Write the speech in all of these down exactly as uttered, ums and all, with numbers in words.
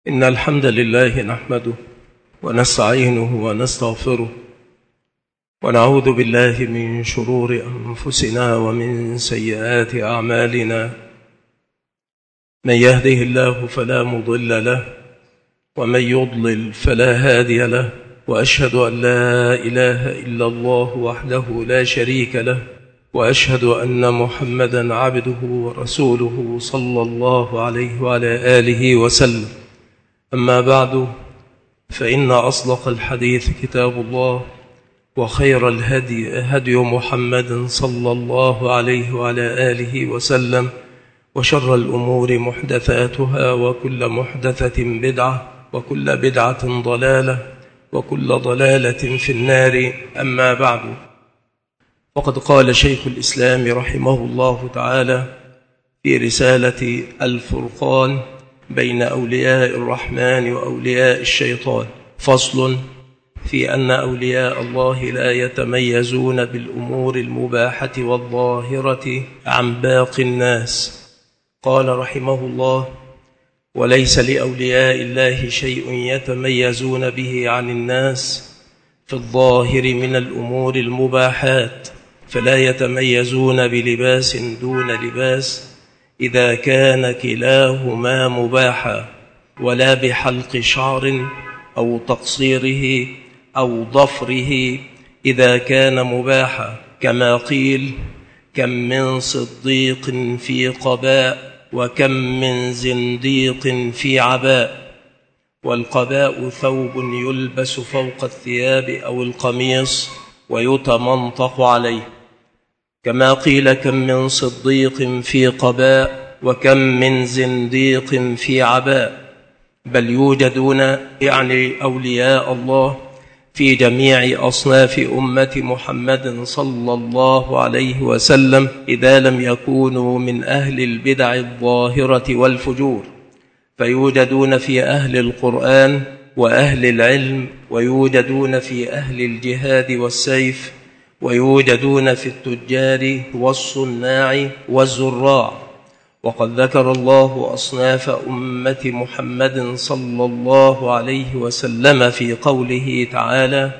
إن الحمد لله نحمده ونستعينه ونستغفره ونعوذ بالله من شرور أنفسنا ومن سيئات أعمالنا. من يهده الله فلا مضل له ومن يضلل فلا هادي له، وأشهد أن لا إله إلا الله وحده لا شريك له، وأشهد أن محمدا عبده ورسوله صلى الله عليه وعلى آله وسلم. أما بعد، فإن أصدق الحديث كتاب الله، وخير الهدي هدي محمد صلى الله عليه وعلى آله وسلم، وشر الأمور محدثاتها، وكل محدثة بدعة، وكل بدعة ضلالة، وكل ضلالة في النار. أما بعد، وقد قال شيخ الإسلام رحمه الله تعالى في رسالة الفرقان بين أولياء الرحمن وأولياء الشيطان: فصل في أن أولياء الله لا يتميزون بالأمور المباحة والظاهرة عن باقي الناس. قال رحمه الله: وليس لأولياء الله شيء يتميزون به عن الناس في الظاهر من الأمور المباحات، فلا يتميزون بلباس دون لباس إذا كان كلاهما مباحا، ولا بحلق شعر أو تقصيره أو ضفره إذا كان مباحا، كما قيل: كم من صديق في قباء وكم من زنديق في عباء. والقباء ثوب يلبس فوق الثياب أو القميص ويتمنطق عليه، كما قيل: كم من صديق في قباء وكم من زنديق في عباء. بل يوجدون يعني أولياء الله في جميع أصناف أمة محمد صلى الله عليه وسلم، إذا لم يكونوا من أهل البدع الظاهرة والفجور، فيوجدون في أهل القرآن وأهل العلم، ويوجدون في أهل الجهاد والسيف، ويوجدون في التجار والصناع والزراع. وقد ذكر الله أصناف أمة محمد صلى الله عليه وسلم في قوله تعالى: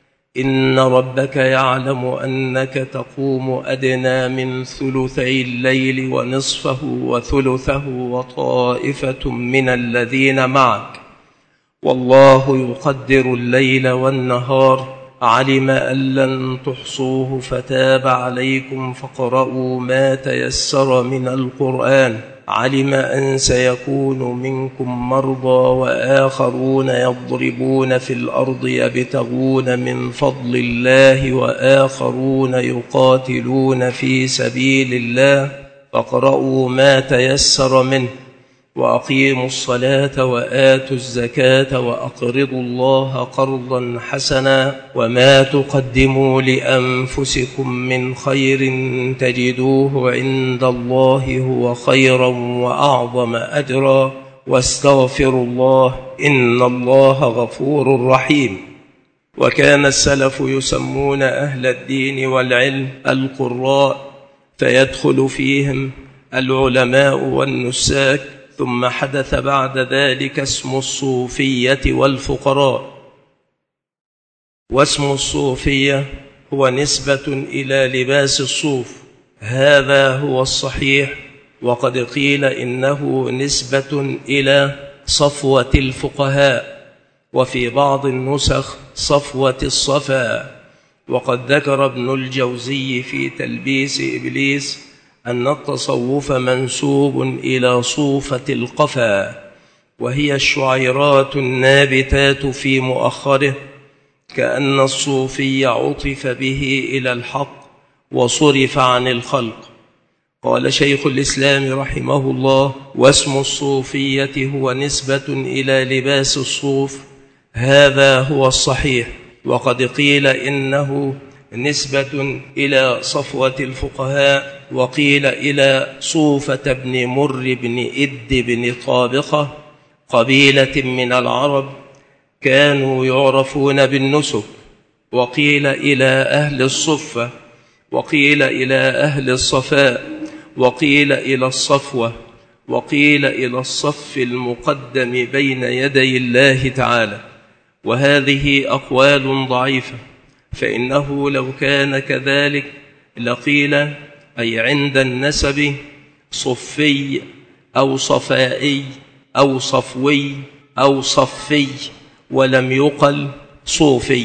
إن ربك يعلم أنك تقوم أدنى من ثلثي الليل ونصفه وثلثه وطائفة من الذين معك، والله يقدر الليل والنهار، علم أن لن تحصوه فتاب عليكم فاقرؤوا ما تيسر من القرآن، علم أن سيكون منكم مرضى وآخرون يضربون في الأرض يبتغون من فضل الله، وآخرون يقاتلون في سبيل الله، فاقرؤوا ما تيسر منه، وأقيموا الصلاة وآتوا الزكاة وأقرضوا الله قرضا حسنا، وما تقدموا لأنفسكم من خير تجدوه عند الله هو خيرا وأعظم أجرا، واستغفروا الله إن الله غفور رحيم. وكان السلف يسمون أهل الدين والعلم القراء، فيدخل فيهم العلماء والنساك، ثم حدث بعد ذلك اسم الصوفية والفقراء. واسم الصوفية هو نسبة إلى لباس الصوف، هذا هو الصحيح. وقد قيل إنه نسبة إلى صفوة الفقهاء، وفي بعض النسخ صفوة الصفا. وقد ذكر ابن الجوزي في تلبيس إبليس أن التصوف منسوب إلى صوفة القفا، وهي الشعيرات النابتات في مؤخره، كأن الصوفي عطف به إلى الحق وصرف عن الخلق. قال شيخ الإسلام رحمه الله: واسم الصوفية هو نسبة إلى لباس الصوف، هذا هو الصحيح. وقد قيل إنه نسبة إلى صفوة الفقهاء، وقيل إلى صوفة بن مر بن إد بن طابقة، قبيلة من العرب كانوا يعرفون بالنسك. وقيل إلى أهل الصفة، وقيل إلى أهل الصفاء، وقيل إلى الصفوة، وقيل إلى الصف المقدم بين يدي الله تعالى، وهذه أقوال ضعيفة، فإنه لو كان كذلك لقيل أي عند النسب صفي أو صفائي أو صفوي أو صفي، ولم يقل صوفي.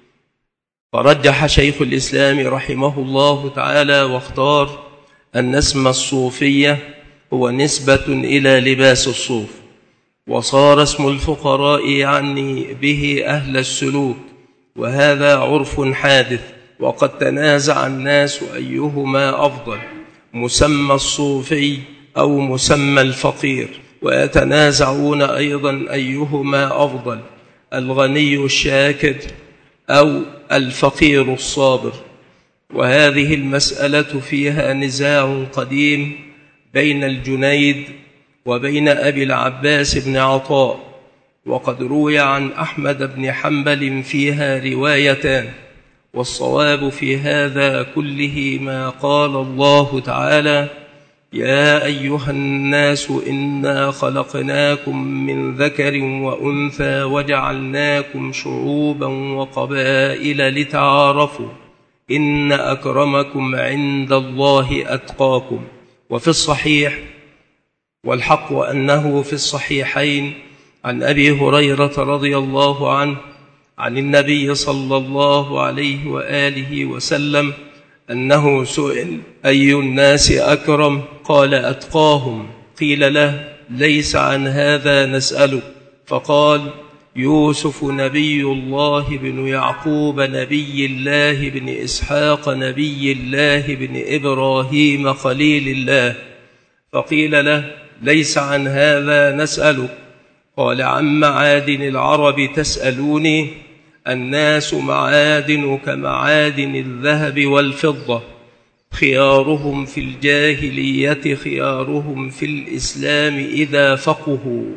فرجح شيخ الإسلام رحمه الله تعالى واختار أن اسم الصوفية هو نسبة إلى لباس الصوف، وصار اسم الفقراء يعني به أهل السلوك، وهذا عرف حادث. وقد تنازع الناس أيهما أفضل، مسمى الصوفي أو مسمى الفقير، ويتنازعون أيضا أيهما أفضل، الغني الشاكر أو الفقير الصابر. وهذه المسألة فيها نزاع قديم بين الجنيد وبين أبي العباس بن عطاء، وقد روي عن أحمد بن حنبل فيها روايتان، والصواب في هذا كله ما قال الله تعالى: يا أيها الناس إنا خلقناكم من ذكر وأنثى وجعلناكم شعوبا وقبائل لتعارفوا إن أكرمكم عند الله أتقاكم. وفي الصحيح، والحق أنه في الصحيحين، عن أبي هريرة رضي الله عنه عن النبي صلى الله عليه وآله وسلم أنه سئل: أي الناس أكرم؟ قال: أتقاهم. قيل له: ليس عن هذا نسألك. فقال: يوسف نبي الله بن يعقوب نبي الله بن إسحاق نبي الله بن إبراهيم خليل الله. فقيل له: ليس عن هذا نسألك. قال: عن معادن العرب تسألوني؟ الناس معادن كمعادن الذهب والفضة، خيارهم في الجاهلية خيارهم في الإسلام إذا فقهوا.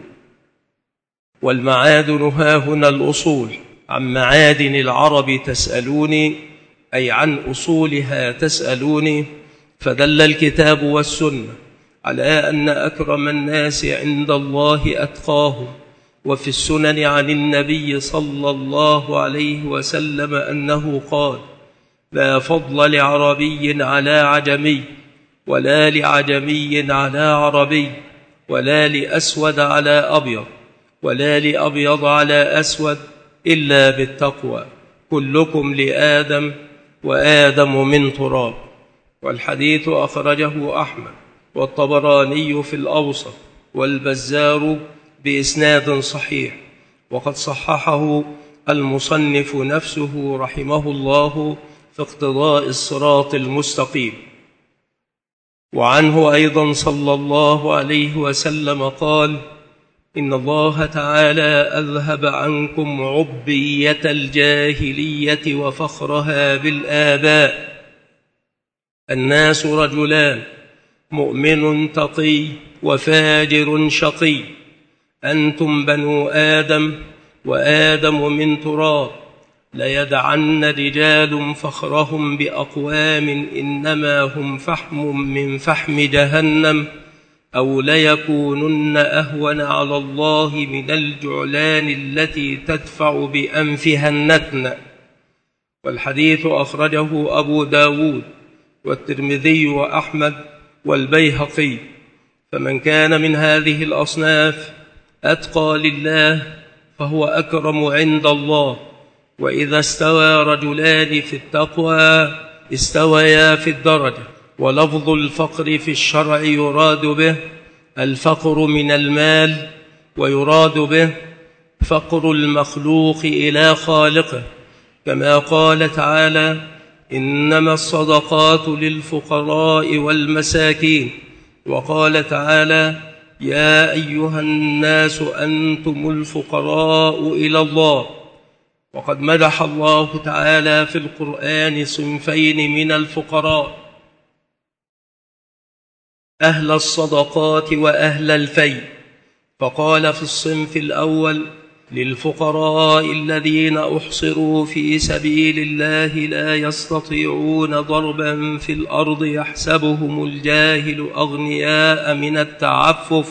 والمعادن هاهنا الأصول. عن معادن العرب تسألوني أي عن أصولها تسألوني. فدل الكتاب والسنة على أن أكرم الناس عند الله أتقاهم. وفي السنن عن النبي صلى الله عليه وسلم أنه قال: لا فضل لعربي على عجمي، ولا لعجمي على عربي، ولا لأسود على أبيض، ولا لأبيض على أسود، إلا بالتقوى. كلكم لآدم وآدم من تراب. والحديث أخرجه أحمد والطبراني في الأوسط والبزار بإسناد صحيح، وقد صححه المصنف نفسه رحمه الله في اقتضاء الصراط المستقيم. وعنه أيضا صلى الله عليه وسلم قال: إن الله تعالى أذهب عنكم عبية الجاهلية وفخرها بالآباء. الناس رجلان، مؤمن تقي وفاجر شقي. أنتم بنو آدم وآدم من تراب. ليدعن رجال فخرهم بأقوام إنما هم فحم من فحم جهنم، أو ليكونن أهون على الله من الجعلان التي تدفع بأنفها النتن. والحديث أخرجه أبو داود والترمذي وأحمد والبيهقي. فمن كان من هذه الأصناف أتقى لله فهو أكرم عند الله. وإذا استوى رجلان في التقوى استويا في الدرجة. ولفظ الفقر في الشرع يراد به الفقر من المال، ويراد به فقر المخلوق إلى خالقه، كما قال تعالى: إنما الصدقات للفقراء والمساكين. وقال تعالى: يا أيها الناس أنتم الفقراء إلى الله. وقد مدح الله تعالى في القرآن صنفين من الفقراء: أهل الصدقات وأهل الفيء. فقال في الصنف الأول: للفقراء الذين أحصروا في سبيل الله لا يستطيعون ضربا في الأرض يحسبهم الجاهل أغنياء من التعفف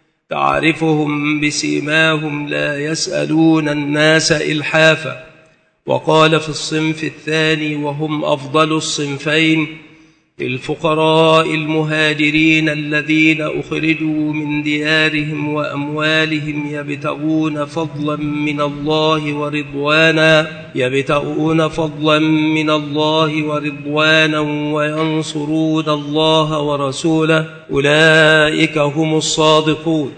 تعرفهم بسيماهم لا يسألون الناس إلحافا. وقال في الصنف الثاني وهم أفضل الصنفين للفقراء المهاجرين الذين أخرجوا من ديارهم وأموالهم يبتغون فضلا من الله ورضوانا يبتغون فضلا من الله ورضوانا وينصرون الله ورسوله أولئك هم الصادقون.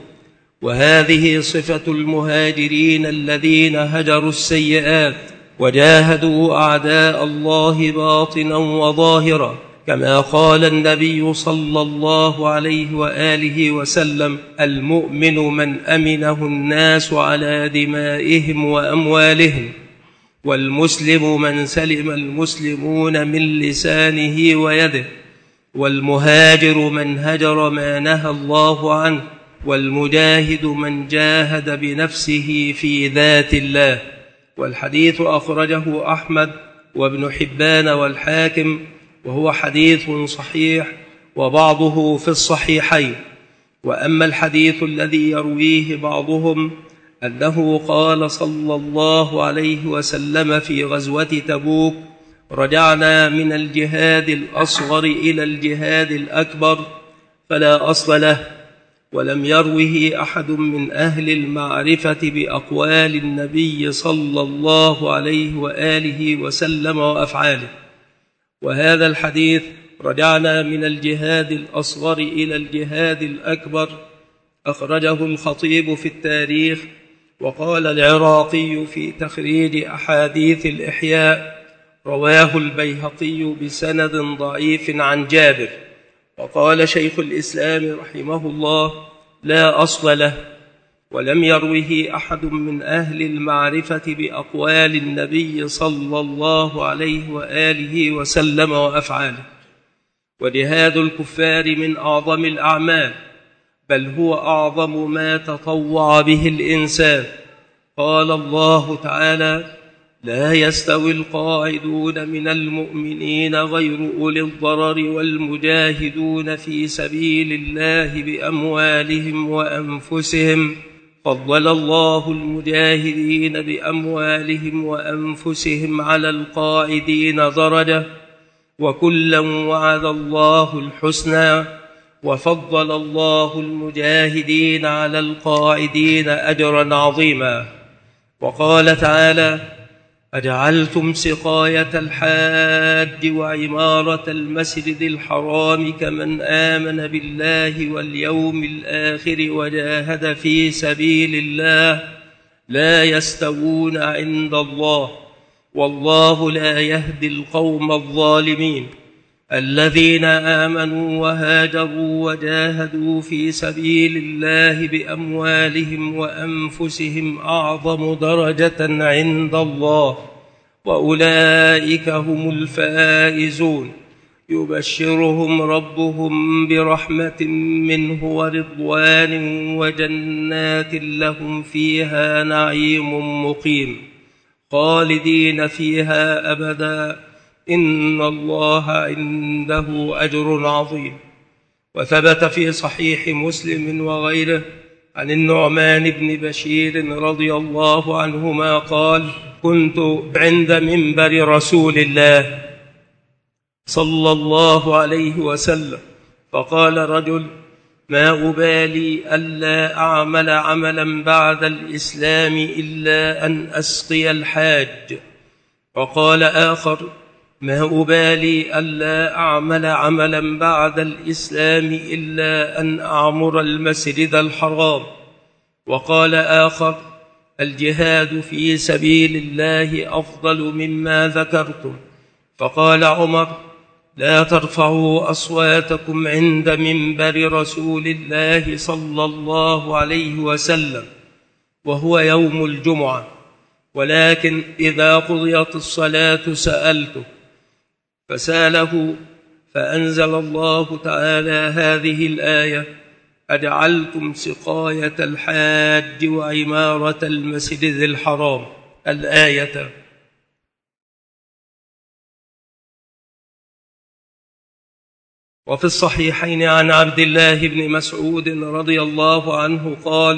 وهذه صفة المهاجرين الذين هجروا السيئات وجاهدوا أعداء الله باطنا وظاهرا، كما قال النبي صلى الله عليه وآله وسلم: المؤمن من أمنه الناس على دمائهم وأموالهم، والمسلم من سلم المسلمون من لسانه ويده، والمهاجر من هجر ما نهى الله عنه، والمجاهد من جاهد بنفسه في ذات الله. والحديث أخرجه أحمد وابن حبان والحاكم، وهو حديث صحيح وبعضه في الصحيحين. وأما الحديث الذي يرويه بعضهم أنه قال صلى الله عليه وسلم في غزوة تبوك: رجعنا من الجهاد الأصغر إلى الجهاد الأكبر، فلا أصل له، ولم يروه أحد من أهل المعرفة بأقوال النبي صلى الله عليه وآله وسلم وأفعاله. وهذا الحديث رجعنا من الجهاد الأصغر إلى الجهاد الأكبر أخرجه الخطيب في التاريخ، وقال العراقي في تخريج أحاديث الإحياء: رواه البيهقي بسند ضعيف عن جابر. وقال شيخ الإسلام رحمه الله: لا أصل له، ولم يروه أحد من أهل المعرفة بأقوال النبي صلى الله عليه وآله وسلم وأفعاله. وجهاد الكفار من أعظم الأعمال، بل هو أعظم ما تطوع به الإنسان. قال الله تعالى: لا يستوي القاعدون من المؤمنين غير أولي الضرر والمجاهدون في سبيل الله بأموالهم وأنفسهم، فضل الله المجاهدين بأموالهم وأنفسهم على القاعدين درجة، وكلا وعد الله الحسنى، وفضل الله المجاهدين على القاعدين أجرا عظيما. وقال تعالى: أجعلتم سقاية الحاج وعمارة المسجد الحرام كمن آمن بالله واليوم الآخر وجاهد في سبيل الله لا يستوون عند الله، والله لا يهدي القوم الظالمين. الذين آمنوا وهاجروا وجاهدوا في سبيل الله بأموالهم وأنفسهم أعظم درجة عند الله، وأولئك هم الفائزون. يبشرهم ربهم برحمة منه ورضوان وجنات لهم فيها نعيم مقيم خالدين فيها أبدا، إن الله عنده أجر عظيم. وثبت في صحيح مسلم وغيره عن النعمان بن بشير رضي الله عنهما قال: كنت عند منبر رسول الله صلى الله عليه وسلم، فقال رجل: ما أبالي ألا أعمل عملا بعد الإسلام إلا أن أسقي الحاج. وقال آخر: ما أبالي ألا أعمل عملا بعد الإسلام إلا أن أعمر المسجد الحرام. وقال آخر: الجهاد في سبيل الله أفضل مما ذكرتم. فقال عمر: لا ترفعوا أصواتكم عند منبر رسول الله صلى الله عليه وسلم وهو يوم الجمعة، ولكن إذا قضيت الصلاة سألته. فسأله، فأنزل الله تعالى هذه الآية: أجعلتم سقاية الحاج وعمارة المسجد الحرام. الآية. وفي الصحيحين عن عبد الله بن مسعود رضي الله عنه قال: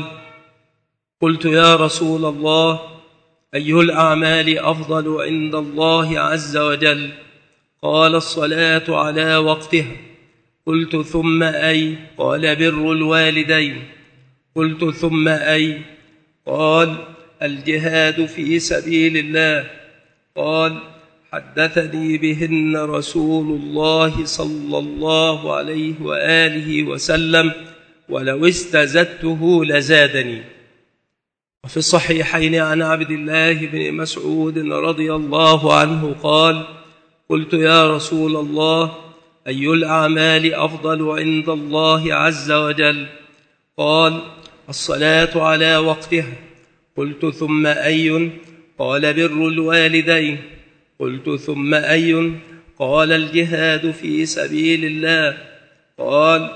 قلت يا رسول الله، أي الأعمال أفضل عند الله عز وجل؟ قال: الصلاة على وقتها. قلت: ثم أي؟ قال: بر الوالدين. قلت: ثم أي؟ قال: الجهاد في سبيل الله. قال: حدثني بهن رسول الله صلى الله عليه وآله وسلم، ولو استزدته لزادني. وفي الصحيحين عن عبد الله بن مسعود رضي الله عنه قال: قلت يا رسول الله، أي الأعمال أفضل عند الله عز وجل؟ قال: الصلاة على وقتها. قلت: ثم أي؟ قال: بر الوالدين. قلت: ثم أي؟ قال: الجهاد في سبيل الله. قال: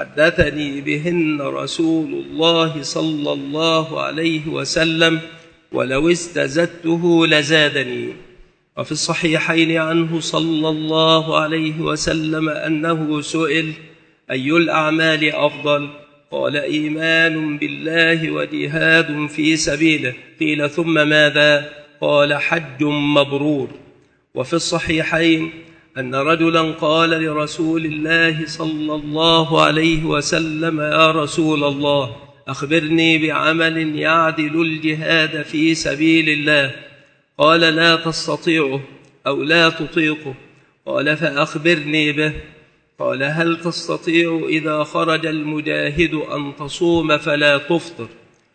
حدثني بهن رسول الله صلى الله عليه وسلم، ولو استزدته لزادني. وفي الصحيحين عنه صلى الله عليه وسلم أنه سئل: أي الأعمال أفضل؟ قال: إيمان بالله وجهاد في سبيله. قيل: ثم ماذا؟ قال: حج مبرور. وفي الصحيحين أن رجلا قال لرسول الله صلى الله عليه وسلم: يا رسول الله، أخبرني بعمل يعدل الجهاد في سبيل الله. قال: لا تستطيعه أو لا تطيقه. قال: فأخبرني به. قال: هل تستطيع إذا خرج المجاهد أن تصوم فلا تفطر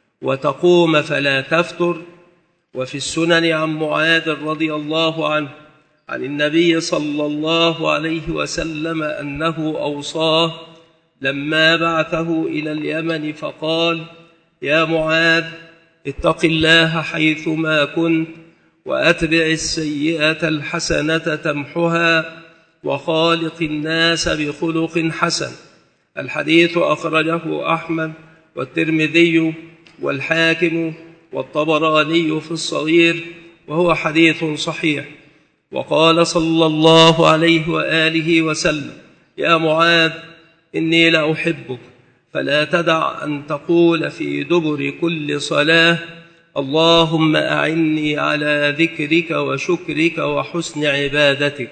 وتقوم فلا تفتر؟ وفي السنن عن معاذ رضي الله عنه عن النبي صلى الله عليه وسلم أنه أوصاه لما بعثه إلى اليمن فقال: يا معاذ، اتق الله حيثما كنت، وأتبع السيئة الحسنة تمحها، وخالق الناس بخلق حسن. الحديث أخرجه أحمد والترمذي والحاكم والطبراني في الصغير، وهو حديث صحيح. وقال صلى الله عليه وآله وسلم: يا معاذ، إني لأحبك، فلا تدع أن تقول في دبر كل صلاة: اللهم أعني على ذكرك وشكرك وحسن عبادتك.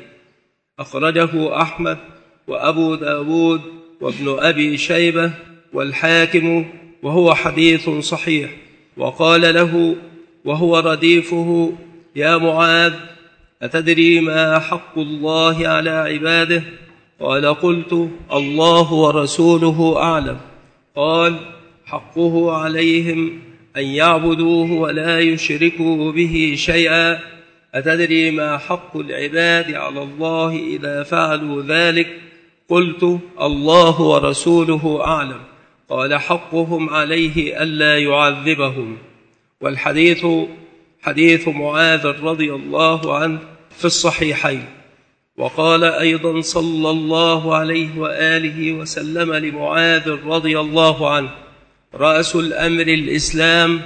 أخرجه أحمد وأبو داود وابن أبي شيبة والحاكم، وهو حديث صحيح. وقال له وهو رديفه: يا معاذ، أتدري ما حق الله على عباده؟ قال: قلت: الله ورسوله أعلم. قال: حقه عليهم أن يعبدوه ولا يشركوا به شيئا. أتدري ما حق العباد على الله إذا فعلوا ذلك؟ قلت: الله ورسوله أعلم. قال: حقهم عليه ألا يعذبهم. والحديث حديث معاذ رضي الله عنه في الصحيحين. وقال أيضا صلى الله عليه وآله وسلم لمعاذ رضي الله عنه: رأس الأمر الإسلام،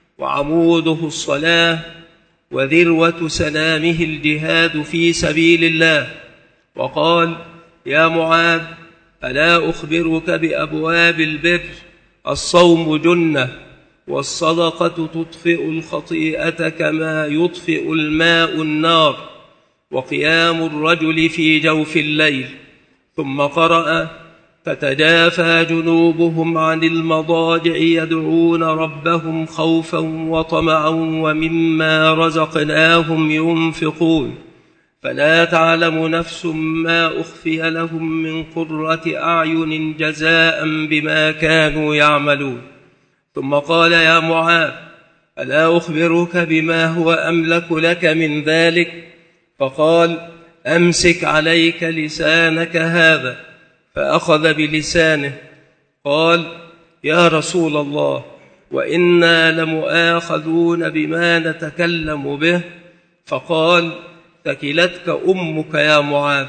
وعموده الصلاة، وذروة سنامه الجهاد في سبيل الله. وقال: يا معاذ، ألا أخبرك بأبواب البر؟ الصوم جنة، والصدقة تطفئ الخطيئة كما يطفئ الماء النار، وقيام الرجل في جوف الليل. ثم قرأ: تتجافى جنوبهم عن المضاجع يدعون ربهم خوفا وطمعا ومما رزقناهم ينفقون، فلا تعلم نفس ما أخفي لهم من قرة أعين جزاء بما كانوا يعملون. ثم قال: يا معاذ، ألا أخبرك بما هو أملك لك من ذلك؟ فقال: أمسك عليك لسانك هذا. فأخذ بلسانه. قال: يا رسول الله، وإنا لمؤاخذون بما نتكلم به. فقال: ثكلتك أمك يا معاذ.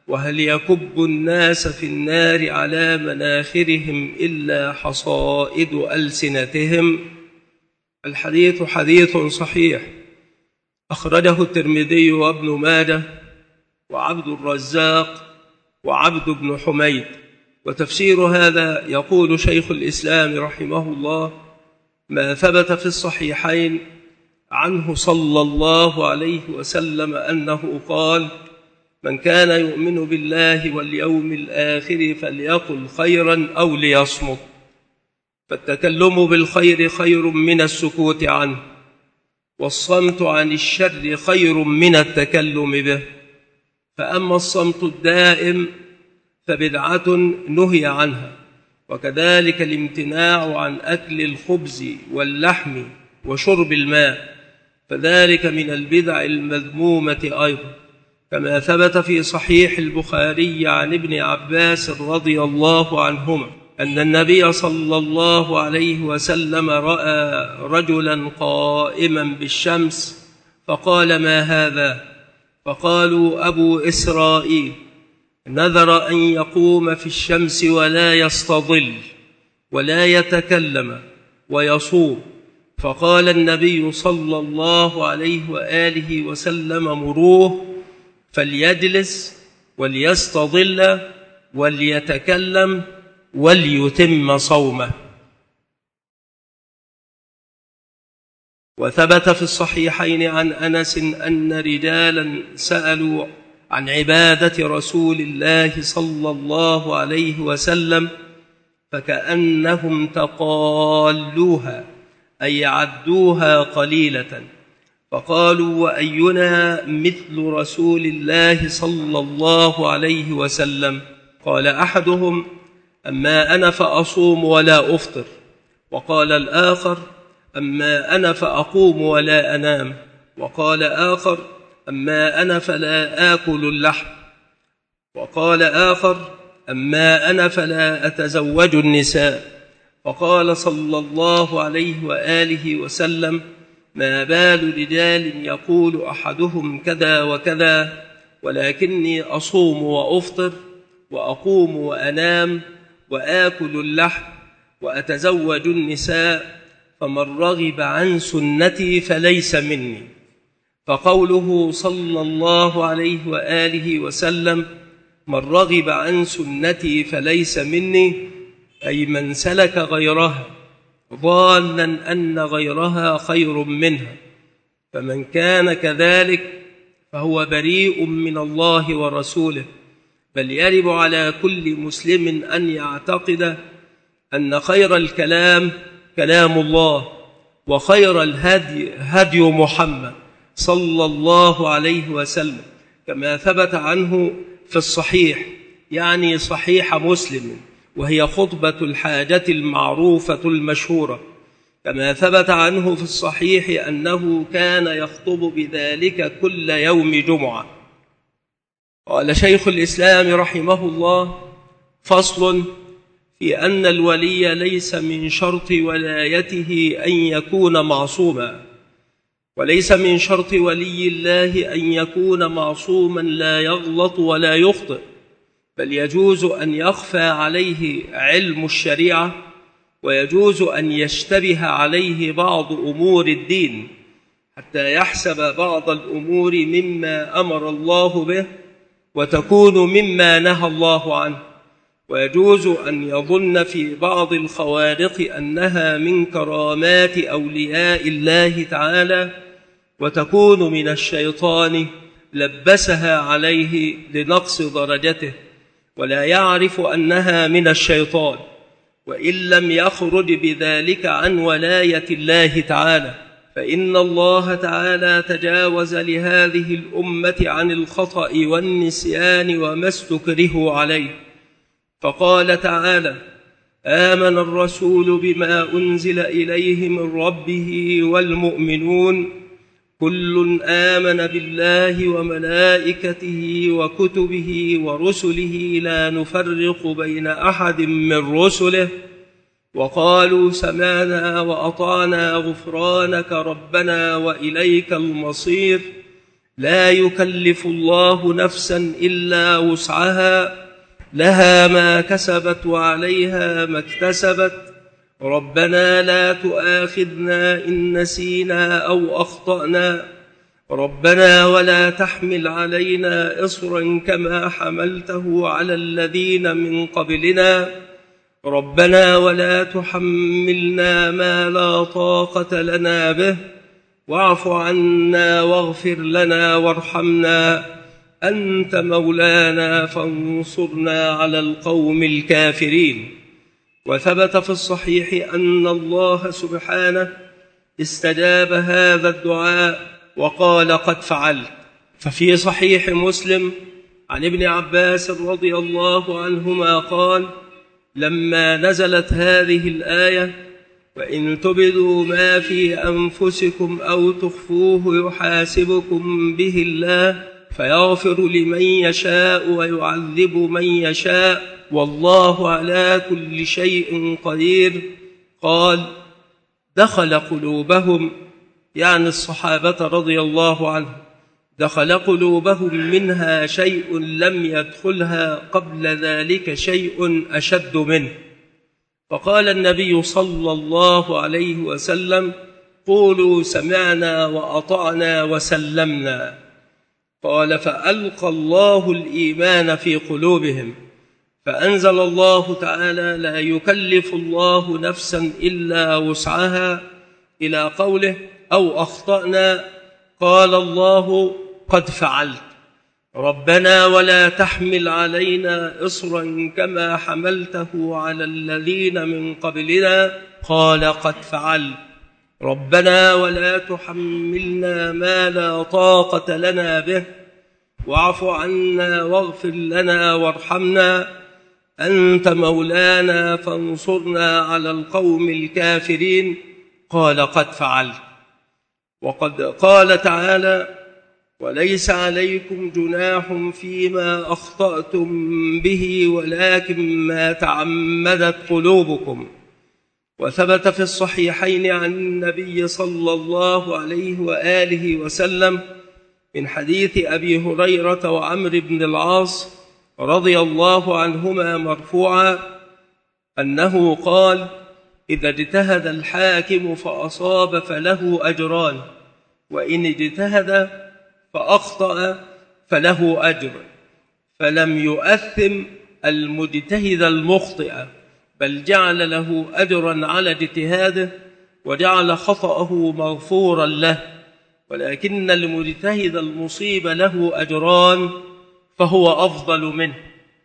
وهل يكب الناس في النار على مناخرهم إلا حصائد ألسنتهم؟ الحديث حديث صحيح أخرجه الترمذي وابن ماجه وعبد الرزاق وعبد بن حميد. وتفسير هذا يقول شيخ الإسلام رحمه الله: ما ثبت في الصحيحين عنه صلى الله عليه وسلم أنه قال: من كان يؤمن بالله واليوم الآخر فليقل خيرا أو ليصمت. فالتكلم بالخير خير من السكوت عنه، والصمت عن الشر خير من التكلم به. فأما الصمت الدائم فبدعة نهي عنها، وكذلك الامتناع عن أكل الخبز واللحم وشرب الماء، فذلك من البدع المذمومة أيضا، كما ثبت في صحيح البخاري عن ابن عباس رضي الله عنهما أن النبي صلى الله عليه وسلم رأى رجلا قائما بالشمس فقال: ما هذا؟ فقالوا: أبو إسرائيل نذر أن يقوم في الشمس ولا يستظل ولا يتكلم ويصوم. فقال النبي صلى الله عليه وآله وسلم: مروه فليجلس وليستظل وليتكلم وليتم صومه. وثبت في الصحيحين عن أنس أن رجالا سألوا عن عبادة رسول الله صلى الله عليه وسلم فكأنهم تقالوها، أي عدوها قليلة. فقالوا: وأينا مثل رسول الله صلى الله عليه وسلم؟ قال أحدهم: أما أنا فأصوم ولا أفطر. وقال الآخر: أما أنا فأقوم ولا أنام. وقال آخر: أما أنا فلا آكل اللحم. وقال آخر: أما أنا فلا أتزوج النساء. وقال صلى الله عليه وآله وسلم: ما بال رجال يقول أحدهم كذا وكذا، ولكني أصوم وأفطر وأقوم وأنام وآكل اللحم وأتزوج النساء، فمن رغب عن سنتي فليس مني. فقوله صلى الله عليه وآله وسلم: من رغب عن سنتي فليس مني، أي من سلك غيرها ظانا أن غيرها خير منها. فمن كان كذلك فهو بريء من الله ورسوله. بل يجب على كل مسلم أن يعتقد أن خير الكلام كلام الله، وخير الهدي هدي محمد صلى الله عليه وسلم، كما ثبت عنه في الصحيح، يعني صحيح مسلم، وهي خطبة الحاجة المعروفة المشهورة، كما ثبت عنه في الصحيح أنه كان يخطب بذلك كل يوم جمعة. قال شيخ الإسلام رحمه الله: فصل في أن الولي ليس من شرط ولايته أن يكون معصوما، وليس من شرط ولي الله أن يكون معصوما لا يغلط ولا يخطئ، بل يجوز أن يخفى عليه علم الشريعة، ويجوز أن يشتبه عليه بعض أمور الدين حتى يحسب بعض الأمور مما أمر الله به وتكون مما نهى الله عنه، ويجوز أن يظن في بعض الخوارق أنها من كرامات أولياء الله تعالى وتكون من الشيطان لبسها عليه لنقص درجته، ولا يعرف أنها من الشيطان، وإن لم يخرج بذلك عن ولاية الله تعالى، فإن الله تعالى تجاوز لهذه الأمة عن الخطأ والنسيان وما استكرهوا عليه. فقال تعالى: آمن الرسول بما أنزل إليه من ربه والمؤمنون كل آمن بالله وملائكته وكتبه ورسله لا نفرق بين أحد من رسله وقالوا سمعنا وأطعنا غفرانك ربنا وإليك المصير. لا يكلف الله نفسا إلا وسعها، لها ما كسبت وعليها ما اكتسبت، ربنا لا تؤاخذنا إن نسينا أو أخطأنا، ربنا ولا تحمل علينا إصرا كما حملته على الذين من قبلنا، ربنا ولا تحملنا ما لا طاقة لنا به، واعف عنا واغفر لنا وارحمنا، أنت مولانا فانصرنا على القوم الكافرين. وثبت في الصحيح أن الله سبحانه استجاب هذا الدعاء وقال قد فعلت. ففي صحيح مسلم عن ابن عباس رضي الله عنهما قال: لما نزلت هذه الآية: وإن تبدوا ما في أنفسكم أو تخفوه يحاسبكم به الله فيغفر لمن يشاء ويعذب من يشاء والله على كل شيء قدير، قال: دخل قلوبهم، يعني الصحابة رضي الله عنهم، دخل قلوبهم منها شيء لم يدخلها قبل ذلك شيء أشد منه. فقال النبي صلى الله عليه وسلم: قولوا سمعنا وأطعنا وسلمنا. قال: فألقى الله الإيمان في قلوبهم، فأنزل الله تعالى: لا يكلف الله نفسا إلا وسعها، إلى قوله: أو أخطأنا، قال الله: قد فعلت. ربنا ولا تحمل علينا إصرا كما حملته على الذين من قبلنا، قال: قد فعلت. ربنا ولا تحملنا ما لا طاقة لنا به، واعف عنا واغفر لنا وارحمنا، أنت مولانا فانصرنا على القوم الكافرين، قال: قد فعلت. وقد قال تعالى: وليس عليكم جناح فيما أخطأتم به ولكن ما تعمدت قلوبكم. وثبت في الصحيحين عن النبي صلى الله عليه وآله وسلم من حديث أبي هريرة وعمرو بن العاص رضي الله عنهما مرفوعا أنه قال: إذا اجتهد الحاكم فأصاب فله أجران، وإن اجتهد فأخطأ فله أجر، فلم يؤثم المجتهد المخطئ، بل جعل له أجرا على اجتهاده وجعل خطأه مغفورا له، ولكن المجتهد المصيب له أجران فهو أفضل منه.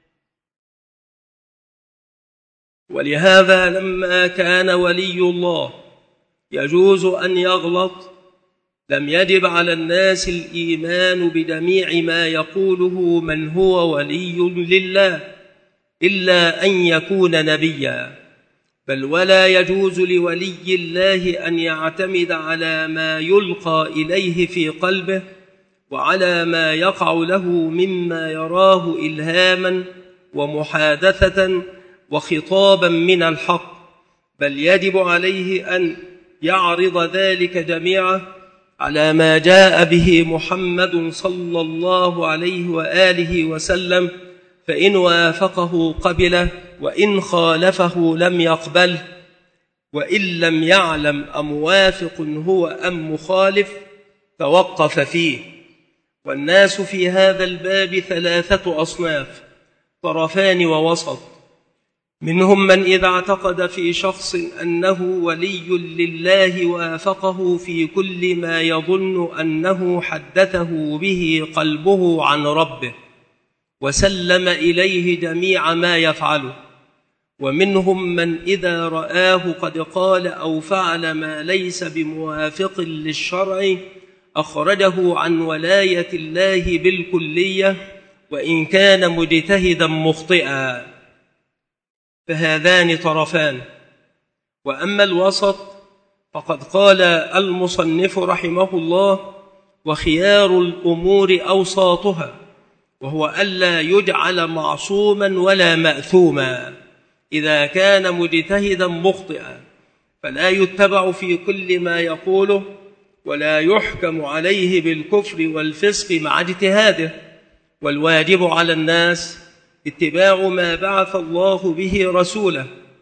ولهذا لما كان ولي الله يجوز أن يغلط لم يجب على الناس الإيمان بجميع ما يقوله من هو ولي لله إلا أن يكون نبيا، بل ولا يجوز لولي الله أن يعتمد على ما يلقى إليه في قلبه وعلى ما يقع له مما يراه إلهاما ومحادثة وخطابا من الحق، بل يجب عليه أن يعرض ذلك جميعا على ما جاء به محمد صلى الله عليه وآله وسلم، فإن وافقه قبله وإن خالفه لم يقبله، وإن لم يعلم أموافق هو أم مخالف توقف فيه. والناس في هذا الباب ثلاثة أصناف، طرفان ووسط، منهم من إذا اعتقد في شخص أنه ولي لله وافقه في كل ما يظن أنه حدثه به قلبه عن ربه وسلم إليه جميع ما يفعله، ومنهم من إذا رآه قد قال أو فعل ما ليس بموافق للشرع أخرجه عن ولاية الله بالكلية وإن كان مجتهدا مخطئا، فهذان طرفان. وأما الوسط فقد قال المصنف رحمه الله: وخيار الأمور أوساطها، وهو ألا يجعل معصوما ولا مأثوما. إذا كان مجتهدا مخطئا فلا يتبع في كل ما يقوله، ولا يحكم عليه بالكفر والفسق مع اجتهاده، والواجب على الناس اتباع ما بعث الله به رسوله.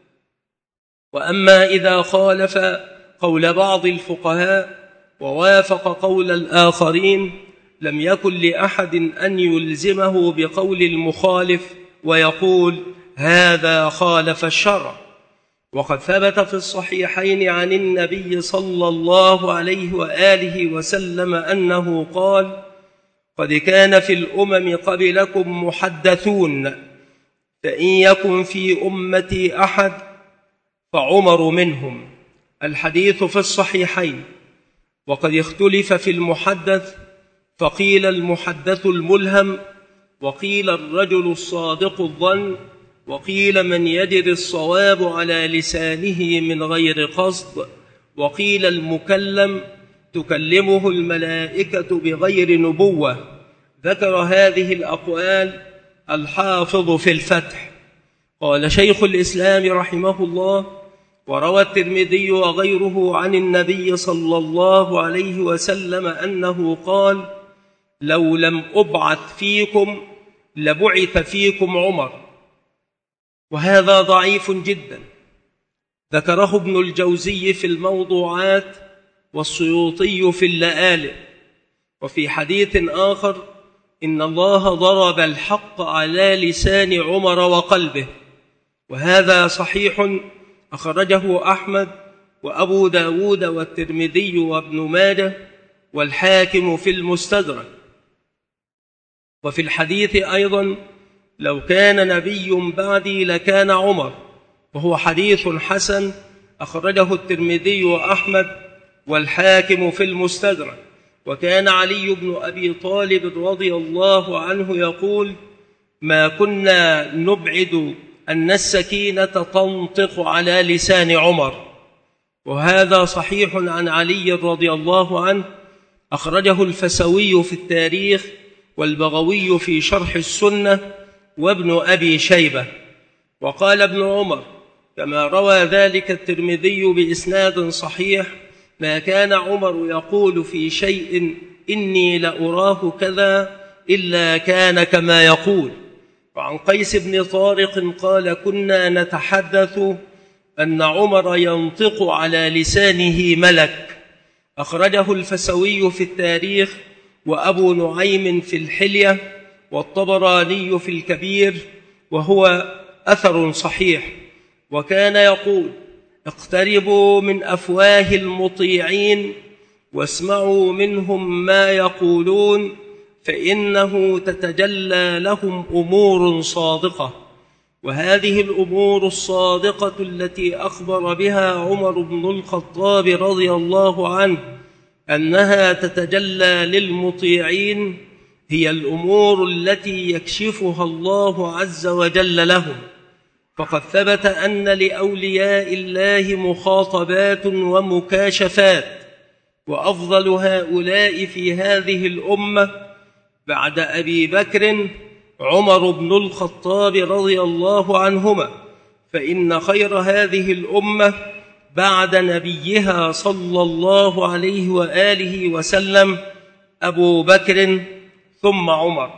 وأما إذا خالف قول بعض الفقهاء ووافق قول الآخرين لم يكن لأحد أن يلزمه بقول المخالف ويقول هذا خالف الشرع. وقد ثبت في الصحيحين عن النبي صلى الله عليه وآله وسلم أنه قال: قد كان في الأمم قبلكم محدثون، فإن يكن في أمتي أحد فعمر منهم. الحديث في الصحيحين. وقد اختلف في المحدث، فقيل المحدث الملهم، وقيل الرجل الصادق الظن، وقيل من يجري الصواب على لسانه من غير قصد، وقيل المكلم تكلمه الملائكة بغير نبوة. ذكر هذه الأقوال الحافظ في الفتح. قال شيخ الإسلام رحمه الله: وروى الترمذي وغيره عن النبي صلى الله عليه وسلم أنه قال: لو لم أبعث فيكم لبعث فيكم عمر. وهذا ضعيف جدا، ذكره ابن الجوزي في الموضوعات والسيوطي في اللآلئ. وفي حديث آخر: إن الله ضرب الحق على لسان عمر وقلبه. وهذا صحيح، أخرجه أحمد وأبو داود والترمذي وابن ماجه والحاكم في المستدرك. وفي الحديث أيضا: لو كان نبي بعدي لكان عمر، وهو حديث حسن، أخرجه الترمذي وأحمد والحاكم في المستدرك. وكان علي بن أبي طالب رضي الله عنه يقول: ما كنا نبعد أن السكينة تنطق على لسان عمر. وهذا صحيح عن علي رضي الله عنه، أخرجه الفسوي في التاريخ والبغوي في شرح السنة وابن أبي شيبة. وقال ابن عمر كما روى ذلك الترمذي بإسناد صحيح: ما كان عمر يقول في شيء إني لأراه كذا إلا كان كما يقول. وعن قيس بن طارق قال: كنا نتحدث أن عمر ينطق على لسانه ملك. أخرجه الفسوي في التاريخ وأبو نعيم في الحلية والطبراني في الكبير، وهو أثر صحيح. وكان يقول: اقتربوا من أفواه المطيعين واسمعوا منهم ما يقولون، فإنه تتجلى لهم أمور صادقة. وهذه الأمور الصادقة التي أخبر بها عمر بن الخطاب رضي الله عنه أنها تتجلى للمطيعين هي الأمور التي يكشفها الله عز وجل لهم. فقد ثبت أن لأولياء الله مخاطبات ومكاشفات، وأفضل هؤلاء في هذه الأمة بعد أبي بكر عمر بن الخطاب رضي الله عنهما، فإن خير هذه الأمة بعد نبيها صلى الله عليه وآله وسلم أبو بكر ثم عمر.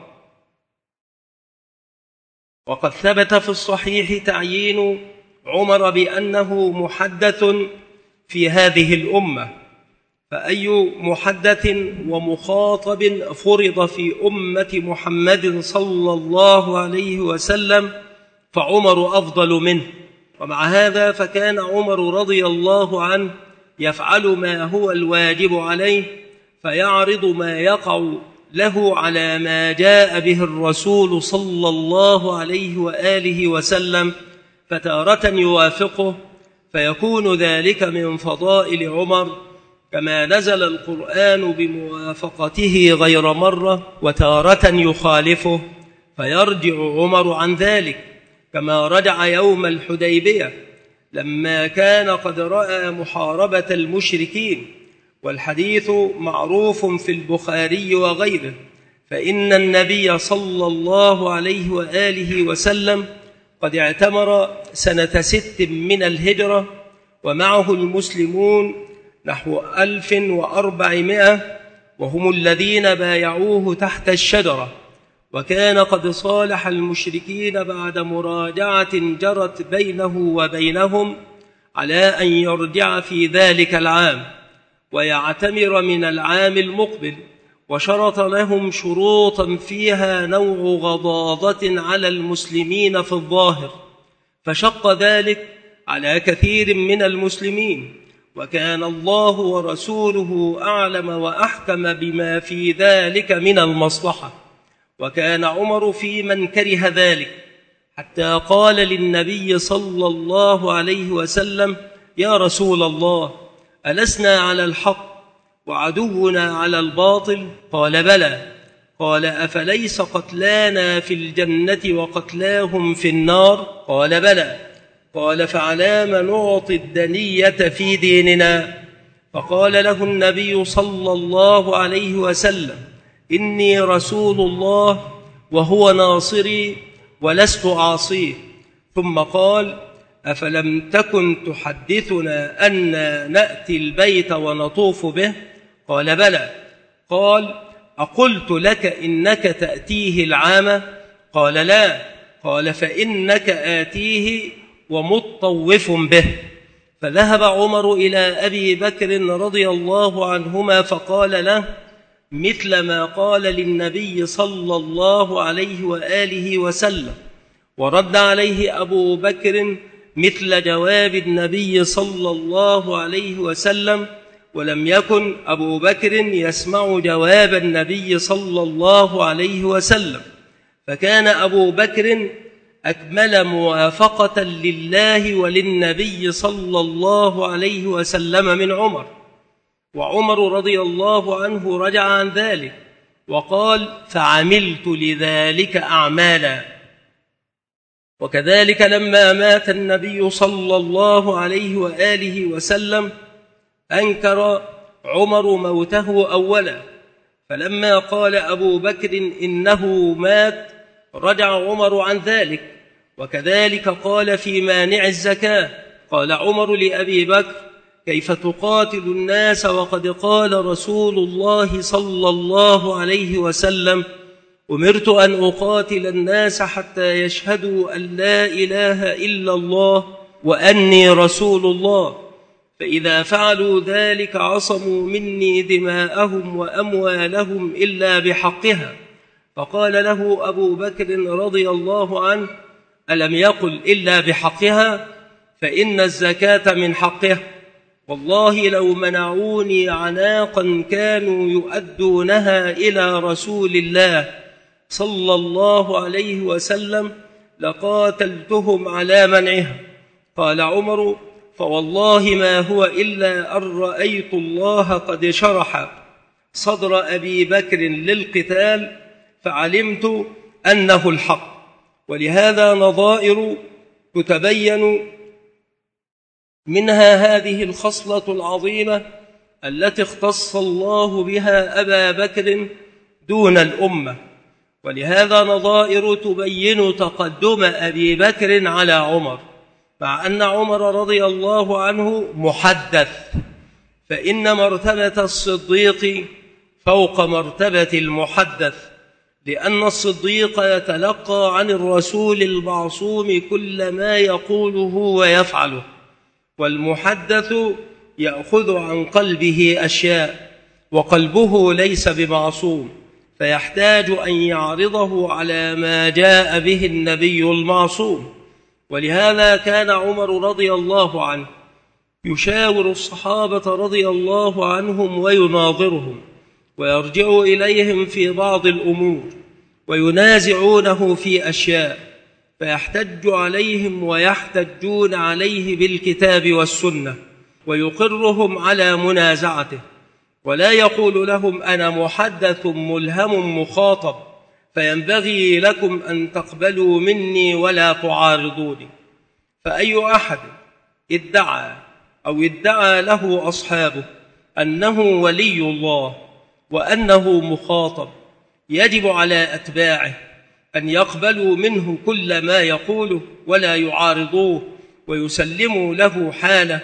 وقد ثبت في الصحيح تعيين عمر بأنه محدث في هذه الأمة، فأي محدث ومخاطب فرض في أمة محمد صلى الله عليه وسلم فعمر أفضل منه. ومع هذا فكان عمر رضي الله عنه يفعل ما هو الواجب عليه، فيعرض ما يقع له على ما جاء به الرسول صلى الله عليه وآله وسلم، فتارة يوافقه فيكون ذلك من فضائل عمر، كما نزل القرآن بموافقته غير مرة، وتارة يخالفه فيرجع عمر عن ذلك، كما رجع يوم الحديبية لما كان قد رأى محاربة المشركين. والحديث معروف في البخاري وغيره، فإن النبي صلى الله عليه وآله وسلم قد اعتمر سنة ست من الهجرة ومعه المسلمون نحو ألف وأربعمائة، وهم الذين بايعوه تحت الشجرة. وكان قد صالح المشركين بعد مراجعة جرت بينه وبينهم على أن يرجع في ذلك العام ويعتمر من العام المقبل، وشرط لهم شروطا فيها نوع غضاضة على المسلمين في الظاهر، فشق ذلك على كثير من المسلمين، وكان الله ورسوله أعلم وأحكم بما في ذلك من المصلحة. وكان عمر في من كره ذلك، حتى قال للنبي صلى الله عليه وسلم: يا رسول الله، ألسنا على الحق وعدونا على الباطل؟ قال: بلى. قال: أفليس قتلانا في الجنة وقتلاهم في النار؟ قال: بلى. قال: فعلام نعطي الدنية في ديننا؟ فقال له النبي صلى الله عليه وسلم: إني رسول الله وهو ناصري ولست عاصيه. ثم قال: أفلم تكن تحدثنا أن نأتي البيت ونطوف به؟ قال: بلى. قال: أقلت لك إنك تأتيه العام؟ قال: لا. قال: فإنك آتيه ومطوف به. فذهب عمر إلى أبي بكر رضي الله عنهما فقال له مثل ما قال للنبي صلى الله عليه وآله وسلم، ورد عليه أبو بكر مثل جواب النبي صلى الله عليه وسلم، ولم يكن أبو بكر يسمع جواب النبي صلى الله عليه وسلم، فكان أبو بكر أكمل موافقة لله وللنبي صلى الله عليه وسلم من عمر. وعمر رضي الله عنه رجع عن ذلك وقال: فعملت لذلك أعمالا. وكذلك لما مات النبي صلى الله عليه وآله وسلم أنكر عمر موته أولا، فلما قال أبو بكر إنه مات رجع عمر عن ذلك. وكذلك قال في مانع الزكاة، قال عمر لأبي بكر: كيف تقاتل الناس وقد قال رسول الله صلى الله عليه وسلم: أمرت أن أقاتل الناس حتى يشهدوا أن لا إله إلا الله وأني رسول الله، فإذا فعلوا ذلك عصموا مني دماءهم وأموالهم إلا بحقها. فقال له أبو بكر رضي الله عنه: ألم يقل إلا بحقها؟ فإن الزكاة من حقها، والله لو منعوني عناقا كانوا يؤدونها إلى رسول الله صلى الله عليه وسلم لقاتلتهم على منعها. قال عمر: فوالله ما هو إلا أن رأيت الله قد شرح صدر أبي بكر للقتال فعلمت أنه الحق. ولهذا نظائر تتبين منها هذه الخصلة العظيمة التي اختص الله بها أبا بكر دون الأمة. ولهذا نظائر تبين تقدم أبي بكر على عمر، مع أن عمر رضي الله عنه محدث، فإن مرتبة الصديق فوق مرتبة المحدث، لأن الصديق يتلقى عن الرسول المعصوم كل ما يقوله ويفعله، والمحدث يأخذ عن قلبه أشياء، وقلبه ليس بمعصوم، فيحتاج أن يعرضه على ما جاء به النبي المعصوم. ولهذا كان عمر رضي الله عنه يشاور الصحابة رضي الله عنهم ويناظرهم، ويرجع إليهم في بعض الأمور، وينازعونه في أشياء، فيحتج عليهم ويحتجون عليه بالكتاب والسنة، ويقرهم على منازعته، ولا يقول لهم أنا محدث ملهم مخاطب فينبغي لكم أن تقبلوا مني ولا تعارضوني. فأي أحد ادعى أو ادعى له أصحابه أنه ولي الله وأنه مخاطب، يجب على أتباعه أن يقبلوا منه كل ما يقوله ولا يعارضوه، ويسلموا له حاله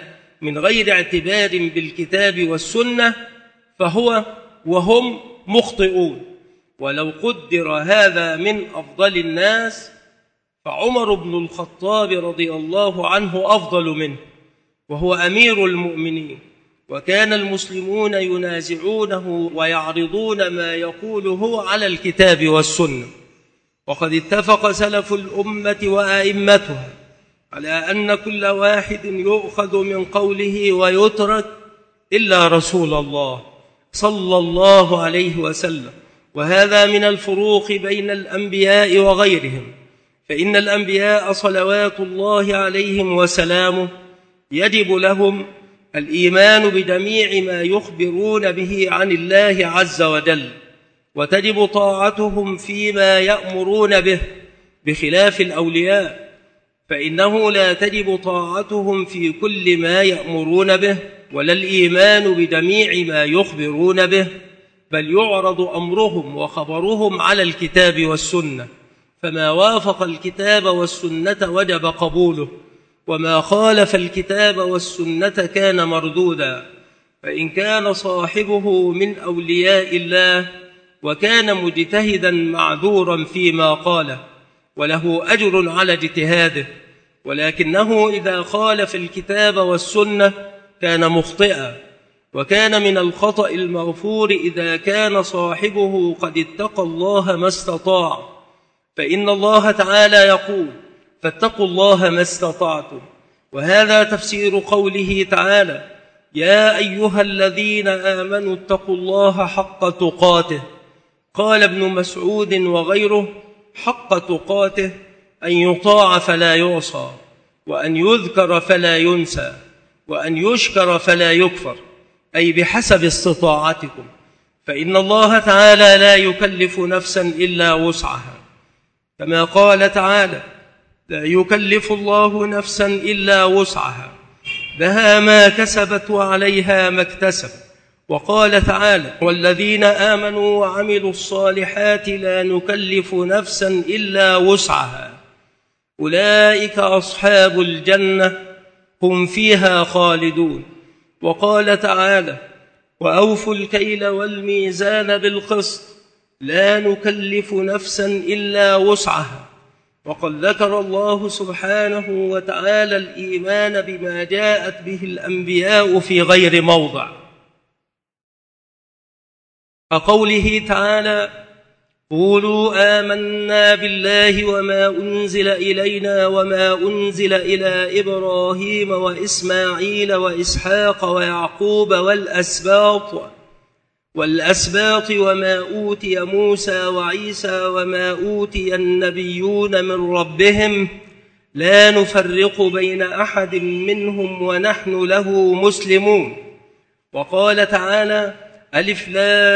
من غير اعتبار بالكتاب والسنة فهو وهم مخطئون. ولو قدر هذا من أفضل الناس فعمر بن الخطاب رضي الله عنه أفضل منه، وهو أمير المؤمنين، وكان المسلمون ينازعونه ويعرضون ما يقوله على الكتاب والسنة. وقد اتفق سلف الأمة وأئمتها على أن كل واحد يؤخذ من قوله ويترك إلا رسول الله صلى الله عليه وسلم. وهذا من الفروق بين الأنبياء وغيرهم، فإن الأنبياء صلوات الله عليهم وسلامه يجب لهم الإيمان بجميع ما يخبرون به عن الله عز وجل، وتجب طاعتهم فيما يأمرون به، بخلاف الأولياء فإنه لا تجب طاعتهم في كل ما يأمرون به ولا الإيمان بجميع ما يخبرون به، بل يعرض أمرهم وخبرهم على الكتاب والسنة، فما وافق الكتاب والسنة وجب قبوله، وما خالف الكتاب والسنة كان مردودا. فإن كان صاحبه من أولياء الله وكان مجتهدا معذورا فيما قاله وله أجر على اجتهاده، ولكنه إذا خالف الكتاب والسنة كان مخطئا، وكان من الخطأ المغفور إذا كان صاحبه قد اتقى الله ما استطاع، فإن الله تعالى يقول فاتقوا الله ما استطعتم. وهذا تفسير قوله تعالى يا أيها الذين آمنوا اتقوا الله حق تقاته. قال ابن مسعود وغيره حق تقاته أن يطاع فلا يعصى، وأن يذكر فلا ينسى، وأن يشكر فلا يكفر، أي بحسب استطاعتكم، فإن الله تعالى لا يكلف نفسا إلا وسعها، كما قال تعالى لا يكلف الله نفسا إلا وسعها لها ما كسبت وعليها ما اكتسبت. وقال تعالى والذين آمنوا وعملوا الصالحات لا نكلف نفسا إلا وسعها أولئك أصحاب الجنة هم فيها خالدون. وقال تعالى وأوفوا الكيل والميزان بالقسط لا نكلف نفسا إلا وسعها. وقد ذكر الله سبحانه وتعالى الإيمان بما جاءت به الأنبياء في غير موضع، كقوله تعالى قولوا آمنا بالله وما أنزل إلينا وما أنزل إلى إبراهيم وإسماعيل وإسحاق ويعقوب والأسباط والأسباط وما أوتي موسى وعيسى وما أوتي النبيون من ربهم لا نفرق بين أحد منهم ونحن له مسلمون. وقال تعالى ألف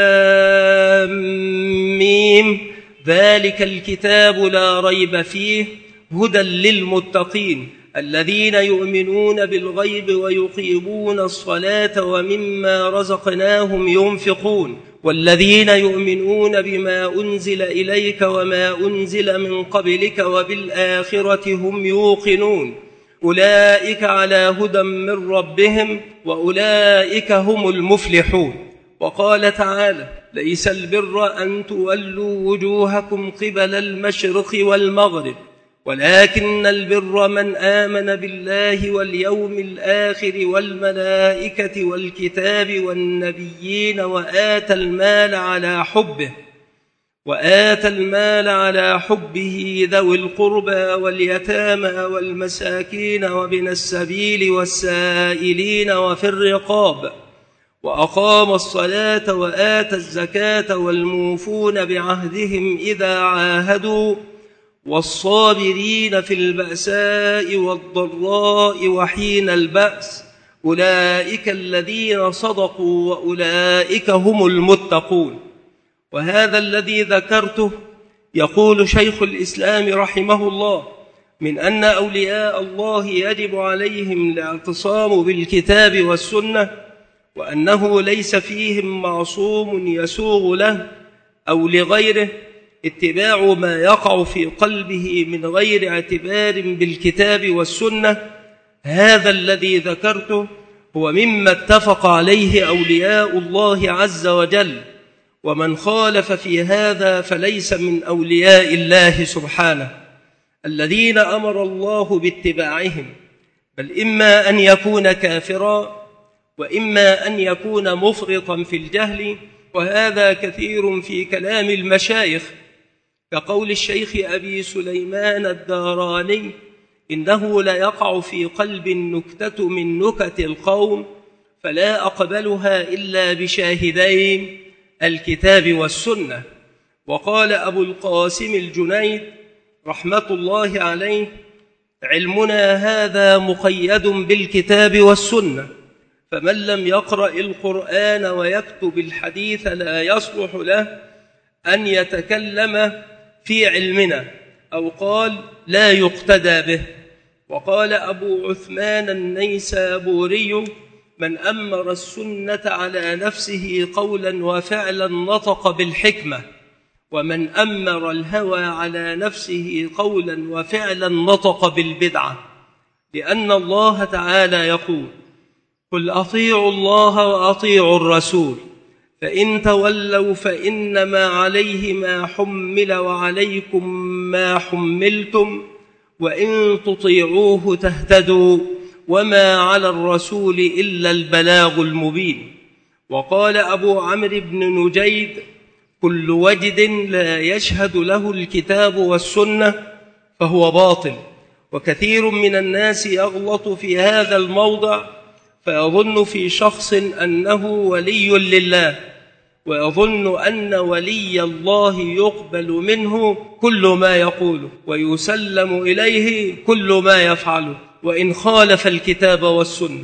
لام ميم ذلك الكتاب لا ريب فيه هدى للمتقين الذين يؤمنون بالغيب ويقيمون الصلاة ومما رزقناهم ينفقون والذين يؤمنون بما أنزل إليك وما أنزل من قبلك وبالآخرة هم يوقنون أولئك على هدى من ربهم وأولئك هم المفلحون. وقال تعالى ليس البر أن تولوا وجوهكم قبل المشرق والمغرب ولكن البر من آمن بالله واليوم الآخر والملائكة والكتاب والنبيين وآتى المال على حبه وآتى المال على حبه ذوي القربى واليتامى والمساكين وابن السبيل والسائلين وفي الرقاب وأقام الصلاة وآتى الزكاة والموفون بعهدهم إذا عاهدوا والصابرين في البأساء والضراء وحين البأس أولئك الذين صدقوا وأولئك هم المتقون. وهذا الذي ذكرته يقول شيخ الإسلام رحمه الله من أن أولياء الله يجب عليهم الاعتصام بالكتاب والسنة، وأنه ليس فيهم معصوم يسوغ له أو لغيره اتباع ما يقع في قلبه من غير اعتبار بالكتاب والسنة. هذا الذي ذكرته هو مما اتفق عليه أولياء الله عز وجل، ومن خالف في هذا فليس من أولياء الله سبحانه الذين أمر الله باتباعهم، بل إما أن يكون كافرا وإما أن يكون مفرطا في الجهل. وهذا كثير في كلام المشايخ، كقول الشيخ أبي سليمان الداراني: إنه لا يقع في قلب النكتة من نكت القوم فلا أقبلها إلا بشاهدين، الكتاب والسنة. وقال أبو القاسم الجنيد رحمة الله عليه: علمنا هذا مقيد بالكتاب والسنة، فمن لم يقرأ القرآن ويكتب الحديث لا يصلح له أن يتكلم في علمنا، أو قال لا يقتدى به. وقال أبو عثمان النيسابوري: من أمر السنة على نفسه قولا وفعلا نطق بالحكمة، ومن أمر الهوى على نفسه قولا وفعلا نطق بالبدعة، لأن الله تعالى يقول: قل أطيعوا الله وأطيعوا الرسول، فإن تولوا فإنما عليه ما حمل وعليكم ما حملتم، وإن تطيعوه تهتدوا، وما على الرسول إلا البلاغ المبين. وقال أبو عمرو بن نجيد: كل وجد لا يشهد له الكتاب والسنة فهو باطل. وكثير من الناس يغلط في هذا الموضع، فيظن في شخص أنه ولي لله، ويظن أن ولي الله يقبل منه كل ما يقوله ويسلم إليه كل ما يفعله، وإن خالف الكتاب والسنة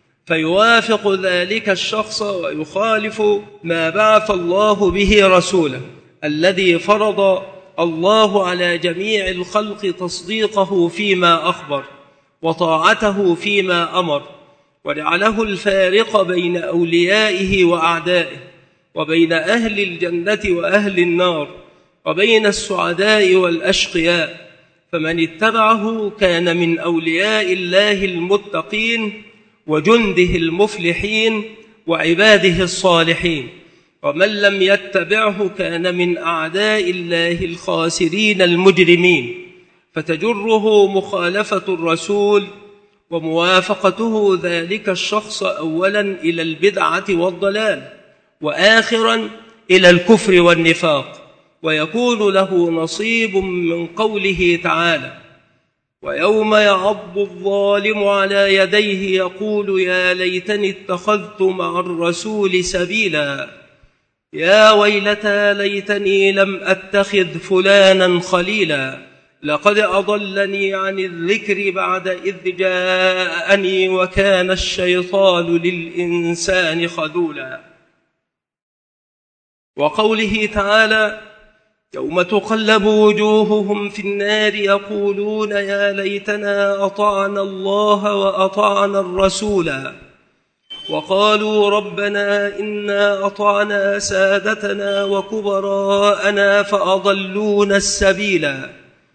فيوافق ذلك الشخص ويخالف ما بعث الله به رسوله، الذي فرض الله على جميع الخلق تصديقه فيما أخبر وطاعته فيما أمر، وجعله الفارق بين أوليائه وأعدائه، وبين أهل الجنة وأهل النار، وبين السعداء والأشقياء. فمن اتبعه كان من أولياء الله المتقين وجنده المفلحين وعباده الصالحين، ومن لم يتبعه كان من أعداء الله الخاسرين المجرمين. فتجره مخالفة الرسول وموافقته ذلك الشخص أولا إلى البدعة والضلال، وآخرا إلى الكفر والنفاق، ويكون له نصيب من قوله تعالى: ويوم يعض الظالم على يديه يقول يا ليتني اتخذت مع الرسول سبيلا، يا ويلتى ليتني لم أتخذ فلانا خليلا، لقد أضلني عن الذكر بعد إذ جاءني وكان الشيطان للإنسان خذولا. وقوله تعالى: يوم تقلب وجوههم في النار يقولون يا ليتنا أطعنا الله وأطعنا الرسولا، وقالوا ربنا إنا أطعنا سادتنا وكبراءنا فأضلونا السبيلا،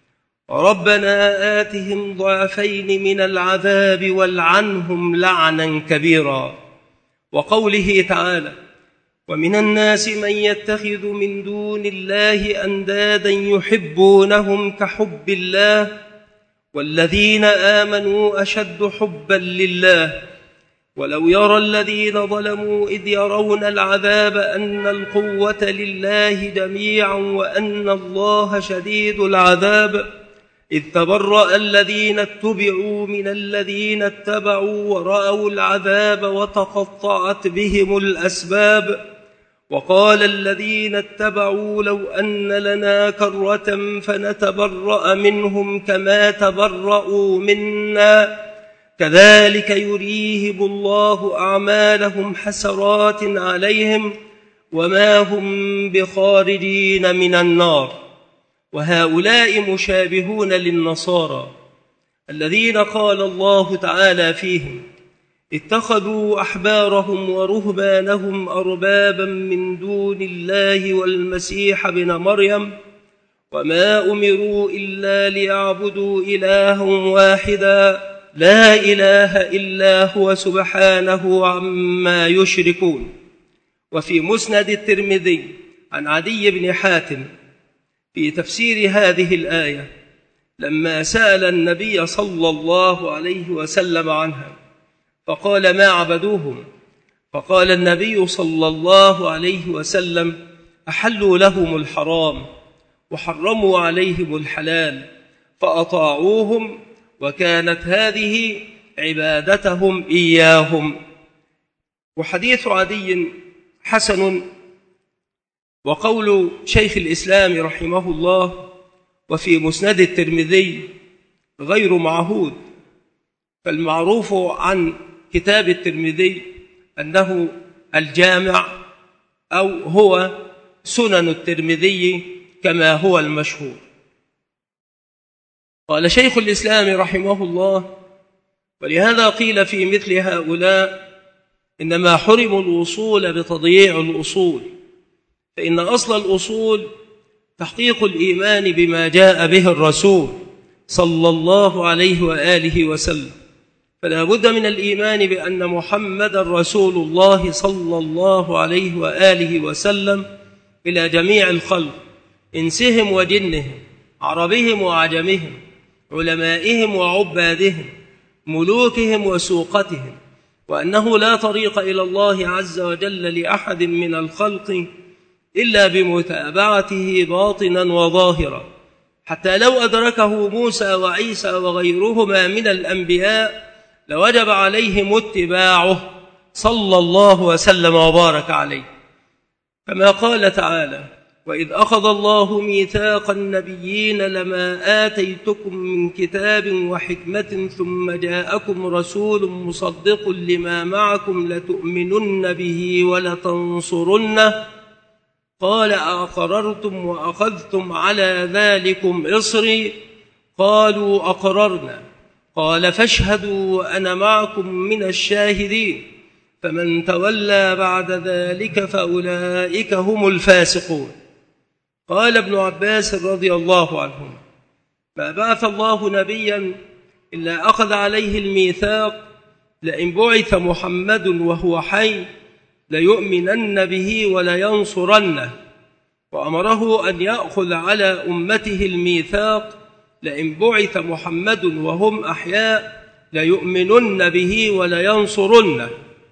ربنا آتهم ضعفين من العذاب والعنهم لعنا كبيرا. وقوله تعالى: ومن الناس من يتخذ من دون الله أندادا يحبونهم كحب الله والذين آمنوا أشد حبا لله، ولو يرى الذين ظلموا إذ يرون العذاب أن القوة لله جميعا وأن الله شديد العذاب، إذ تبرأ الذين اتبعوا من الذين اتبعوا ورأوا العذاب وتقطعت بهم الأسباب، وقال الذين اتبعوا لو أن لنا كرة فنتبرأ منهم كما تبرأوا منا كذلك يريهم الله أعمالهم حسرات عليهم وما هم بخارجين من النار. وهؤلاء مشابهون للنصارى الذين قال الله تعالى فيهم: اتخذوا أحبارهم ورهبانهم أربابا من دون الله والمسيح ابن مريم وما أمروا إلا ليعبدوا إلها واحدا لا إله إلا هو سبحانه عما يشركون. وفي مسند الترمذي عن عدي بن حاتم في تفسير هذه الآية لما سأل النبي صلى الله عليه وسلم عنها فقال ما عبدوهم، فقال النبي صلى الله عليه وسلم أحلوا لهم الحرام وحرموا عليهم الحلال فأطاعوهم، وكانت هذه عبادتهم إياهم. وحديث عدي حسن، وقول شيخ الإسلام رحمه الله وفي مسند الترمذي غير معهود، فالمعروف عن كتاب الترمذي أنه الجامع أو هو سنن الترمذي كما هو المشهور. قال شيخ الإسلام رحمه الله: ولهذا قيل في مثل هؤلاء إنما حرموا الوصول بتضييع الأصول، فإن أصل الأصول تحقيق الإيمان بما جاء به الرسول صلى الله عليه وآله وسلم، فلا بد من الإيمان بأن محمد رسول الله صلى الله عليه وآله وسلم إلى جميع الخلق، إنسهم وجنهم، عربهم وعجمهم، علمائهم وعبادهم، ملوكهم وسوقتهم، وأنه لا طريق إلى الله عز وجل لأحد من الخلق إلا بمتابعته باطنا وظاهرا، حتى لو أدركه موسى وعيسى وغيرهما من الأنبياء لوجب عليهم اتباعه صلى الله وسلم وبارك عليه، كما قال تعالى: وإذ أخذ الله ميثاق النبيين لما آتيتكم من كتاب وحكمة ثم جاءكم رسول مصدق لما معكم لتؤمنن به ولتنصرنه قال أأقررتم وأخذتم على ذلكم إصري قالوا أقررنا قال فاشهدوا وأنا معكم من الشاهدين فمن تولى بعد ذلك فأولئك هم الفاسقون. قال ابن عباس رضي الله عنهما: ما بعث الله نبيا إلا أخذ عليه الميثاق لئن بعث محمد وهو حي ليؤمنن به ولينصرنه، وأمره أن يأخذ على أمته الميثاق لئن بعث محمد وهم أحياء ليؤمنن به ولينصرنه.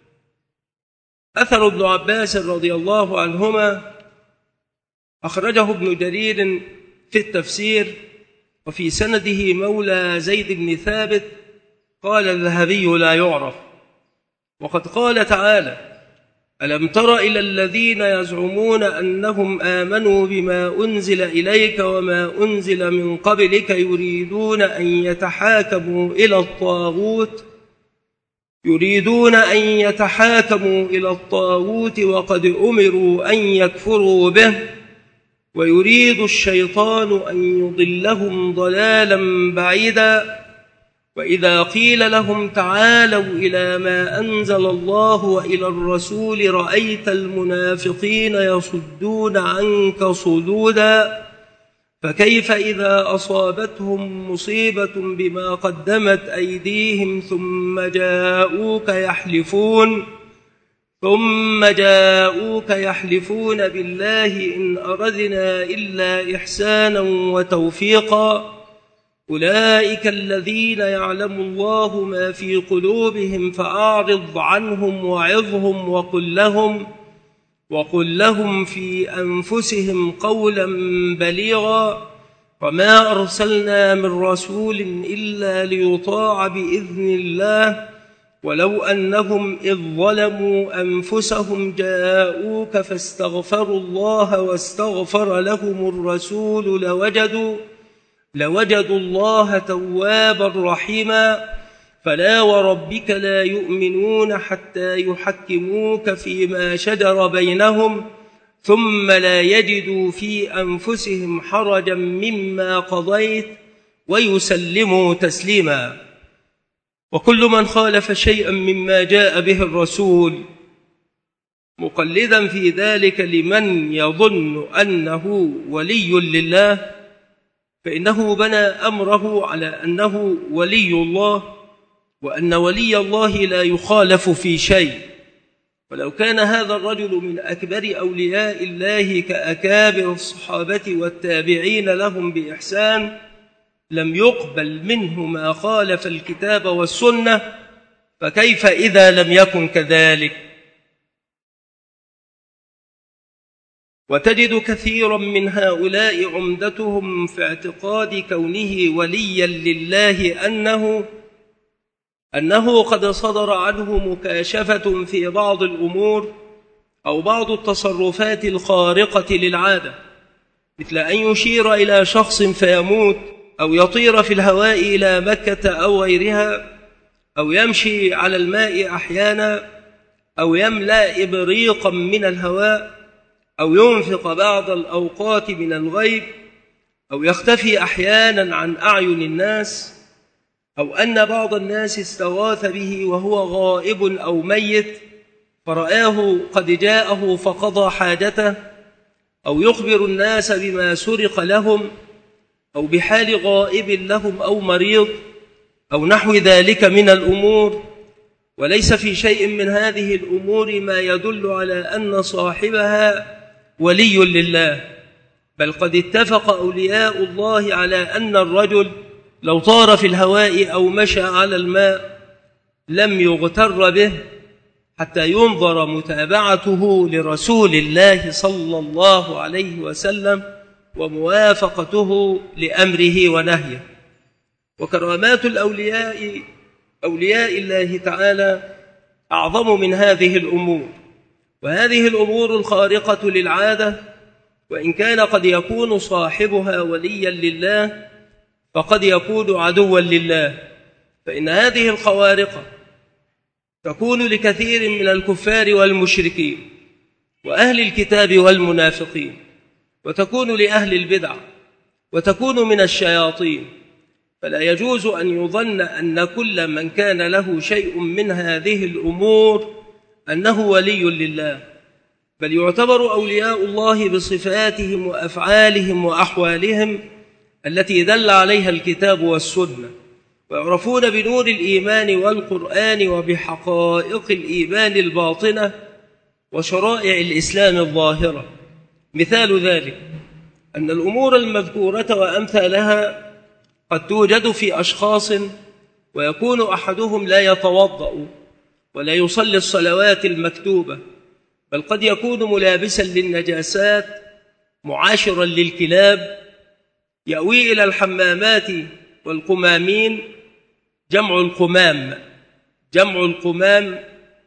أثر ابن عباس رضي الله عنهما أخرجه ابن جرير في التفسير، وفي سنده مولى زيد بن ثابت، قال الذهبي لا يعرف. وقد قال تعالى: ألم تر إلى الذين يزعمون أنهم آمنوا بما أنزل إليك وما أنزل من قبلك يريدون أن يتحاكموا إلى الطاغوت يريدون أن يتحاكموا إلى الطاغوت وقد أمروا أن يكفروا به ويريد الشيطان أن يضلهم ضلالا بعيدا. وإذا قيل لهم تعالوا إلى ما أنزل الله وإلى الرسول رأيت المنافقين يصدون عنك صدودا فكيف إذا أصابتهم مصيبة بما قدمت أيديهم ثم جاءوك يحلفون ثم جاءوك يحلفون بالله إن أردنا إلا إحسانا وتوفيقا أولئك الذين يعلم الله ما في قلوبهم فأعرض عنهم وعظهم وقل لهم وقل لهم في أنفسهم قولا بليغا وما أرسلنا من رسول إلا ليطاع بإذن الله ولو أنهم إذ ظلموا أنفسهم جاءوك فاستغفروا الله واستغفر لهم الرسول لوجدوا لوجدوا الله توابا رحيما فلا وربك لا يؤمنون حتى يحكموك فيما شجر بينهم ثم لا يجدوا في أنفسهم حرجا مما قضيت ويسلموا تسليما. وكل من خالف شيئا مما جاء به الرسول مقلدا في ذلك لمن يظن أنه ولي لله فإنه بنى أمره على أنه ولي الله وأن ولي الله لا يخالف في شيء. ولو كان هذا الرجل من أكبر أولياء الله كأكابر الصحابة والتابعين لهم بإحسان لم يقبل منه ما خالف الكتاب والسنة، فكيف إذا لم يكن كذلك؟ وتجد كثيرا من هؤلاء عمدتهم في اعتقاد كونه وليا لله أنه أنه قد صدر عنه مكاشفة في بعض الأمور أو بعض التصرفات الخارقة للعادة، مثل أن يشير إلى شخص فيموت، أو يطير في الهواء إلى مكة أو غيرها، أو يمشي على الماء أحيانا، أو يملأ إبريقا من الهواء، أو ينفق بعض الأوقات من الغيب، أو يختفي أحيانا عن أعين الناس، أو أن بعض الناس استغاث به وهو غائب أو ميت فرآه قد جاءه فقضى حاجته، أو يخبر الناس بما سرق لهم، أو بحال غائب لهم أو مريض، أو نحو ذلك من الأمور. وليس في شيء من هذه الأمور ما يدل على أن صاحبها ولي لله، بل قد اتفق أولياء الله على أن الرجل لو طار في الهواء أو مشى على الماء لم يغتر به حتى ينظر متابعته لرسول الله صلى الله عليه وسلم وموافقته لأمره ونهيه. وكرامات الأولياء أولياء الله تعالى أعظم من هذه الأمور. وهذه الأمور الخارقة للعادة وإن كان قد يكون صاحبها وليا لله فقد يكون عدوا لله، فإن هذه الخوارق تكون لكثير من الكفار والمشركين وأهل الكتاب والمنافقين، وتكون لأهل البدع، وتكون من الشياطين. فلا يجوز أن يظن أن كل من كان له شيء من هذه الأمور أنه ولي لله، بل يعتبر أولياء الله بصفاتهم وأفعالهم وأحوالهم التي دل عليها الكتاب والسنة، ويعرفون بنور الإيمان والقرآن وبحقائق الإيمان الباطنة وشرائع الإسلام الظاهرة. مثال ذلك أن الأمور المذكورة وأمثالها قد توجد في أشخاص ويكون أحدهم لا يتوضأ ولا يصلي الصلوات المكتوبة، بل قد يكون ملابسا للنجاسات معاشرا للكلاب، يأوي إلى الحمامات والقمامين، جمع القمام جمع القمام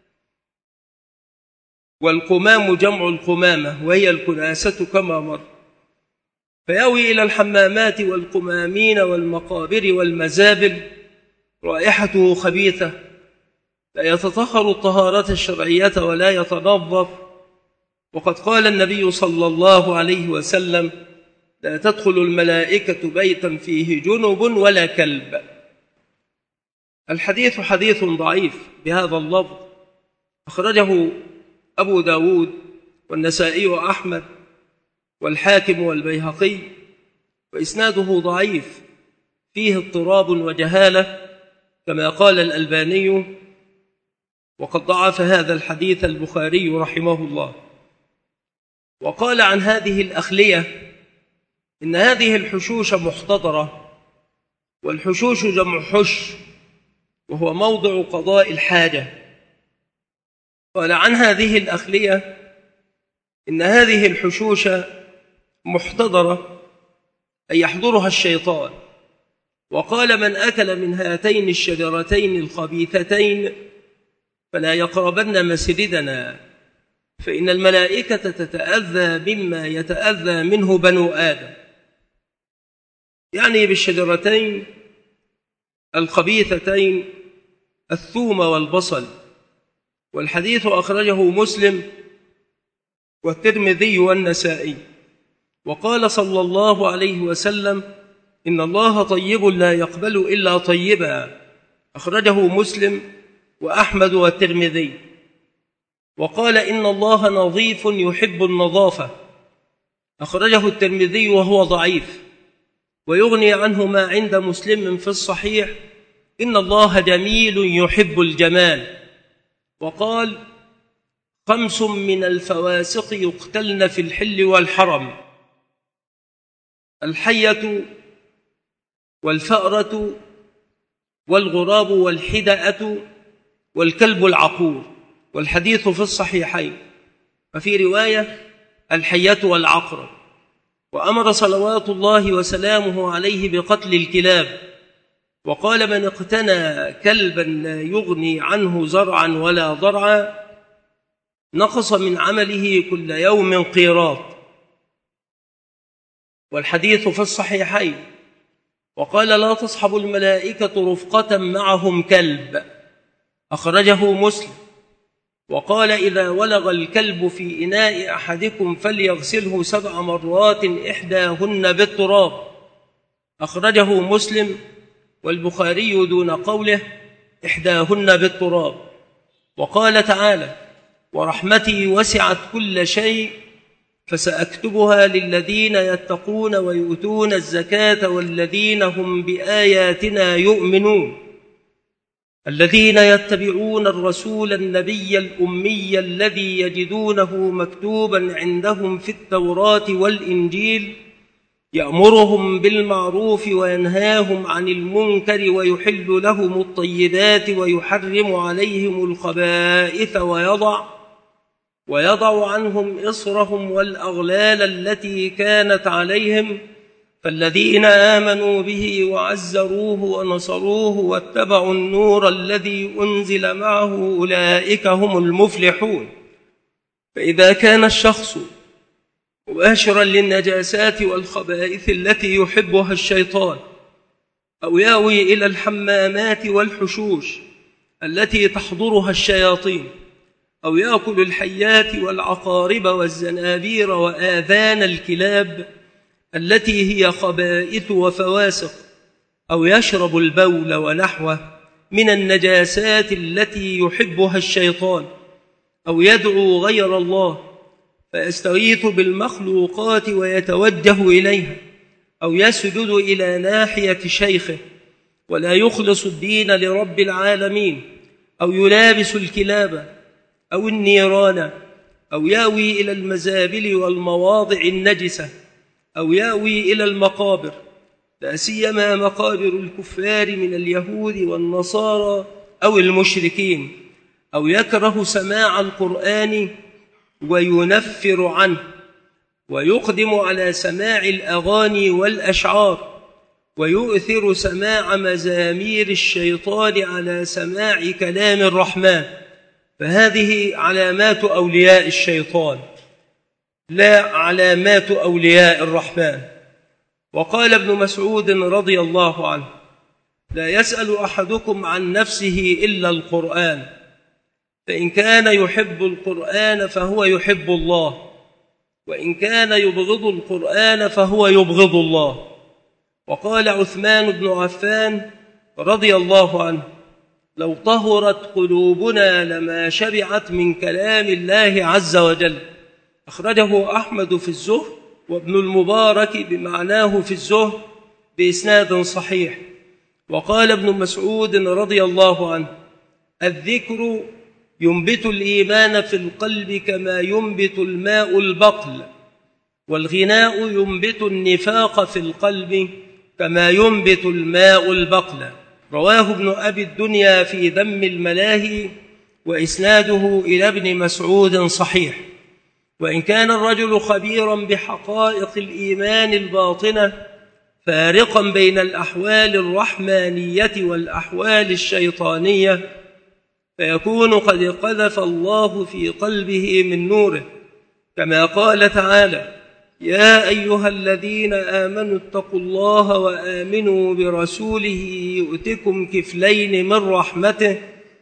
والقمام جمع القمامة وهي الكناسة كما مر، فيأوي إلى الحمامات والقمامين والمقابر والمزابل رائحته خبيثة، لا يتطهر الطهارة الشرعية ولا يتنظف. وقد قال النبي صلى الله عليه وسلم: لا تدخل الملائكة بيتا فيه جنب ولا كلب. الحديث حديث ضعيف بهذا اللفظ، أخرجه أبو داود والنسائي وأحمد والحاكم والبيهقي، وإسناده ضعيف فيه اضطراب وجهالة كما قال الألباني، وقد ضعف هذا الحديث البخاري رحمه الله. وقال عن هذه الأخلية إن هذه الحشوش محتضرة، والحشوش جمع حش وهو موضع قضاء الحاجة. قال عن هذه الأخلية إن هذه الحشوش محتضرة أي يحضرها الشيطان. وقال من أكل من هاتين الشجرتين الخبيثتين فلا يقربن مسجدنا، فإن الملائكة تتأذى مما يتأذى منه بنو آدم، يعني بالشجرتين الخبيثتين الثوم والبصل. والحديث أخرجه مسلم والترمذي والنسائي. وقال صلى الله عليه وسلم: إن الله طيب لا يقبل إلا طيبا، أخرجه مسلم وأحمد والترمذي. وقال: إن الله نظيف يحب النظافة، أخرجه الترمذي وهو ضعيف، ويغني عنه ما عند مسلم في الصحيح إن الله جميل يحب الجمال. وقال: خمس من الفواسق يقتلن في الحل والحرم: الحية والفأرة والغراب والحدأة والكلب العقور. والحديث في الصحيحين. وفي رواية: الحية والعقرب. وأمر صلوات الله وسلامه عليه بقتل الكلاب، وقال: من اقتنى كلبا لا يغني عنه زرعا ولا ضرعا نقص من عمله كل يوم قيراط. والحديث في الصحيحين. وقال: لا تصحب الملائكة رفقة معهم كلب، أخرجه مسلم. وقال: إذا ولغ الكلب في إناء أحدكم فليغسله سبع مرات إحداهن بالتراب، أخرجه مسلم والبخاري دون قوله إحداهن بالتراب. وقال تعالى: ورحمتي وسعت كل شيء فسأكتبها للذين يتقون ويؤتون الزكاة والذين هم بآياتنا يؤمنون. الذين يتبعون الرسول النبي الأمي الذي يجدونه مكتوبا عندهم في التوراة والإنجيل يأمرهم بالمعروف وينهاهم عن المنكر ويحل لهم الطيبات ويحرم عليهم الخبائث ويضع ويضع عنهم إصرهم والأغلال التي كانت عليهم. فالذين آمنوا به وعزروه ونصروه واتبعوا النور الذي أنزل معه أولئك هم المفلحون. فإذا كان الشخص مباشرا للنجاسات والخبائث التي يحبها الشيطان، أو ياوي إلى الحمامات والحشوش التي تحضرها الشياطين، أو يأكل الحيات والعقارب والزنابير وآذان الكلاب التي هي خبائث وفواسق، أو يشرب البول ونحوه من النجاسات التي يحبها الشيطان، أو يدعو غير الله فيستغيث بالمخلوقات ويتوجه إليها، أو يسجد إلى ناحية شيخه ولا يخلص الدين لرب العالمين، أو يلابس الكلاب أو النيران، أو ياوي إلى المزابل والمواضع النجسة، أو ياوي إلى المقابر، لا سيما مقابر الكفار من اليهود والنصارى أو المشركين، أو يكره سماع القرآن وينفر عنه، ويقدم على سماع الأغاني والأشعار، ويؤثر سماع مزامير الشيطان على سماع كلام الرحمن. فهذه علامات أولياء الشيطان لا علامات أولياء الرحمن. وقال ابن مسعود رضي الله عنه: لا يسأل أحدكم عن نفسه إلا القرآن، فإن كان يحب القرآن فهو يحب الله، وإن كان يبغض القرآن فهو يبغض الله. وقال عثمان بن عفان رضي الله عنه: لو طهرت قلوبنا لما شبعت من كلام الله عز وجل. أخرجه أحمد في الزهد وابن المبارك بمعناه في الزهد بإسناد صحيح. وقال ابن مسعود رضي الله عنه: الذكر ينبت الإيمان في القلب كما ينبت الماء البقل، والغناء ينبت النفاق في القلب كما ينبت الماء البقل. رواه ابن أبي الدنيا في ذم الملاهي، وإسناده إلى ابن مسعود صحيح. وإن كان الرجل خبيرا بحقائق الإيمان الباطنة فارقا بين الأحوال الرحمانية والأحوال الشيطانية، فيكون قد قذف الله في قلبه من نوره، كما قال تعالى: يا أيها الذين آمنوا اتقوا الله وآمنوا برسوله يؤتكم كفلين من رحمته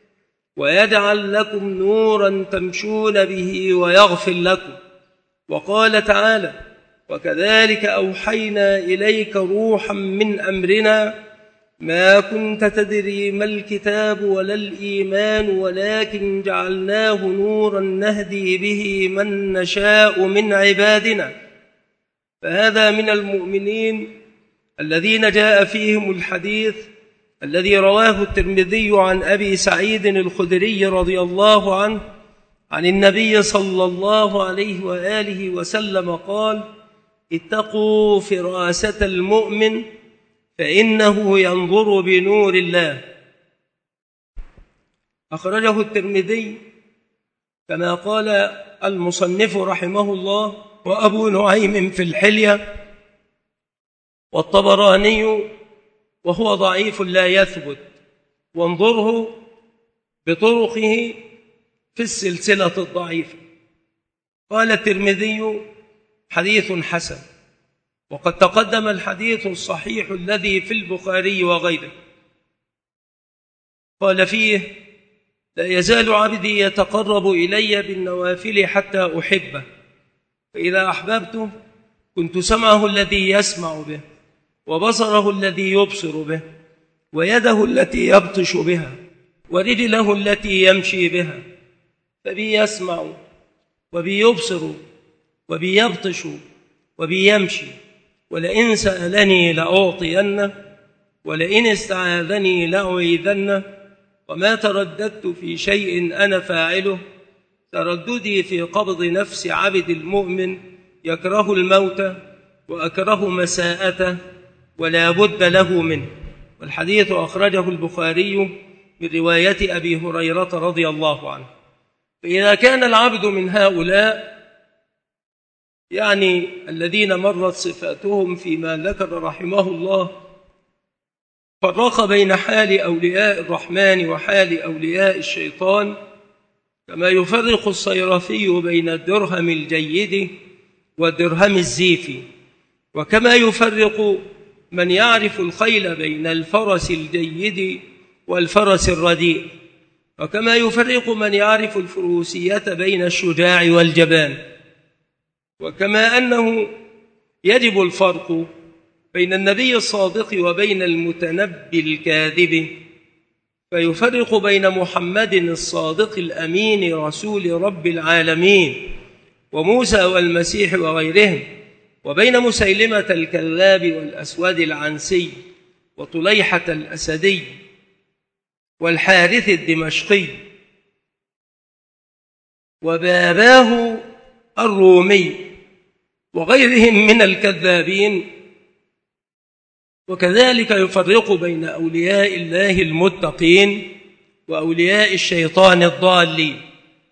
ويجعل لكم نورا تمشون به ويغفر لكم. وقال تعالى: وكذلك أوحينا إليك روحا من أمرنا ما كنت تدري ما الكتاب ولا الإيمان ولكن جعلناه نورا نهدي به من نشاء من عبادنا. فهذا من المؤمنين الذين جاء فيهم الحديث الذي رواه الترمذي عن أبي سعيد الخدري رضي الله عنه عن النبي صلى الله عليه وآله وسلم قال: اتقوا فراسة المؤمن فإنه ينظر بنور الله. أخرجه الترمذي كما قال المصنف رحمه الله، وأبو نعيم في الحلية، والطبراني، وهو ضعيف لا يثبت، وانظره بطرقه في السلسلة الضعيفة. قال الترمذي: حديث حسن. وقد تقدم الحديث الصحيح الذي في البخاري وغيره. قال فيه: لا يزال عبدي يتقرب إلي بالنوافل حتى أحبه، فإذا أحببته كنت سمعه الذي يسمع به، وبصره الذي يبصر به، ويده التي يبطش بها، ورجله التي يمشي بها. فبي يسمع وبي يبصر وبي يبطش وبي يمشي، ولئن سألني لأعطينه، ولئن استعاذني لأعيذنه. وما ترددت في شيء أنا فاعله ترددي في قبض نفس عبد المؤمن يكره الموت وأكره مساءته ولا بد له منه. والحديث أخرجه البخاري من رواية أبي هريرة رضي الله عنه. فإذا كان العبد من هؤلاء، يعني الذين مرت صفاتهم فيما ذكر رحمه الله، فرق بين حال أولياء الرحمن وحال أولياء الشيطان، كما يفرق الصيرفي بين الدرهم الجيد والدرهم الزيف، وكما يفرق من يعرف الخيل بين الفرس الجيد والفرس الرديء، وكما يفرق من يعرف الفروسية بين الشجاع والجبان. وكما أنه يجب الفرق بين النبي الصادق وبين المتنبي الكاذب، فيفرق بين محمد الصادق الأمين رسول رب العالمين وموسى والمسيح وغيرهم، وبين مسيلمة الكذاب والأسود العنسي وطليحة الأسدي والحارث الدمشقي وباباه الرومي وغيرهم من الكذابين. وكذلك يفرق بين أولياء الله المتقين وأولياء الشيطان الضالين.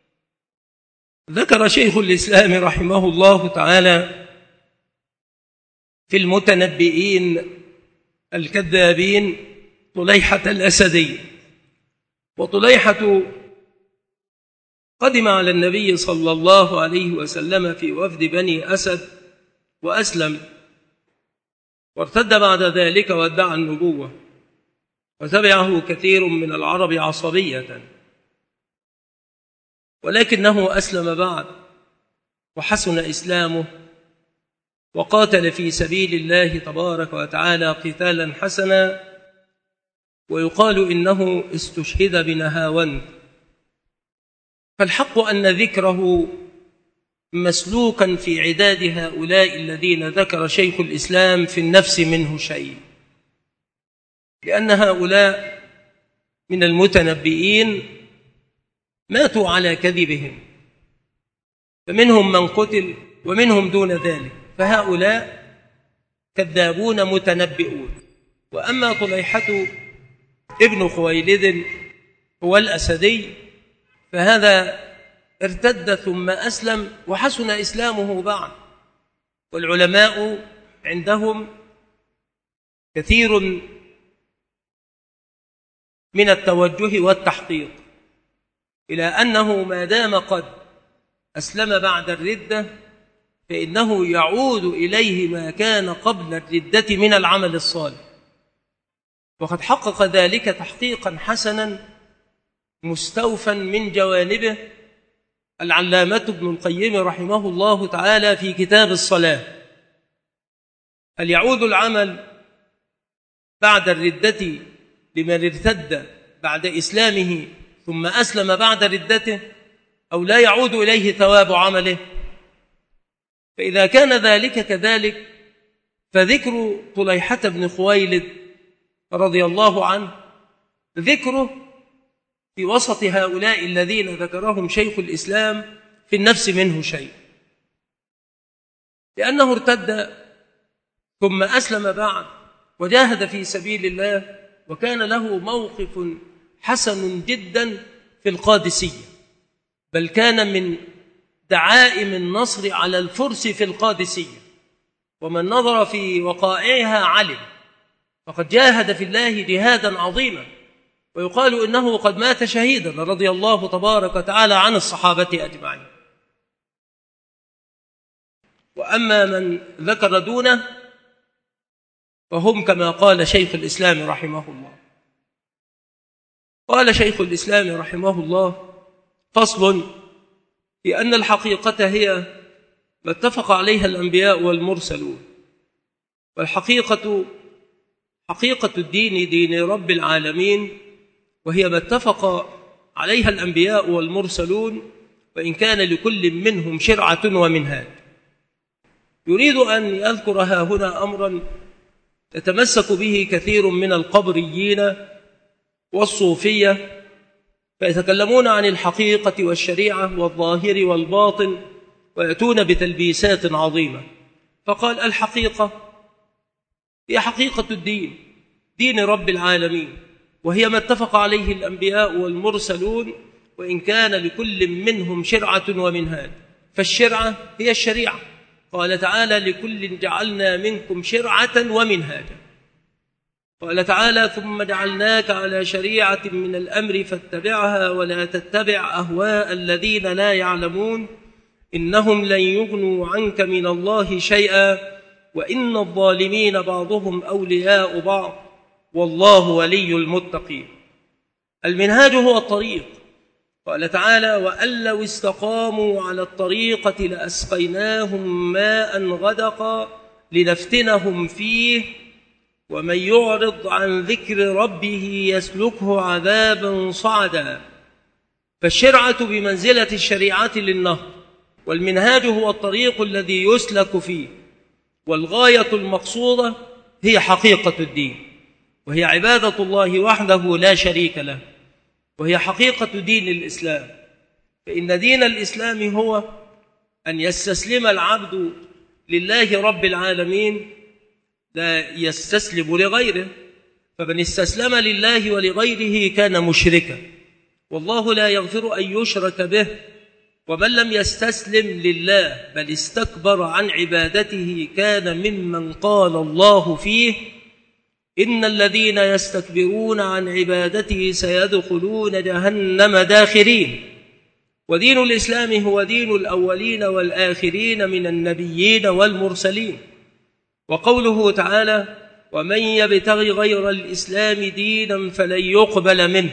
ذكر شيخ الإسلام رحمه الله تعالى في المتنبئين الكذابين طليحة الأسدي. وطليحة قدم على النبي صلى الله عليه وسلم في وفد بني أسد وأسلم، وارتد بعد ذلك وادعى النبوة، وتبعه كثير من العرب عصبية، ولكنه أسلم بعد وحسن إسلامه وقاتل في سبيل الله تبارك وتعالى قتالا حسنا، ويقال إنه استشهد بنهاوند. فالحق أن ذكره مسلوكا في عداد هؤلاء الذين ذكر شيخ الإسلام في النفس منه شيء، لأن هؤلاء من المتنبئين ماتوا على كذبهم، فمنهم من قتل ومنهم دون ذلك، فهؤلاء كذابون متنبئون. وأما طليحة ابن خويلد هو الأسدي، فهذا ارتد ثم أسلم وحسن إسلامه بعد. والعلماء عندهم كثير من التوجه والتحقيق إلى أنه ما دام قد أسلم بعد الردة فإنه يعود إليه ما كان قبل الردة من العمل الصالح. وقد حقق ذلك تحقيقا حسنا مستوفا من جوانبه العلامة ابن القيم رحمه الله تعالى في كتاب الصلاة. هل يعود العمل بعد الردة لمن ارتد بعد إسلامه ثم أسلم بعد ردته، أو لا يعود إليه ثواب عمله؟ فإذا كان ذلك كذلك، فذكر طليحة بن خويلد رضي الله عنه ذكره في وسط هؤلاء الذين ذكرهم شيخ الإسلام في النفس منه شيء، لأنه ارتد ثم أسلم بعد وجاهد في سبيل الله، وكان له موقف حسن جدا في القادسية، بل كان من دعائم النصر على الفرس في القادسية، ومن نظر في وقائعها علم، فقد جاهد في الله جهادا عظيما، ويقال إنه قد مات شهيدا رضي الله تبارك وتعالى عن الصحابة أجمعين. وأما من ذكر دونه فهم كما قال شيخ الإسلام رحمه الله. قال شيخ الإسلام رحمه الله: فصل في أن الحقيقة هي ما اتفق عليها الأنبياء والمرسلون، والحقيقة حقيقة الدين دين رب العالمين، وهي ما اتفق عليها الأنبياء والمرسلون، وإن كان لكل منهم شرعة ومنهاج. يريد أن يذكر ها هنا أمرا يتمسك به كثير من القبريين والصوفية، فيتكلمون عن الحقيقة والشريعة والظاهر والباطن، ويأتون بتلبيسات عظيمة. فقال: الحقيقة هي حقيقة الدين، دين رب العالمين، وهي ما اتفق عليه الأنبياء والمرسلون، وإن كان لكل منهم شرعة ومنهاج. فالشرعة هي الشريعة، قال تعالى: لكل جعلنا منكم شرعة ومنهاجا. قال تعالى: ثم جعلناك على شريعة من الأمر فاتبعها ولا تتبع أهواء الذين لا يعلمون إنهم لن يغنوا عنك من الله شيئا وإن الظالمين بعضهم أولياء بعض والله ولي المتقين. المنهاج هو الطريق. قال تعالى: وأن لو استقاموا على الطريقة لأسقيناهم ماء غدقا لنفتنهم فيه ومن يعرض عن ذكر ربه يسلكه عذابا صعدا. فالشرعة بمنزلة الشريعة للنهر، والمنهاج هو الطريق الذي يسلك فيه، والغاية المقصودة هي حقيقة الدين، وهي عبادة الله وحده لا شريك له، وهي حقيقة دين الإسلام. فإن دين الإسلام هو أن يستسلم العبد لله رب العالمين، لا يستسلم لغيره، فمن استسلم لله ولغيره كان مشركا، والله لا يغفر أن يشرك به. ومن لم يستسلم لله بل استكبر عن عبادته كان ممن قال الله فيه: إن الذين يستكبرون عن عبادته سيدخلون جهنم داخرين. ودين الإسلام هو دين الأولين والآخرين من النبيين والمرسلين. وقوله تعالى: ومن يبتغي غير الإسلام دينا فلن يقبل منه،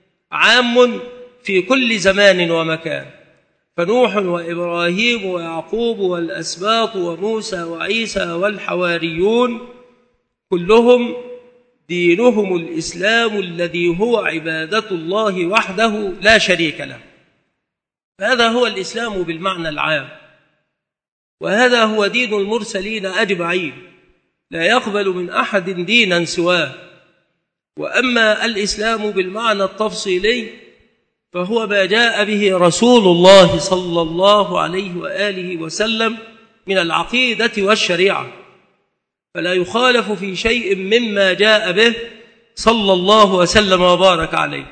عام في كل زمان ومكان، فنوح وإبراهيم ويعقوب والأسباط وموسى وعيسى والحواريون كلهم دينهم الإسلام الذي هو عبادة الله وحده لا شريك له. هذا هو الإسلام بالمعنى العام، وهذا هو دين المرسلين أجمعين، لا يقبل من أحد دينا سواه. وأما الإسلام بالمعنى التفصيلي فهو ما جاء به رسول الله صلى الله عليه وآله وسلم من العقيدة والشريعة، فلا يخالف في شيء مما جاء به صلى الله وسلم وبارك عليه.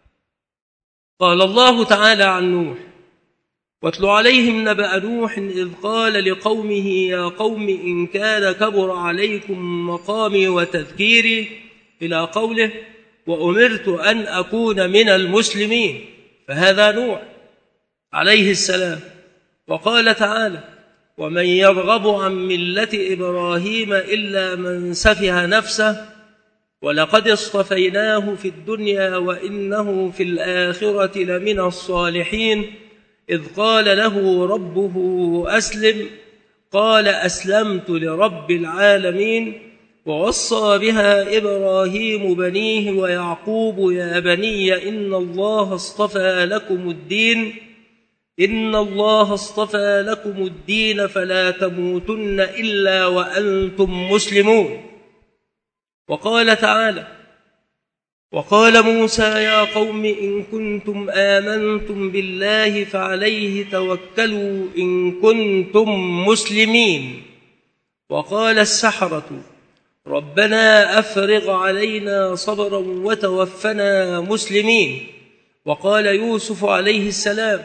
قال الله تعالى عن نوح: واتل عليهم نبأ نوح إذ قال لقومه يا قوم إن كان كبر عليكم مقامي وتذكيري إلى قوله وأمرت أن أكون من المسلمين، فهذا نوح عليه السلام. وقال تعالى: ومن يرغب عن ملة إبراهيم إلا من سفه نفسه ولقد اصطفيناه في الدنيا وإنه في الآخرة لمن الصالحين إذ قال له ربه أسلم قال أسلمت لرب العالمين ووصى بها إبراهيم بنيه ويعقوب يا بني إن الله اصطفى لكم الدين إن الله اصطفى لكم الدين فلا تموتن إلا وأنتم مسلمون. وقال تعالى: وقال موسى يا قوم إن كنتم آمنتم بالله فعليه توكلوا إن كنتم مسلمين. وقال السحرة: ربنا أفرغ علينا صبرا وتوفنا مسلمين. وقال يوسف عليه السلام: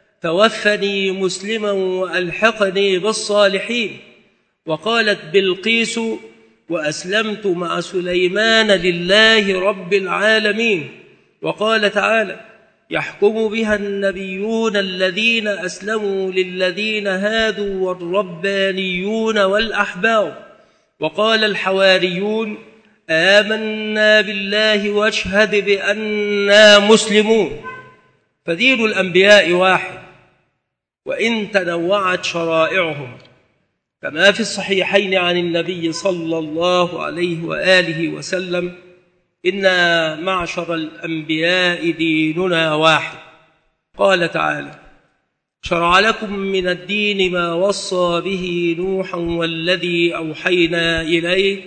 توفني مسلما وألحقني بالصالحين. وقالت بلقيس: وأسلمت مع سليمان لله رب العالمين. وقال تعالى: يحكم بها النبيون الذين أسلموا للذين هادوا والربانيون والأحبار. وقال الحواريون: آمنا بالله واشهد بأننا مسلمون. فدين الأنبياء واحد وإن تنوعت شرائعهم، كما في الصحيحين عن النبي صلى الله عليه وآله وسلم: إنا معشر الأنبياء ديننا واحد. قال تعالى: شرع لكم من الدين ما وصى به نوحا والذي أوحينا إليه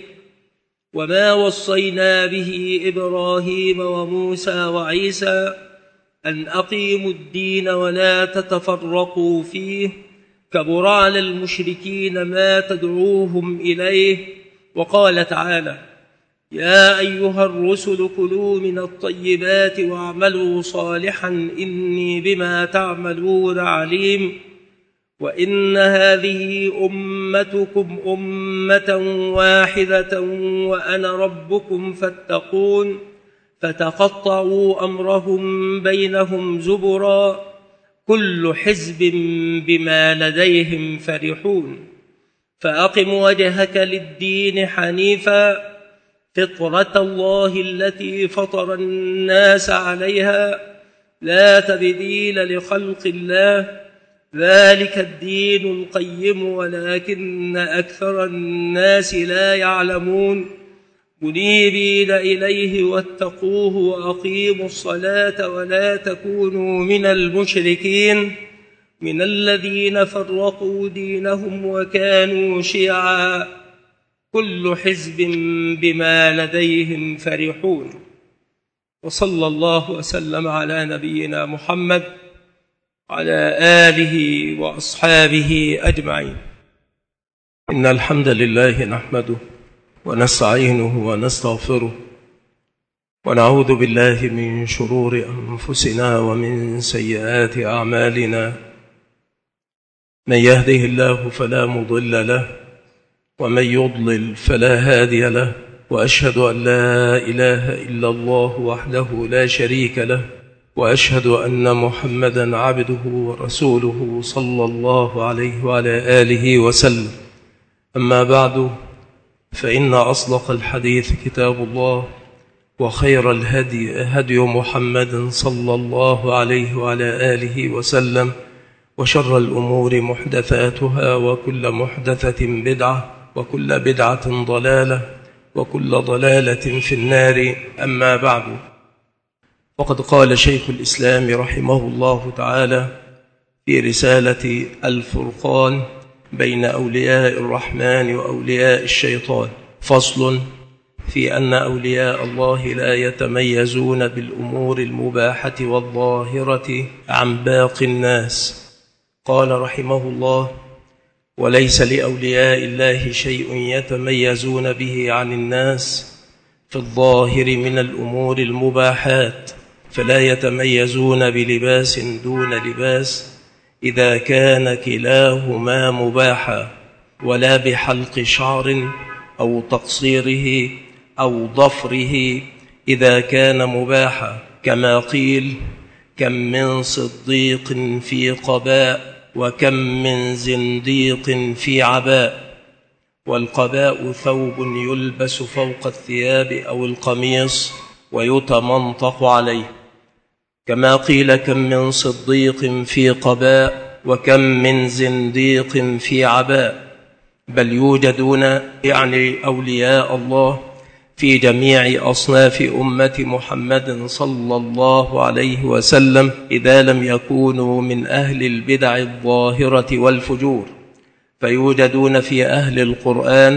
وما وصينا به إبراهيم وموسى وعيسى أن أقيموا الدين ولا تتفرقوا فيه، كبر على المشركين ما تدعوهم إليه. وقال تعالى: يا أيها الرسل كلوا من الطيبات واعملوا صالحا إني بما تعملون عليم. وإن هذه أمتكم أمة واحدة وأنا ربكم فاتقون. فتقطعوا أمرهم بينهم زبرا، كل حزب بما لديهم فرحون. فأقم وجهك للدين حنيفا، فطرة الله التي فطر الناس عليها، لا تبديل لخلق الله، ذلك الدين القيم ولكن أكثر الناس لا يعلمون. منيبين إليه واتقوه وأقيموا الصلاة ولا تكونوا من المشركين من الذين فرقوا دينهم وكانوا شيعا، كل حزب بما لديهم فرحون. وصلى الله وسلم على نبينا محمد على آله وأصحابه أجمعين. إن الحمد لله نحمده ونستعينه ونستغفره ونعوذ بالله من شرور أنفسنا ومن سيئات أعمالنا. من يهده الله فلا مضل له ومن يضلل فلا هادي له، وأشهد أن لا إله إلا الله وحده لا شريك له، وأشهد أن محمدا عبده ورسوله صلى الله عليه وعلى آله وسلم. أما بعد، فإن أصدق الحديث كتاب الله، وخير الهدي هدي محمد صلى الله عليه وعلى آله وسلم، وشر الأمور محدثاتها، وكل محدثة بدعة، وكل بدعة ضلالة، وكل ضلالة في النار. أما بعد، وقد قال شيخ الإسلام رحمه الله تعالى في رسالة الفرقان بين أولياء الرحمن وأولياء الشيطان: فصل في أن أولياء الله لا يتميزون بالأمور المباحة والظاهرة عن باقي الناس. قال رحمه الله: وليس لأولياء الله شيء يتميزون به عن الناس في الظاهر من الأمور المباحات، فلا يتميزون بلباس دون لباس إذا كان كلاهما مباحا، ولا بحلق شعر أو تقصيره أو ضفره إذا كان مباحا، كما قيل: كم من صديق في قباء وكم من زنديق في عباء. والقباء ثوب يلبس فوق الثياب أو القميص ويتمنطق عليه، كما قيل: كم من صديق في قباء وكم من زنديق في عباء. بل يوجدون يعني أولياء الله في جميع أصناف أمة محمد صلى الله عليه وسلم، إذا لم يكونوا من أهل البدع الظاهرة والفجور، فيوجدون في أهل القرآن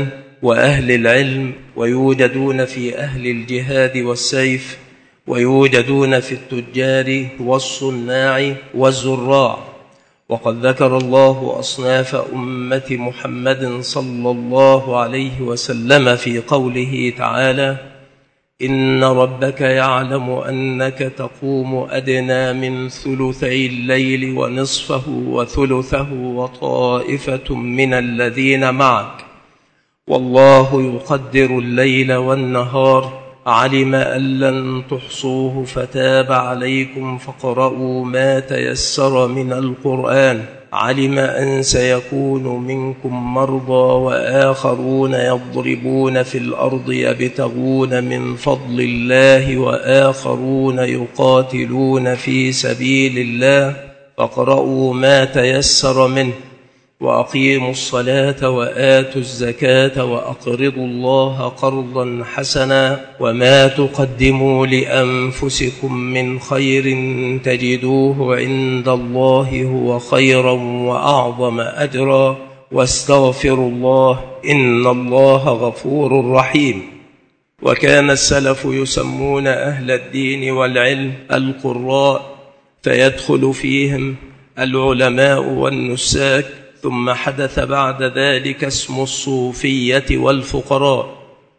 وأهل العلم، ويوجدون في أهل الجهاد والسيف، ويوجدون في التجار والصناع والزراع. وقد ذكر الله أصناف أمة محمد صلى الله عليه وسلم في قوله تعالى: إن ربك يعلم أنك تقوم أدنى من ثلثي الليل ونصفه وثلثه وطائفة من الذين معك، والله يقدر الليل والنهار، علم أن لن تحصوه فتاب عليكم فاقرؤوا ما تيسر من القرآن، علم أن سيكون منكم مرضى وآخرون يضربون في الأرض يبتغون من فضل الله وآخرون يقاتلون في سبيل الله، فاقرؤوا ما تيسر منه، وأقيموا الصلاة وآتوا الزكاة وأقرضوا الله قرضا حسنا، وما تقدموا لأنفسكم من خير تجدوه عند الله هو خيرا وأعظم أجرا، واستغفروا الله إن الله غفور رحيم. وكان السلف يسمون أهل الدين والعلم القراء، فيدخل فيهم العلماء والنساك، ثم حدث بعد ذلك اسم الصوفية والفقراء.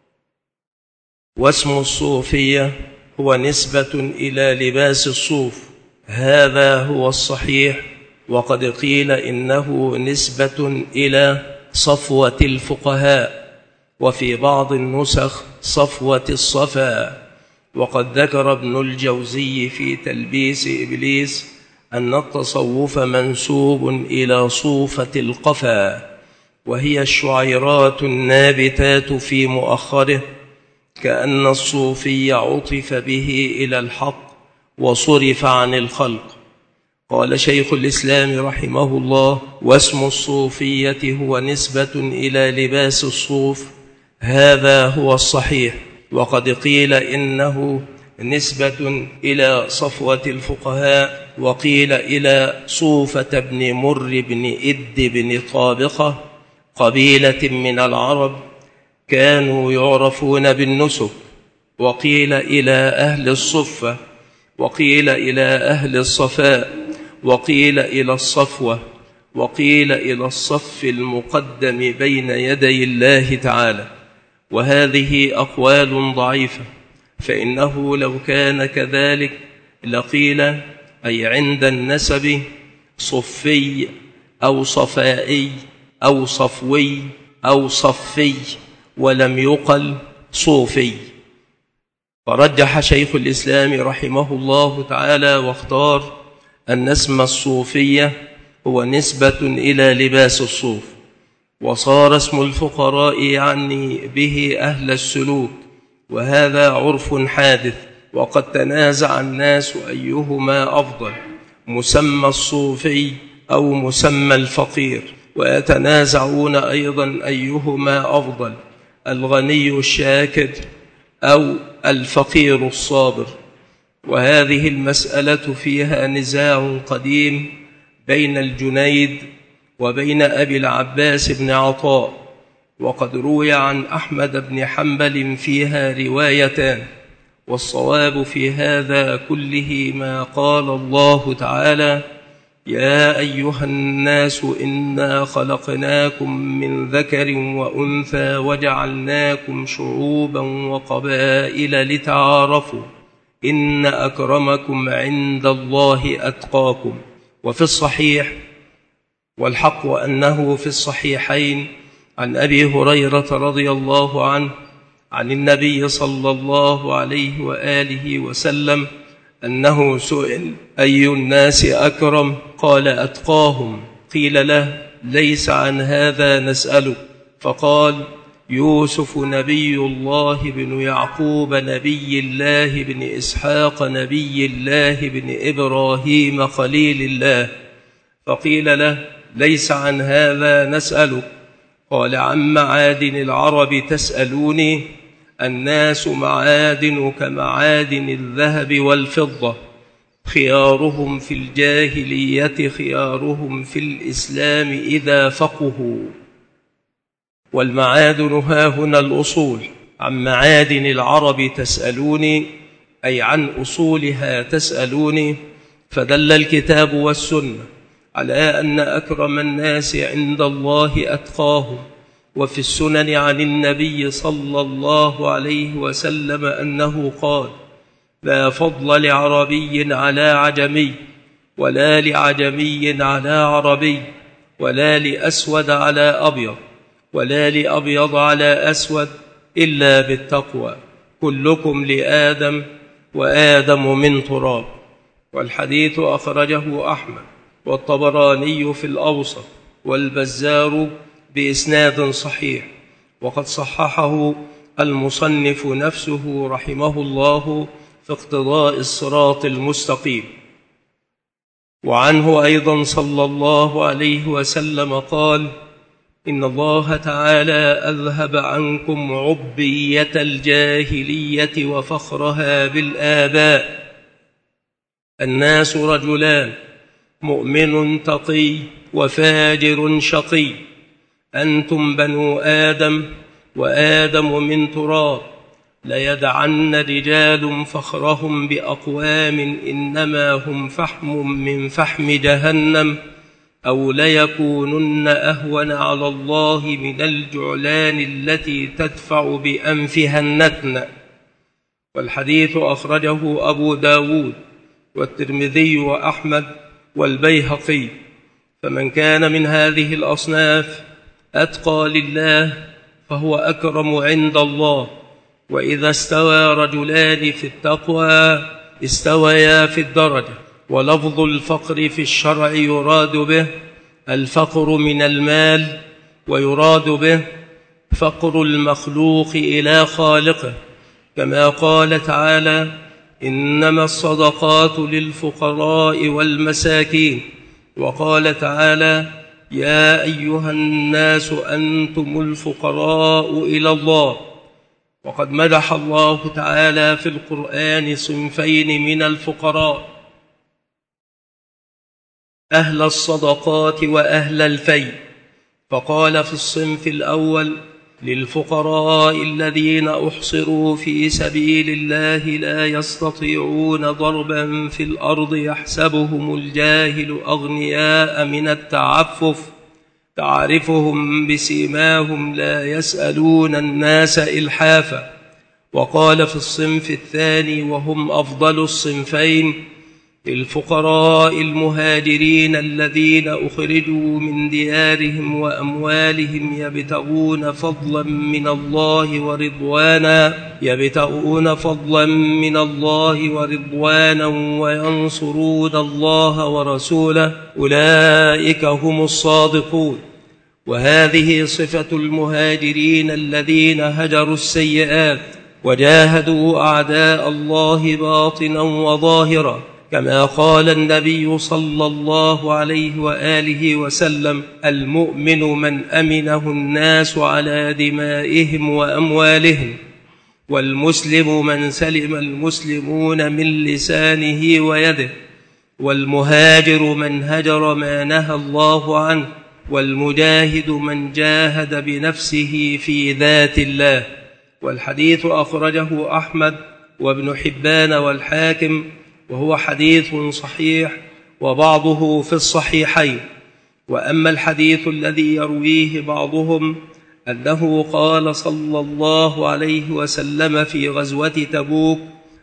واسم الصوفية هو نسبة إلى لباس الصوف، هذا هو الصحيح، وقد قيل إنه نسبة إلى صفوة الفقهاء، وفي بعض النسخ صفوة الصفا. وقد ذكر ابن الجوزي في تلبيس إبليس أن التصوف منسوب إلى صوفة القفا، وهي الشعيرات النابتات في مؤخره، كأن الصوفي عطف به إلى الحق وصرف عن الخلق. قال شيخ الإسلام رحمه الله: واسم الصوفية هو نسبة إلى لباس الصوف، هذا هو الصحيح. وقد قيل إنه نسبة إلى صفوة الفقهاء، وقيل إلى صوفة بن مر بن إد بن طابقة، قبيلة من العرب كانوا يعرفون بالنسك. وقيل إلى أهل الصفة، وقيل إلى أهل الصفاء، وقيل إلى الصفوة، وقيل إلى الصف المقدم بين يدي الله تعالى. وهذه أقوال ضعيفة، فإنه لو كان كذلك لقيل أي عند النسب صفي أو صفائي أو صفوي أو صفي، ولم يقل صوفي. فرجح شيخ الإسلام رحمه الله تعالى واختار أن اسم الصوفية هو نسبة إلى لباس الصوف، وصار اسم الفقراء يعني به أهل السلوك، وهذا عرف حادث. وقد تنازع الناس أيهما أفضل، مسمى الصوفي أو مسمى الفقير، ويتنازعون أيضا أيهما أفضل، الغني الشاكر أو الفقير الصابر. وهذه المسألة فيها نزاع قديم بين الجنيد وبين أبي العباس بن عطاء، وقد روي عن أحمد بن حنبل فيها روايتان. والصواب في هذا كله ما قال الله تعالى: يا أيها الناس إنا خلقناكم من ذكر وأنثى وجعلناكم شعوبا وقبائل لتعارفوا إن أكرمكم عند الله أتقاكم. وفي الصحيح، والحق أنه في الصحيحين، عن أبي هريرة رضي الله عنه عن النبي صلى الله عليه وآله وسلم أنه سئل: أي الناس أكرم؟ قال: أتقاهم. قيل له: ليس عن هذا نسألك. فقال: يوسف نبي الله بن يعقوب نبي الله بن إسحاق نبي الله بن إبراهيم خليل الله. فقيل له: ليس عن هذا نسألك. قال: عن معادن العرب تسألوني؟ الناس معادن كمعادن الذهب والفضة، خيارهم في الجاهلية خيارهم في الإسلام إذا فقهوا. والمعادن هاهنا الأصول. عن معادن العرب تسألوني، أي عن أصولها تسألوني. فدل الكتاب والسنة على أن أكرم الناس عند الله أتقاهم. وفي السنن عن النبي صلى الله عليه وسلم أنه قال: لا فضل لعربي على عجمي، ولا لعجمي على عربي، ولا لأسود على أبيض، ولا لأبيض على أسود، إلا بالتقوى. كلكم لآدم، وآدم من تراب. والحديث أخرجه أحمد والطبراني في الأوسط والبزار بإسناد صحيح، وقد صححه المصنف نفسه رحمه الله في اقتضاء الصراط المستقيم. وعنه أيضا صلى الله عليه وسلم قال: إن الله تعالى أذهب عنكم عبية الجاهلية وفخرها بالآباء. الناس رجلان، مؤمن تقي وفاجر شقي. أنتم بنو آدم، وآدم من تراب. ليدعن رجال فخرهم بأقوام إنما هم فحم من فحم جهنم، أو ليكونن أهون على الله من الجعلان التي تدفع بأنفها النتن. والحديث أخرجه أبو داود والترمذي وأحمد والبيهقي. فمن كان من هذه الأصناف أتقى لله فهو أكرم عند الله. وإذا استوى رجلان في التقوى استويا في الدرجة. ولفظ الفقر في الشرع يراد به الفقر من المال، ويراد به فقر المخلوق إلى خالقه، كما قال تعالى: إنما الصدقات للفقراء والمساكين. وقال تعالى: يا أيها الناس أنتم الفقراء إلى الله. وقد مدح الله تعالى في القرآن صنفين من الفقراء: أهل الصدقات وأهل الفي. فقال في الصنف الأول: للفقراء الذين أحصروا في سبيل الله لا يستطيعون ضربا في الأرض يحسبهم الجاهل أغنياء من التعفف تعرفهم بسيماهم لا يسألون الناس إلحافا. وقال في الصنف الثاني وهم أفضل الصنفين: للفقراء المهاجرين الذين أخرجوا من ديارهم وأموالهم يبتغون فضلا من الله ورضوانا يبتغون فضلا من الله ورضوانا وينصرون الله ورسوله، أولئك هم الصادقون. وهذه صفة المهاجرين الذين هجروا السيئات وجاهدوا أعداء الله باطنا وظاهرا، كما قال النبي صلى الله عليه وآله وسلم: المؤمن من أمنه الناس على دمائهم وأموالهم، والمسلم من سلم المسلمون من لسانه ويده، والمهاجر من هجر ما نهى الله عنه، والمجاهد من جاهد بنفسه في ذات الله. والحديث أخرجه أحمد وابن حبان والحاكم، وهو حديث صحيح، وبعضه في الصحيحين. وأما الحديث الذي يرويه بعضهم أنه قال صلى الله عليه وسلم في غزوة تبوك: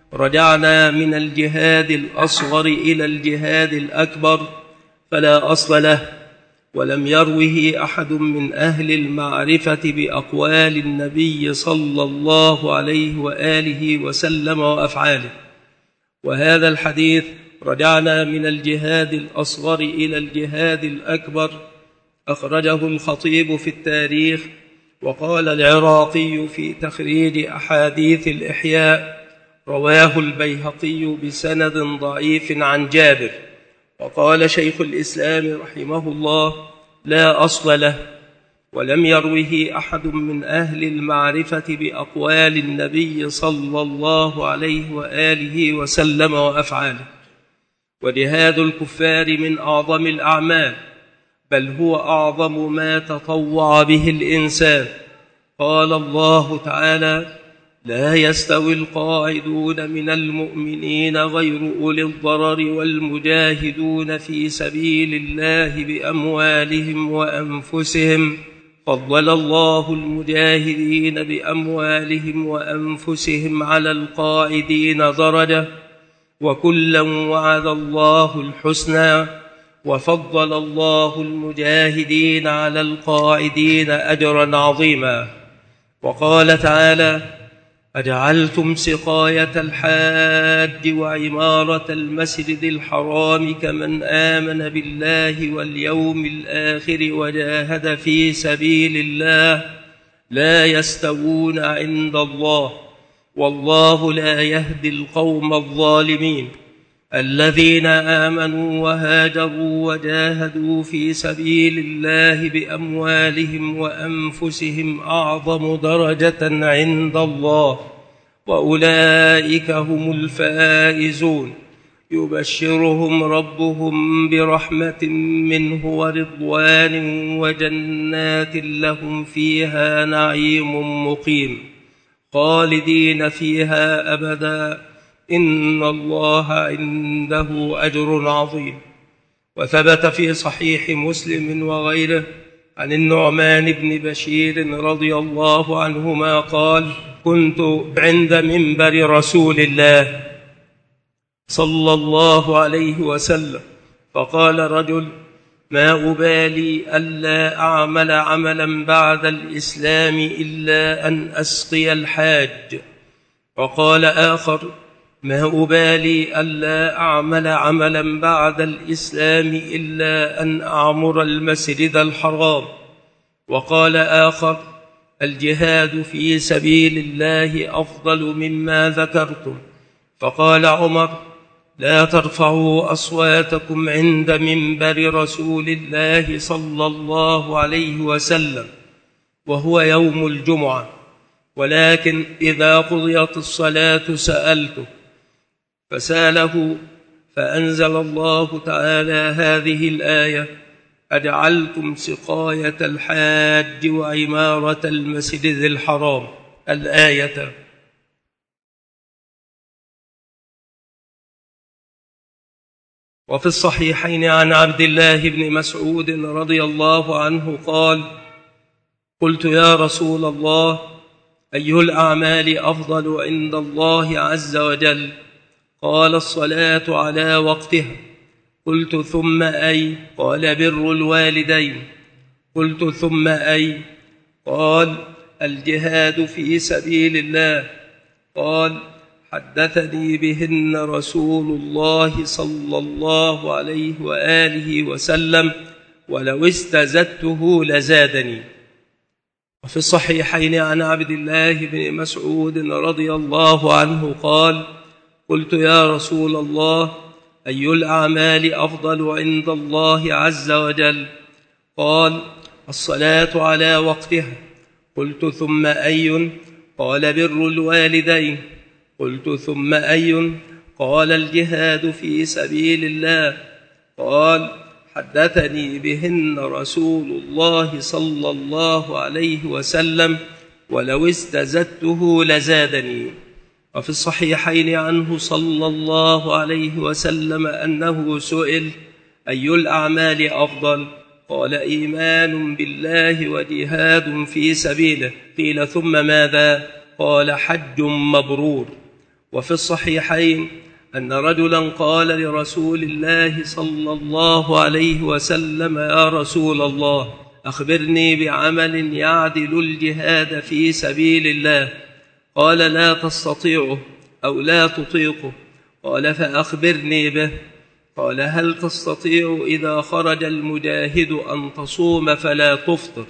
رجعنا من الجهاد الأصغر إلى الجهاد الأكبر، فلا أصل له، ولم يروه أحد من أهل المعرفة بأقوال النبي صلى الله عليه وآله وسلم وأفعاله. وهذا الحديث رجعنا من الجهاد الأصغر إلى الجهاد الأكبر أخرجه الخطيب في التاريخ. وقال العراقي في تخريج أحاديث الإحياء: رواه البيهقي بسند ضعيف عن جابر. وقال شيخ الإسلام رحمه الله: لا أصل له، ولم يروه أحد من أهل المعرفة بأقوال النبي صلى الله عليه وآله وسلم وأفعاله. وجهاد الكفار من أعظم الأعمال، بل هو أعظم ما تطوع به الإنسان، قال الله تعالى: لا يستوي القاعدون من المؤمنين غير أولي الضرر والمجاهدون في سبيل الله بأموالهم وأنفسهم، فضل الله المجاهدين بأموالهم وأنفسهم على القاعدين درجة، وكلا وعد الله الحسنى، وفضل الله المجاهدين على القاعدين أجرا عظيما. وقال تعالى: أجعلتم سقاية الحاج وعمارة المسجد الحرام كمن آمن بالله واليوم الآخر وجاهد في سبيل الله لا يستوون عند الله، والله لا يهدي القوم الظالمين. الذين آمنوا وهاجروا وجاهدوا في سبيل الله بأموالهم وأنفسهم أعظم درجة عند الله، وأولئك هم الفائزون. يبشرهم ربهم برحمة منه ورضوان وجنات لهم فيها نعيم مقيم خالدين فيها أبدا، إن الله عنده أجر عظيم. وثبت في صحيح مسلم وغيره عن النعمان بن بشير رضي الله عنهما قال: كنت عند منبر رسول الله صلى الله عليه وسلم، فقال رجل: ما أبالي ألا أعمل عملا بعد الإسلام إلا أن أسقي الحاج. وقال آخر: ما أبالي ألا أعمل عملا بعد الإسلام إلا أن أعمر المسجد الحرام. وقال آخر: الجهاد في سبيل الله أفضل مما ذكرتم. فقال عمر: لا ترفعوا أصواتكم عند منبر رسول الله صلى الله عليه وسلم وهو يوم الجمعة، ولكن إذا قضيت الصلاة سألته. فسأله فأنزل الله تعالى هذه الآية: أجعلتم سقاية الحاج وعمارة المسجد الحرام، الآية. وفي الصحيحين عن عبد الله بن مسعود رضي الله عنه قال: قلت يا رسول الله، أي الأعمال أفضل عند الله عز وجل؟ قال: الصلاة على وقتها. قلت: ثم أي؟ قال: بر الوالدين. قلت: ثم أي؟ قال: الجهاد في سبيل الله. قال: حدثني بهن رسول الله صلى الله عليه وآله وسلم، ولو استزدته لزادني. وفي الصحيحين عن عبد الله بن مسعود رضي الله عنه قال: قلت يا رسول الله، أي الأعمال أفضل عند الله عز وجل؟ قال: الصلاة على وقتها. قلت: ثم أي؟ قال: بر الوالدين. قلت: ثم أي؟ قال: الجهاد في سبيل الله. قال: حدثني بهن رسول الله صلى الله عليه وسلم، ولو استزدته لزادني. وفي الصحيحين عنه صلى الله عليه وسلم أنه سئل: أي الأعمال أفضل؟ قال: إيمان بالله وجهاد في سبيله. قيل: ثم ماذا؟ قال: حج مبرور. وفي الصحيحين أن رجلا قال لرسول الله صلى الله عليه وسلم: يا رسول الله، أخبرني بعمل يعدل الجهاد في سبيل الله. قال: لا تستطيعه أو لا تطيقه. قال: فأخبرني به. قال: هل تستطيع إذا خرج المجاهد أن تصوم فلا تفطر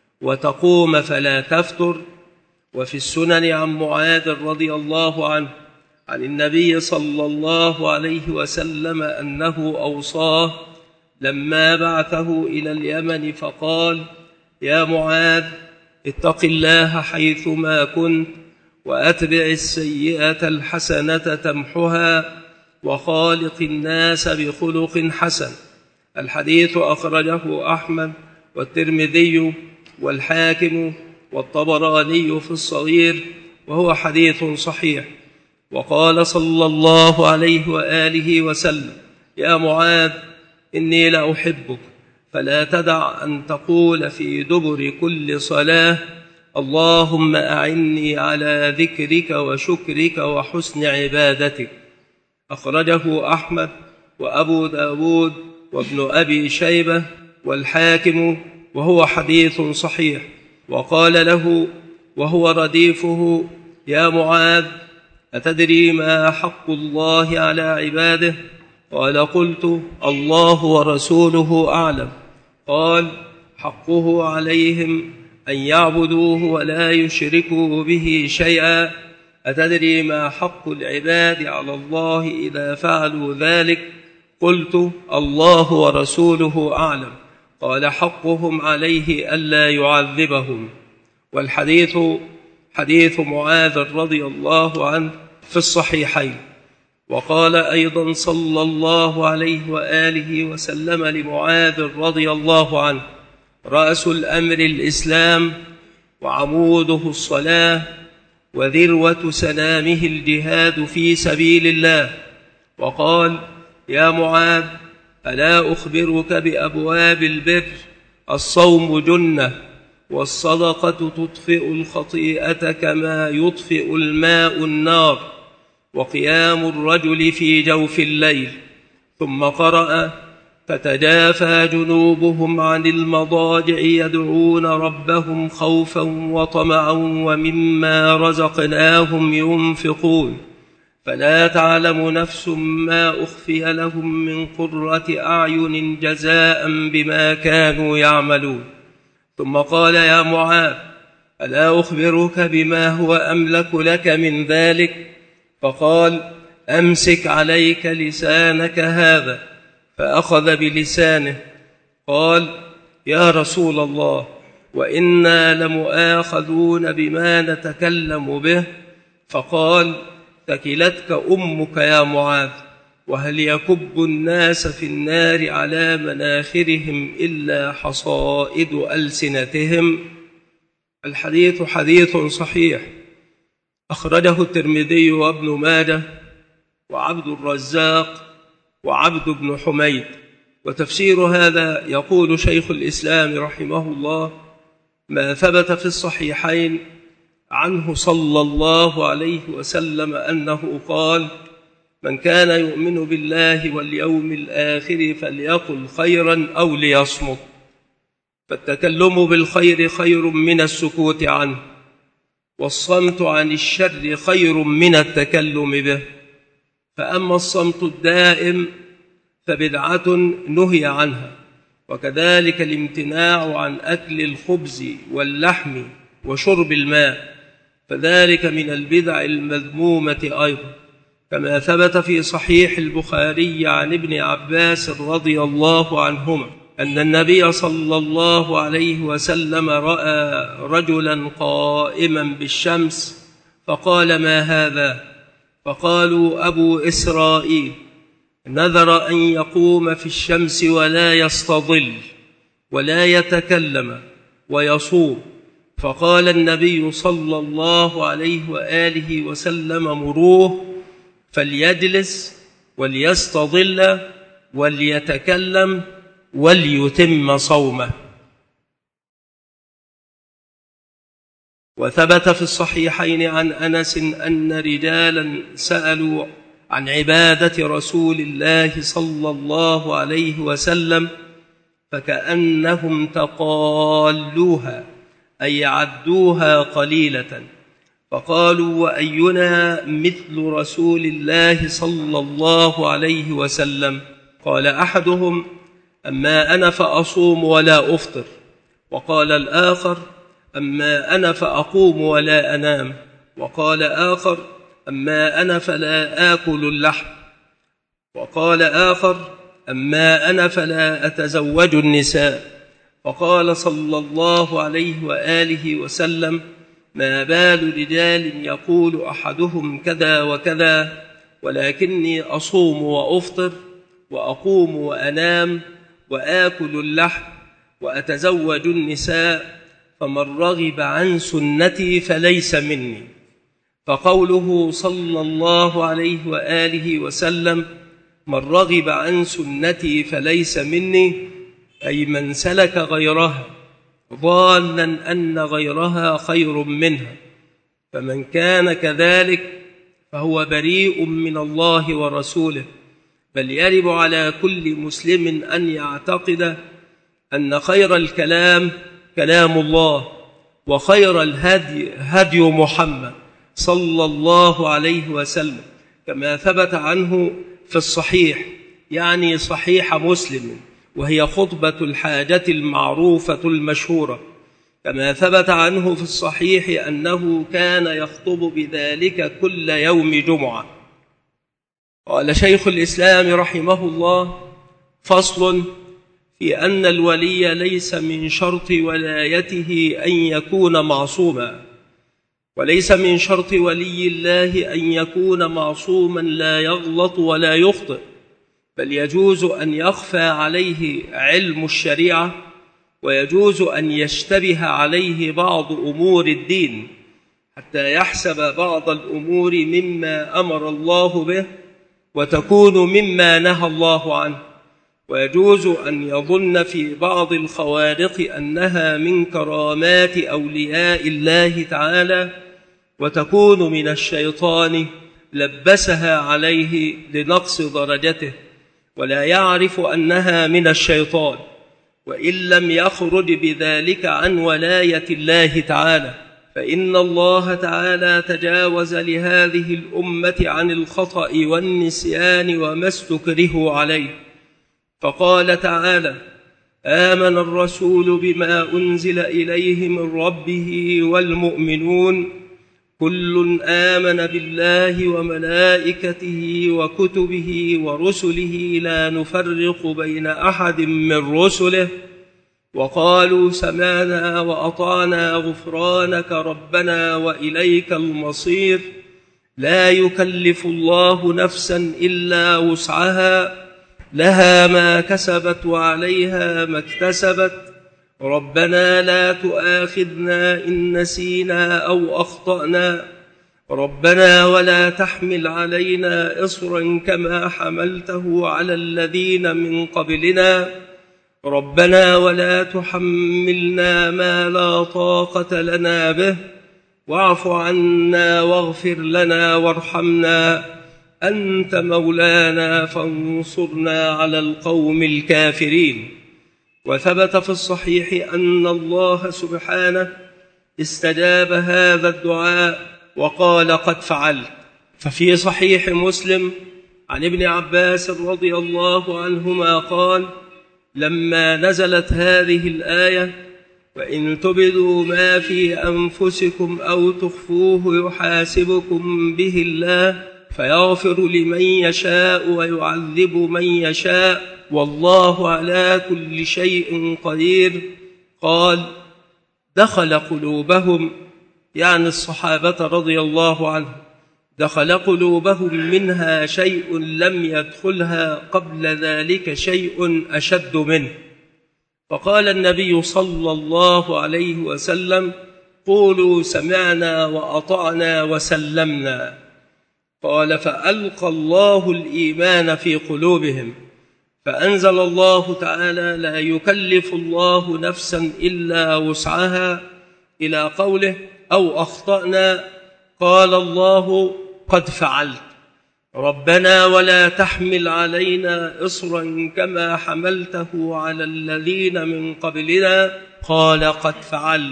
وتقوم فلا تفتر؟ وفي السنن عن معاذ رضي الله عنه عن النبي صلى الله عليه وسلم أنه أوصاه لما بعثه إلى اليمن فقال: يا معاذ، اتق الله حيثما كنت، وأتبع السيئة الحسنة تمحها، وخالق الناس بخلق حسن. الحديث أخرجه أحمد والترمذي والحاكم والطبراني في الصغير، وهو حديث صحيح. وقال صلى الله عليه وآله وسلم: يا معاذ إني لأحبك، فلا تدع أن تقول في دبر كل صلاة: اللهم أعني على ذكرك وشكرك وحسن عبادتك. أخرجه أحمد وأبو داود وابن أبي شيبة والحاكم، وهو حديث صحيح. وقال له وهو رديفه: يا معاذ أتدري ما حق الله على عباده؟ قال: قلت: الله ورسوله أعلم. قال: حقه عليهم أن يعبدوه ولا يشركوا به شيئا. أتدري ما حق العباد على الله إذا فعلوا ذلك؟ قلت: الله ورسوله أعلم. قال: حقهم عليه ألا يعذبهم. والحديث حديث معاذ رضي الله عنه في الصحيحين. وقال أيضا صلى الله عليه وآله وسلم لمعاذ رضي الله عنه: رأس الأمر الإسلام، وعموده الصلاة، وذروة سنامه الجهاد في سبيل الله. وقال: يا معاذ ألا أخبرك بأبواب البر؟ الصوم جنة، والصدقة تطفئ الخطيئة كما يطفئ الماء النار، وقيام الرجل في جوف الليل. ثم قرأ: فتجافى جنوبهم عن المضاجع يدعون ربهم خوفا وطمعا ومما رزقناهم ينفقون، فلا تعلم نفس ما أخفي لهم من قرة أعين جزاء بما كانوا يعملون. ثم قال: يا معاذ ألا أخبرك بما هو أملك لك من ذلك؟ فقال: أمسك عليك لسانك هذا. فأخذ بلسانه. قال: يا رسول الله، وإنا لمؤاخذون بما نتكلم به. فقال: ثكلتك أمك يا معاذ، وهل يكب الناس في النار على مناخرهم إلا حصائد ألسنتهم؟ الحديث حديث صحيح. أخرجه الترمذي وابن ماجه وعبد الرزاق وعبد بن حميد. وتفسير هذا يقول شيخ الإسلام رحمه الله: ما ثبت في الصحيحين عنه صلى الله عليه وسلم أنه قال: من كان يؤمن بالله واليوم الآخر فليقل خيرا أو ليصمت. فالتكلم بالخير خير من السكوت عنه، والصمت عن الشر خير من التكلم به. فأما الصمت الدائم فبدعة نهي عنها، وكذلك الامتناع عن أكل الخبز واللحم وشرب الماء، فذلك من البدع المذمومة أيضا، كما ثبت في صحيح البخاري عن ابن عباس رضي الله عنهما أن النبي صلى الله عليه وسلم رأى رجلا قائما بالشمس، فقال: ما هذا؟ فقالوا: أبو إسرائيل نذر أن يقوم في الشمس ولا يستظل ولا يتكلم ويصوم. فقال النبي صلى الله عليه وآله وسلم: مروه فليجلس وليستظل وليتكلم وليتم صومه. وثبت في الصحيحين عن أنس أن رجالا سألوا عن عبادة رسول الله صلى الله عليه وسلم فكأنهم تقالوها، أي عدوها قليلة. فقالوا: وأينا مثل رسول الله صلى الله عليه وسلم؟ قال أحدهم: أما أنا فأصوم ولا أفطر. وقال الآخر: أما أنا فأقوم ولا أنام. وقال آخر: أما أنا فلا آكل اللحم. وقال آخر: أما أنا فلا أتزوج النساء. فقال صلى الله عليه وآله وسلم: ما بال رجال يقول أحدهم كذا وكذا، ولكني أصوم وأفطر وأقوم وأنام وآكل اللحم وأتزوج النساء، فمن رغب عن سنتي فليس مني. فقوله صلى الله عليه وآله وسلم من رغب عن سنتي فليس مني، أي من سلك غيرها ظانا أن غيرها خير منها، فمن كان كذلك فهو بريء من الله ورسوله. بل يجب على كل مسلم أن يعتقد أن خير الكلام كلام الله، وخير الهدي هدي محمد صلى الله عليه وسلم، كما ثبت عنه في الصحيح، يعني صحيح مسلم، وهي خطبة الحاجة المعروفة المشهورة، كما ثبت عنه في الصحيح أنه كان يخطب بذلك كل يوم جمعة. قال شيخ الإسلام رحمه الله: فصل في أن الولي ليس من شرط ولايته أن يكون معصوما، وليس من شرط ولي الله أن يكون معصوما لا يغلط ولا يخطئ، بل يجوز أن يخفى عليه علم الشريعة، ويجوز أن يشتبه عليه بعض أمور الدين حتى يحسب بعض الأمور مما أمر الله به وتكون مما نهى الله عنه، ويجوز أن يظن في بعض الخوارق أنها من كرامات أولياء الله تعالى وتكون من الشيطان لبسها عليه لنقص درجته، ولا يعرف أنها من الشيطان، وإن لم يخرج بذلك عن ولاية الله تعالى، فإن الله تعالى تجاوز لهذه الأمة عن الخطأ والنسيان وما استكرهوا عليه، فقال تعالى: آمن الرسول بما أنزل إليه من ربه والمؤمنون كل آمن بالله وملائكته وكتبه ورسله لا نفرق بين أحد من رسله وقالوا سمعنا وأطعنا غفرانك ربنا وإليك المصير. لا يكلف الله نفسا إلا وسعها، لها ما كسبت وعليها ما اكتسبت، ربنا لا تؤاخذنا إن نسينا أو أخطأنا، ربنا ولا تحمل علينا إصرا كما حملته على الذين من قبلنا، ربنا ولا تحملنا ما لا طاقة لنا به، واعف عنا واغفر لنا وارحمنا، أنت مولانا فانصرنا على القوم الكافرين. وثبت في الصحيح أن الله سبحانه استجاب هذا الدعاء وقال: قد فعلت. ففي صحيح مسلم عن ابن عباس رضي الله عنهما قال: لما نزلت هذه الآية: وإن تبدوا ما في أنفسكم أو تخفوه يحاسبكم به الله فيغفر لمن يشاء ويعذب من يشاء والله على كل شيء قدير، قال: دخل قلوبهم، يعني الصحابة رضي الله عنهم، دخل قلوبهم منها شيء لم يدخلها قبل ذلك شيء أشد منه. فقال النبي صلى الله عليه وسلم: قولوا سمعنا وأطعنا وسلمنا. قال: فألقى الله الإيمان في قلوبهم، فأنزل الله تعالى: لا يكلف الله نفسا إلا وسعها، إلى قوله: أو أخطأنا، قال الله: قد فعلت. ربنا ولا تحمل علينا إصرا كما حملته على الذين من قبلنا، قال: قد فعلت.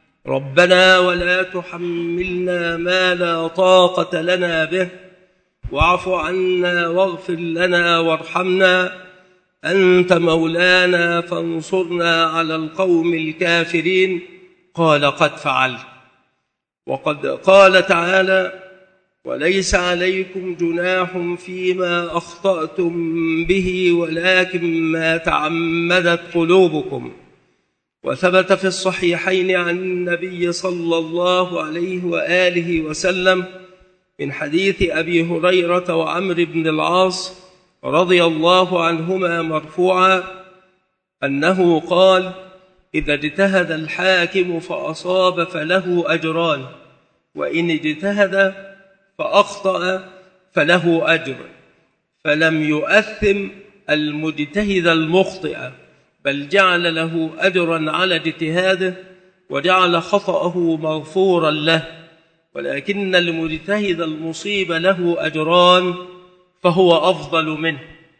ربنا ولا تحملنا ما لا طاقة لنا به، واعف عنا واغفر لنا وارحمنا، أنت مولانا فانصرنا على القوم الكافرين، قال: قد فعلت. وقد قال تعالى: وليس عليكم جناح فيما أخطأتم به ولكن ما تعمدت قلوبكم. وثبت في الصحيحين عن النبي صلى الله عليه وآله وسلم من حديث أبي هريرة وعمرو بن العاص رضي الله عنهما مرفوعا أنه قال: إذا اجتهد الحاكم فأصاب فله أجران، وإن اجتهد فأخطأ فله أجر، فلم يؤثم المجتهد المخطئ، بل جعل له أجرا على اجتهاده وجعل خطأه مغفورا له. ولكن المجتهد المصيب له أجران فهو أفضل منه.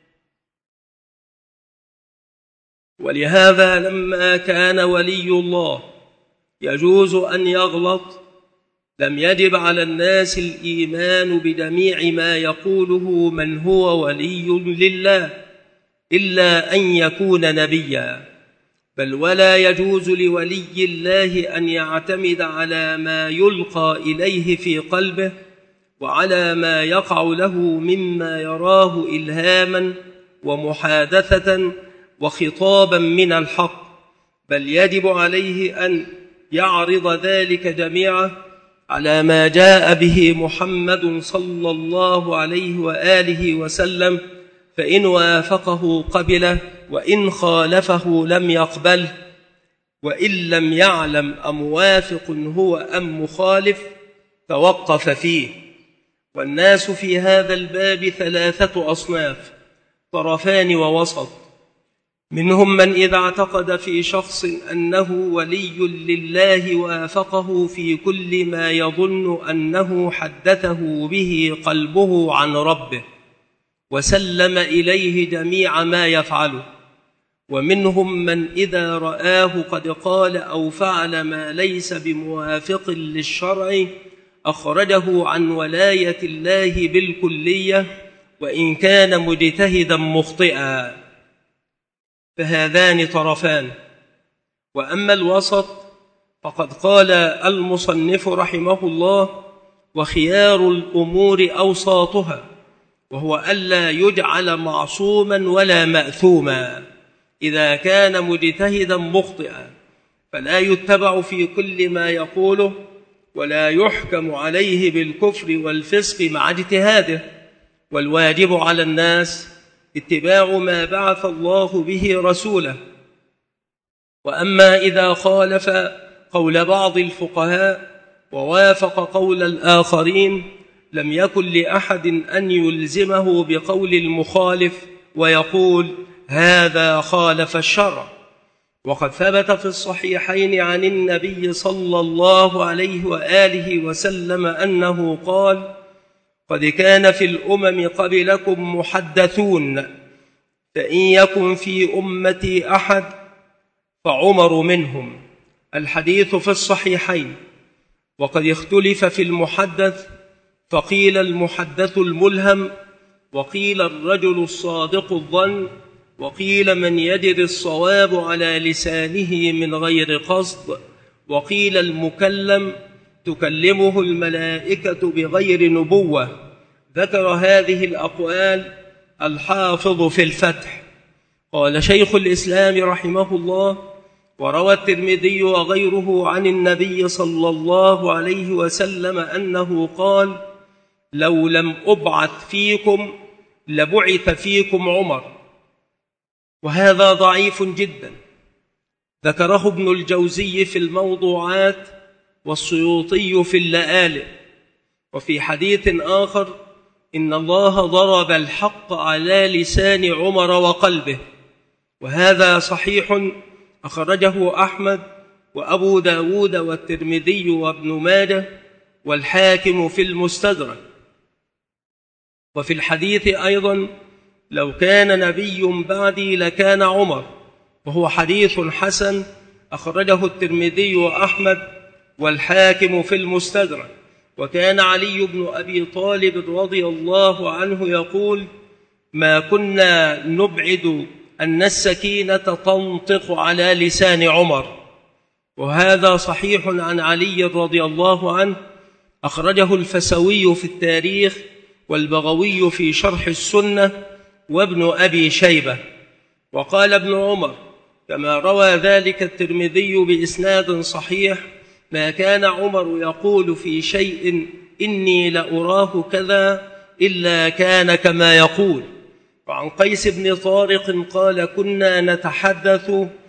ولهذا لما كان ولي الله يجوز أن يغلط لم يجب على الناس الإيمان بجميع ما يقوله من هو ولي لله إلا أن يكون نبيا، بل ولا يجوز لولي الله أن يعتمد على ما يلقى إليه في قلبه وعلى ما يقع له مما يراه إلهاما ومحادثة وخطابا من الحق، بل يجب عليه أن يعرض ذلك جميعا على ما جاء به محمد صلى الله عليه وآله وسلم، فإن وافقه قبله وإن خالفه لم يقبله، وإن لم يعلم أموافق هو أم مخالف توقف فيه. والناس في هذا الباب ثلاثة أصناف، طرفان ووسط. منهم من إذا اعتقد في شخص أنه ولي لله وافقه في كل ما يظن أنه حدثه به قلبه عن ربه وسلم إليه جميع ما يفعله. ومنهم من إذا رآه قد قال أو فعل ما ليس بموافق للشرع أخرجه عن ولاية الله بالكلية وإن كان مجتهدا مخطئا. فهذان طرفان. وأما الوسط فقد قال المصنف رحمه الله: وخيار الأمور أوساطها، وهو ألا يجعل معصوما ولا مأثوما إذا كان مجتهدا مخطئا، فلا يتبع في كل ما يقوله ولا يحكم عليه بالكفر والفسق مع اجتهاده، والواجب على الناس اتباع ما بعث الله به رسوله. وأما إذا خالف قول بعض الفقهاء ووافق قول الآخرين لم يكن لأحد أن يلزمه بقول المخالف ويقول هذا خالف الشرع. وقد ثبت في الصحيحين عن النبي صلى الله عليه وآله وسلم أنه قال: قد كان في الأمم قبلكم محدثون، فإن يكن في أمتي أحد فعمر منهم. الحديث في الصحيحين. وقد اختلف في المحدث، فقيل المحدث الملهم، وقيل الرجل الصادق الظن، وقيل من يجد الصواب على لسانه من غير قصد، وقيل المكلم تكلمه الملائكة بغير نبوة. ذكر هذه الأقوال الحافظ في الفتح. قال شيخ الإسلام رحمه الله: وروى الترمذي وغيره عن النبي صلى الله عليه وسلم أنه قال: لو لم أبعث فيكم لبعث فيكم عمر. وهذا ضعيف جدا، ذكره ابن الجوزي في الموضوعات والسيوطي في اللآلئ. وفي حديث آخر: إن الله ضرب الحق على لسان عمر وقلبه. وهذا صحيح، أخرجه أحمد وأبو داود والترمذي وابن ماجه والحاكم في المستدرك. وفي الحديث أيضا: لو كان نبي بعدي لكان عمر، وهو حديث حسن، أخرجه الترمذي وأحمد والحاكم في المستدرك. وكان علي بن أبي طالب رضي الله عنه يقول: ما كنا نبعد أن السكينة تنطق على لسان عمر. وهذا صحيح عن علي رضي الله عنه، أخرجه الفسوي في التاريخ والبغوي في شرح السنة وابن أبي شيبة. وقال ابن عمر كما روى ذلك الترمذي بإسناد صحيح: ما كان عمر يقول في شيء إني لأراه كذا إلا كان كما يقول. وعن قيس بن طارق قال: كنا نتحدث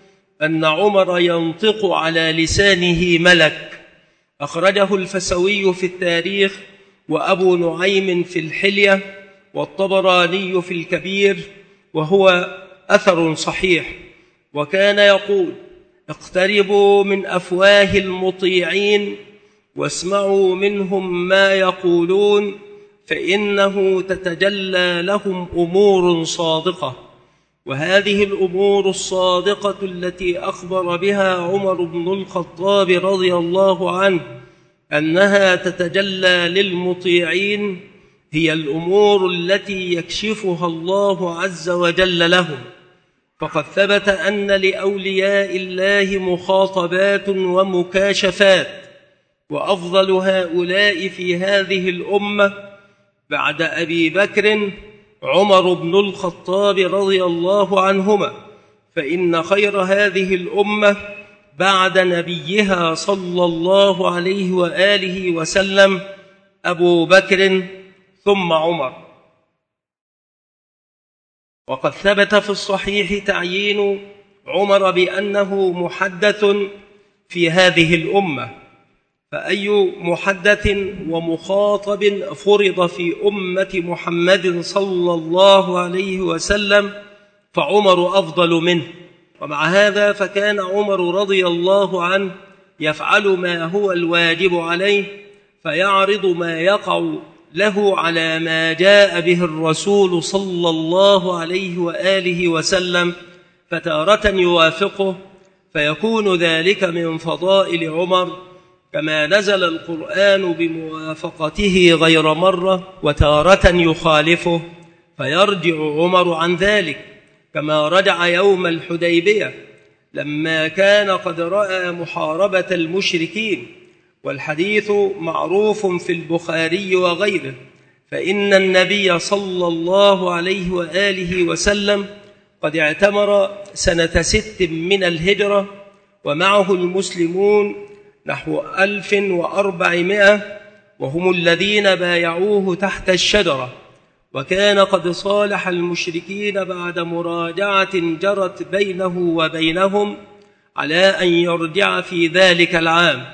أن عمر ينطق على لسانه ملك، أخرجه الفسوي في التاريخ، وأبو نعيم في الحلية، والطبراني في الكبير، وهو أثر صحيح. وكان يقول: اقتربوا من أفواه المطيعين واسمعوا منهم ما يقولون، فإنه تتجلى لهم أمور صادقة. وهذه الأمور الصادقة التي أخبر بها عمر بن الخطاب رضي الله عنه أنها تتجلى للمطيعين هي الأمور التي يكشفها الله عز وجل لهم. فقد ثبت أن لأولياء الله مخاطبات ومكاشفات، وأفضل هؤلاء في هذه الأمة بعد أبي بكر عمر بن الخطاب رضي الله عنهما، فإن خير هذه الأمة بعد نبيها صلى الله عليه وآله وسلم أبو بكر ثم عمر. وقد ثبت في الصحيح تعيين عمر بأنه محدث في هذه الأمة، فأي محدث ومخاطب فرض في أمة محمد صلى الله عليه وسلم فعمر أفضل منه. ومع هذا فكان عمر رضي الله عنه يفعل ما هو الواجب عليه، فيعرض ما يقع له على ما جاء به الرسول صلى الله عليه وآله وسلم، فتارة يوافقه فيكون ذلك من فضائل عمر، كما نزل القرآن بموافقته غير مرة، وتارة يخالفه فيرجع عمر عن ذلك، كما رجع يوم الحديبية لما كان قد رأى محاربة المشركين، والحديث معروف في البخاري وغيره. فإن النبي صلى الله عليه وآله وسلم قد اعتمر سنة ست من الهجرة، ومعه المسلمون نحو ألف وأربعمائة، وهم الذين بايعوه تحت الشجرة. وكان قد صالح المشركين بعد مراجعة جرت بينه وبينهم على أن يرجع في ذلك العام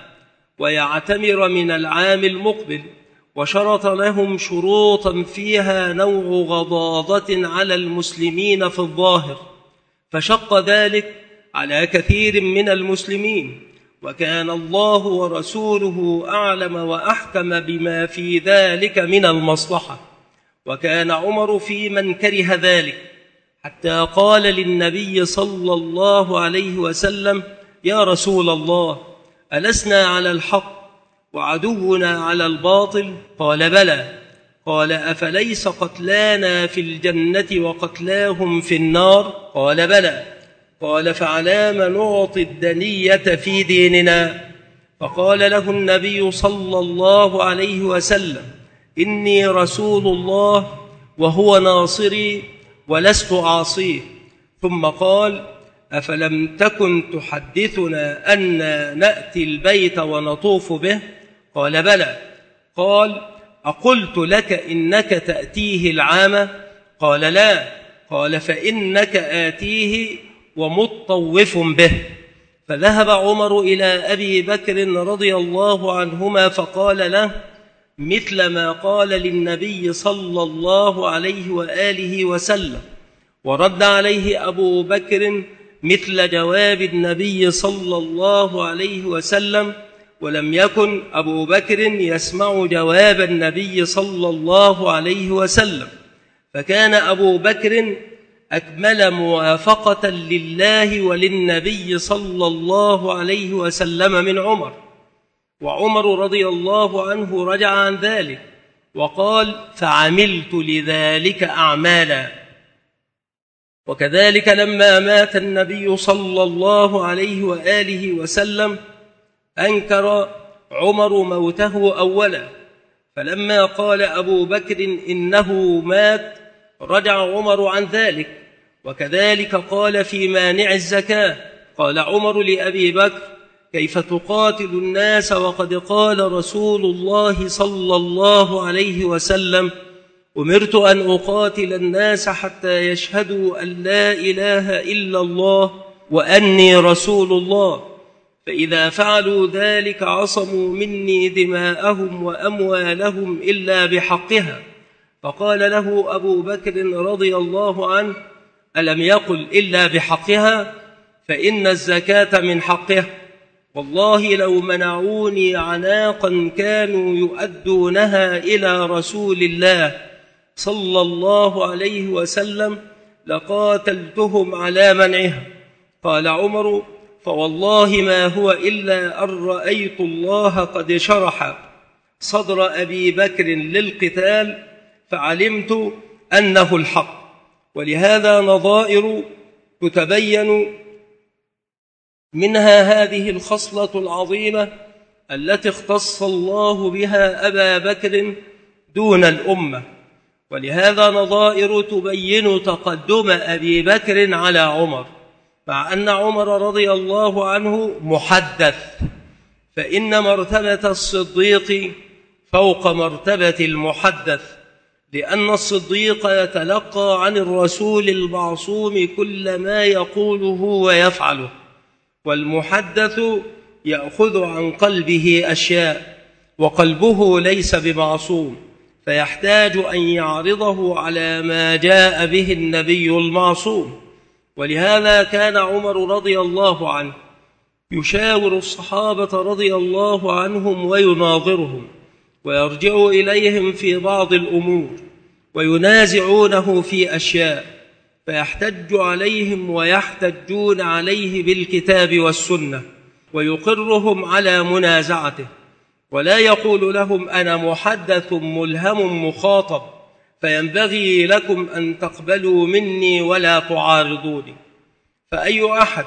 ويعتمر من العام المقبل، وشرط لهم شروطا فيها نوع غضاضة على المسلمين في الظاهر، فشق ذلك على كثير من المسلمين، وكان الله ورسوله أعلم وأحكم بما في ذلك من المصلحة. وكان عمر في من كره ذلك، حتى قال للنبي صلى الله عليه وسلم: يا رسول الله، ألسنا على الحق وعدونا على الباطل؟ قال: بلى. قال: أفليس قتلانا في الجنة وقتلاهم في النار؟ قال: بلى. قال: فعلام نعطي الدنية في ديننا؟ فقال له النبي صلى الله عليه وسلم: إني رسول الله وهو ناصري ولست عاصيه. ثم قال: أفلم تكن تحدثنا أن نأتي البيت ونطوف به؟ قال: بلى. قال: أقلت لك إنك تأتيه العام؟ قال: لا. قال: فإنك آتيه ومطوف به. فذهب عمر إلى أبي بكر رضي الله عنهما فقال له مثل ما قال للنبي صلى الله عليه وآله وسلم، ورد عليه أبو بكر مثل جواب النبي صلى الله عليه وسلم، ولم يكن أبو بكر يسمع جواب النبي صلى الله عليه وسلم، فكان أبو بكر أكمل موافقة لله وللنبي صلى الله عليه وسلم من عمر. وعمر رضي الله عنه رجع عن ذلك وقال: فعملت لذلك أعمالا. وكذلك لما مات النبي صلى الله عليه وآله وسلم أنكر عمر موته أولا، فلما قال أبو بكر إنه مات رجع عمر عن ذلك. وكذلك قال في مانع الزكاة، قال عمر لأبي بكر: كيف تقاتل الناس وقد قال رسول الله صلى الله عليه وسلم: أمرت أن أقاتل الناس حتى يشهدوا أن لا إله إلا الله وأني رسول الله، فإذا فعلوا ذلك عصموا مني دماءهم وأموالهم إلا بحقها. فقال له أبو بكر رضي الله عنه: ألم يقل إلا بحقها؟ فإن الزكاة من حقها، والله لو منعوني عناقا كانوا يؤدونها إلى رسول الله صلى الله عليه وسلم لقاتلتهم على منعها. قال عمر: فوالله ما هو إلا أن رأيت الله قد شرح صدر أبي بكر للقتال فعلمت أنه الحق. ولهذا نظائر تتبين منها هذه الخصلة العظيمة التي اختص الله بها أبا بكر دون الأمة. ولهذا نظائر تبين تقدم أبي بكر على عمر، مع أن عمر رضي الله عنه محدث، فإن مرتبة الصديق فوق مرتبة المحدث، لأن الصديق يتلقى عن الرسول المعصوم كل ما يقوله ويفعله، والمحدث يأخذ عن قلبه أشياء، وقلبه ليس بمعصوم، فيحتاج أن يعرضه على ما جاء به النبي المعصوم. ولهذا كان عمر رضي الله عنه يشاور الصحابة رضي الله عنهم ويناظرهم، ويرجع إليهم في بعض الأمور، وينازعونه في أشياء، فيحتج عليهم ويحتجون عليه بالكتاب والسنة، ويقرهم على منازعته، ولا يقول لهم أنا محدث ملهم مخاطب فينبغي لكم أن تقبلوا مني ولا تعارضوني. فأي أحد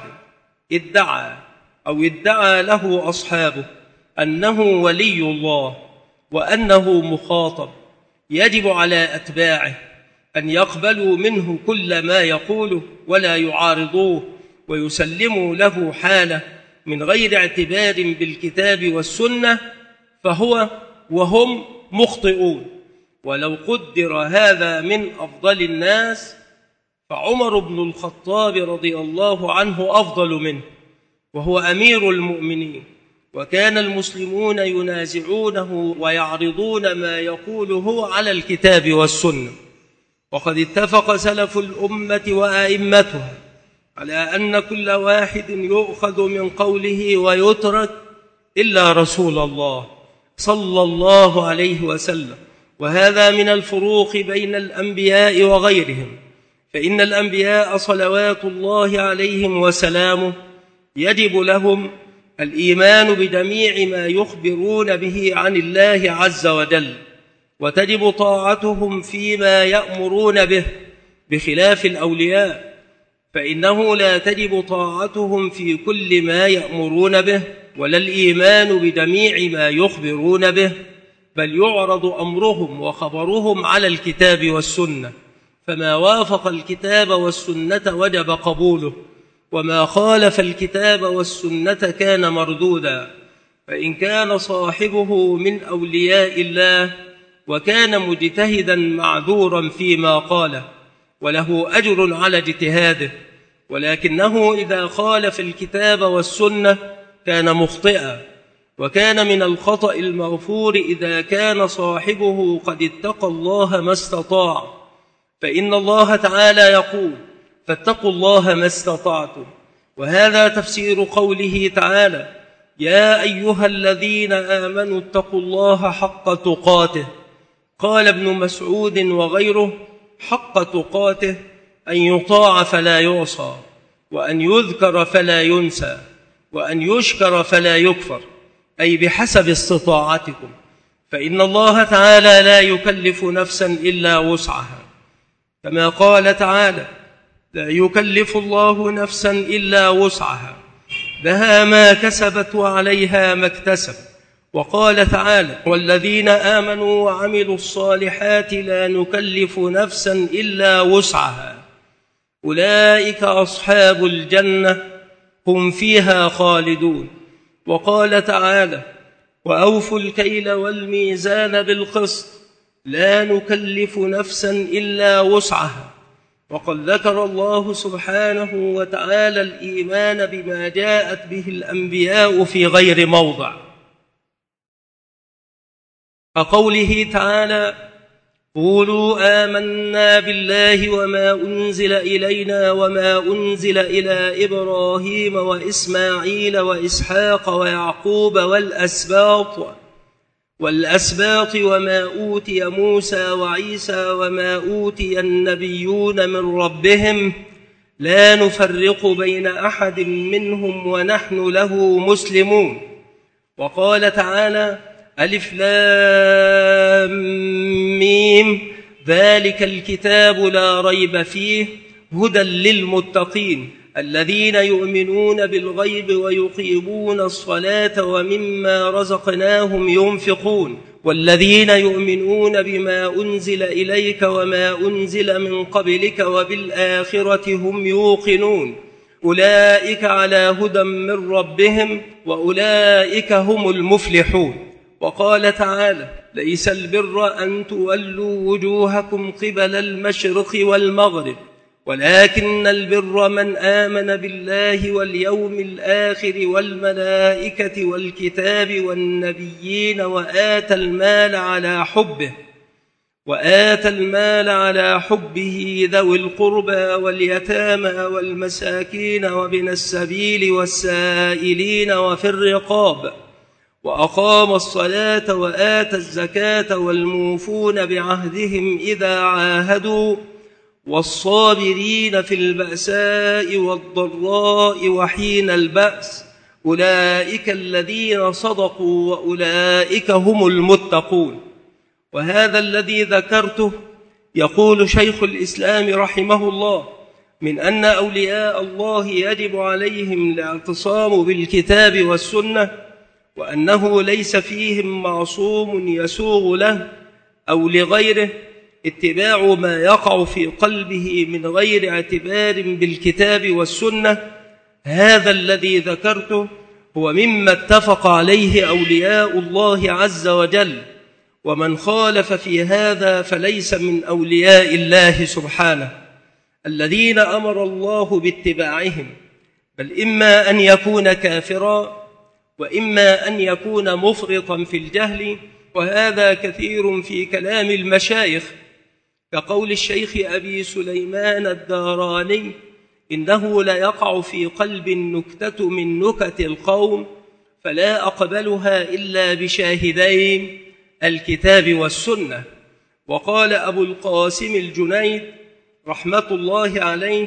ادعى أو ادعى له أصحابه أنه ولي الله وأنه مخاطب، يجب على أتباعه أن يقبلوا منه كل ما يقوله ولا يعارضوه، ويسلموا له حاله من غير اعتبار بالكتاب والسنة، فهو وهم مخطئون. ولو قدر هذا من أفضل الناس فعمر بن الخطاب رضي الله عنه أفضل منه، وهو أمير المؤمنين، وكان المسلمون ينازعونه ويعرضون ما يقوله على الكتاب والسنة. وقد اتفق سلف الأمة وأئمتها على أن كل واحد يؤخذ من قوله ويترك إلا رسول الله صلى الله عليه وسلم. وهذا من الفروق بين الأنبياء وغيرهم، فإن الأنبياء صلوات الله عليهم وسلامه يجب لهم الإيمان بجميع ما يخبرون به عن الله عز وجل، وتجب طاعتهم فيما يأمرون به، بخلاف الأولياء فإنه لا تجب طاعتهم في كل ما يأمرون به، ولا الإيمان بجميع ما يخبرون به، بل يعرض أمرهم وخبرهم على الكتاب والسنة، فما وافق الكتاب والسنة وجب قبوله، وما خالف الكتاب والسنة كان مردودا. فإن كان صاحبه من أولياء الله وكان مجتهدا معذورا فيما قاله وله أجر على اجتهاده، ولكنه إذا خالف الكتاب والسنة كان مخطئا، وكان من الخطأ المغفور إذا كان صاحبه قد اتقى الله ما استطاع، فإن الله تعالى يقول فاتقوا الله ما استطعتم، وهذا تفسير قوله تعالى يا أيها الذين آمنوا اتقوا الله حق تقاته. قال ابن مسعود وغيره حق تقاته أن يطاع فلا يعصى، وأن يذكر فلا ينسى، وأن يشكر فلا يكفر، أي بحسب استطاعتكم، فإن الله تعالى لا يكلف نفسا إلا وسعها، كما قال تعالى لا يكلف الله نفسا إلا وسعها لها ما كسبت وعليها ما اكتسبت. وقال تعالى والذين آمنوا وعملوا الصالحات لا نكلف نفسا إلا وسعها أولئك أصحاب الجنة هم فيها خالدون. وقال تعالى وأوفوا الكيل والميزان بالقسط لا نكلف نفسا إلا وسعها وقد ذكر الله سبحانه وتعالى الإيمان بما جاءت به الأنبياء في غير موضع، كقوله تعالى: قولوا آمنا بالله وما أنزل إلينا وما أنزل إلى إبراهيم وإسماعيل وإسحاق ويعقوب والأسباط والأسباط وما أوتي موسى وعيسى وما أوتي النبيون من ربهم لا نفرق بين أحد منهم ونحن له مسلمون. وقال تعالى: ألف لام ميم ذلك الكتاب لا ريب فيه هدى للمتقين الذين يؤمنون بالغيب ويقيمون الصلاة ومما رزقناهم ينفقون والذين يؤمنون بما أنزل إليك وما أنزل من قبلك وبالآخرة هم يوقنون أولئك على هدى من ربهم وأولئك هم المفلحون. وقال تعالى: ليس البر أن تولوا وجوهكم قبل المشرق والمغرب ولكن البر من آمن بالله واليوم الآخر والملائكة والكتاب والنبيين وآتى المال على حبه وآتى المال على حبه ذوي القربى واليتامى والمساكين وابن السبيل والسائلين وفي الرقاب وأقام الصلاة وآتى الزكاة والموفون بعهدهم إذا عاهدوا والصابرين في البأساء والضراء وحين البأس أولئك الذين صدقوا وأولئك هم المتقون. وهذا الذي ذكرته يقول شيخ الإسلام رحمه الله من أن أولياء الله يجب عليهم الاعتصام بالكتاب والسنة، وأنه ليس فيهم معصوم يسوغ له أو لغيره اتباع ما يقع في قلبه من غير اعتبار بالكتاب والسنة. هذا الذي ذكرته هو مما اتفق عليه أولياء الله عز وجل، ومن خالف في هذا فليس من أولياء الله سبحانه الذين أمر الله باتباعهم، بل إما أن يكون كافرا وإما أن يكون مفرطا في الجهل، وهذا كثير في كلام المشايخ، كقول الشيخ أبي سليمان الداراني: إنه لا يقع في قلب النكتة من نكت القوم فلا أقبلها إلا بشاهدين الكتاب والسنة. وقال أبو القاسم الجنيد رحمة الله عليه: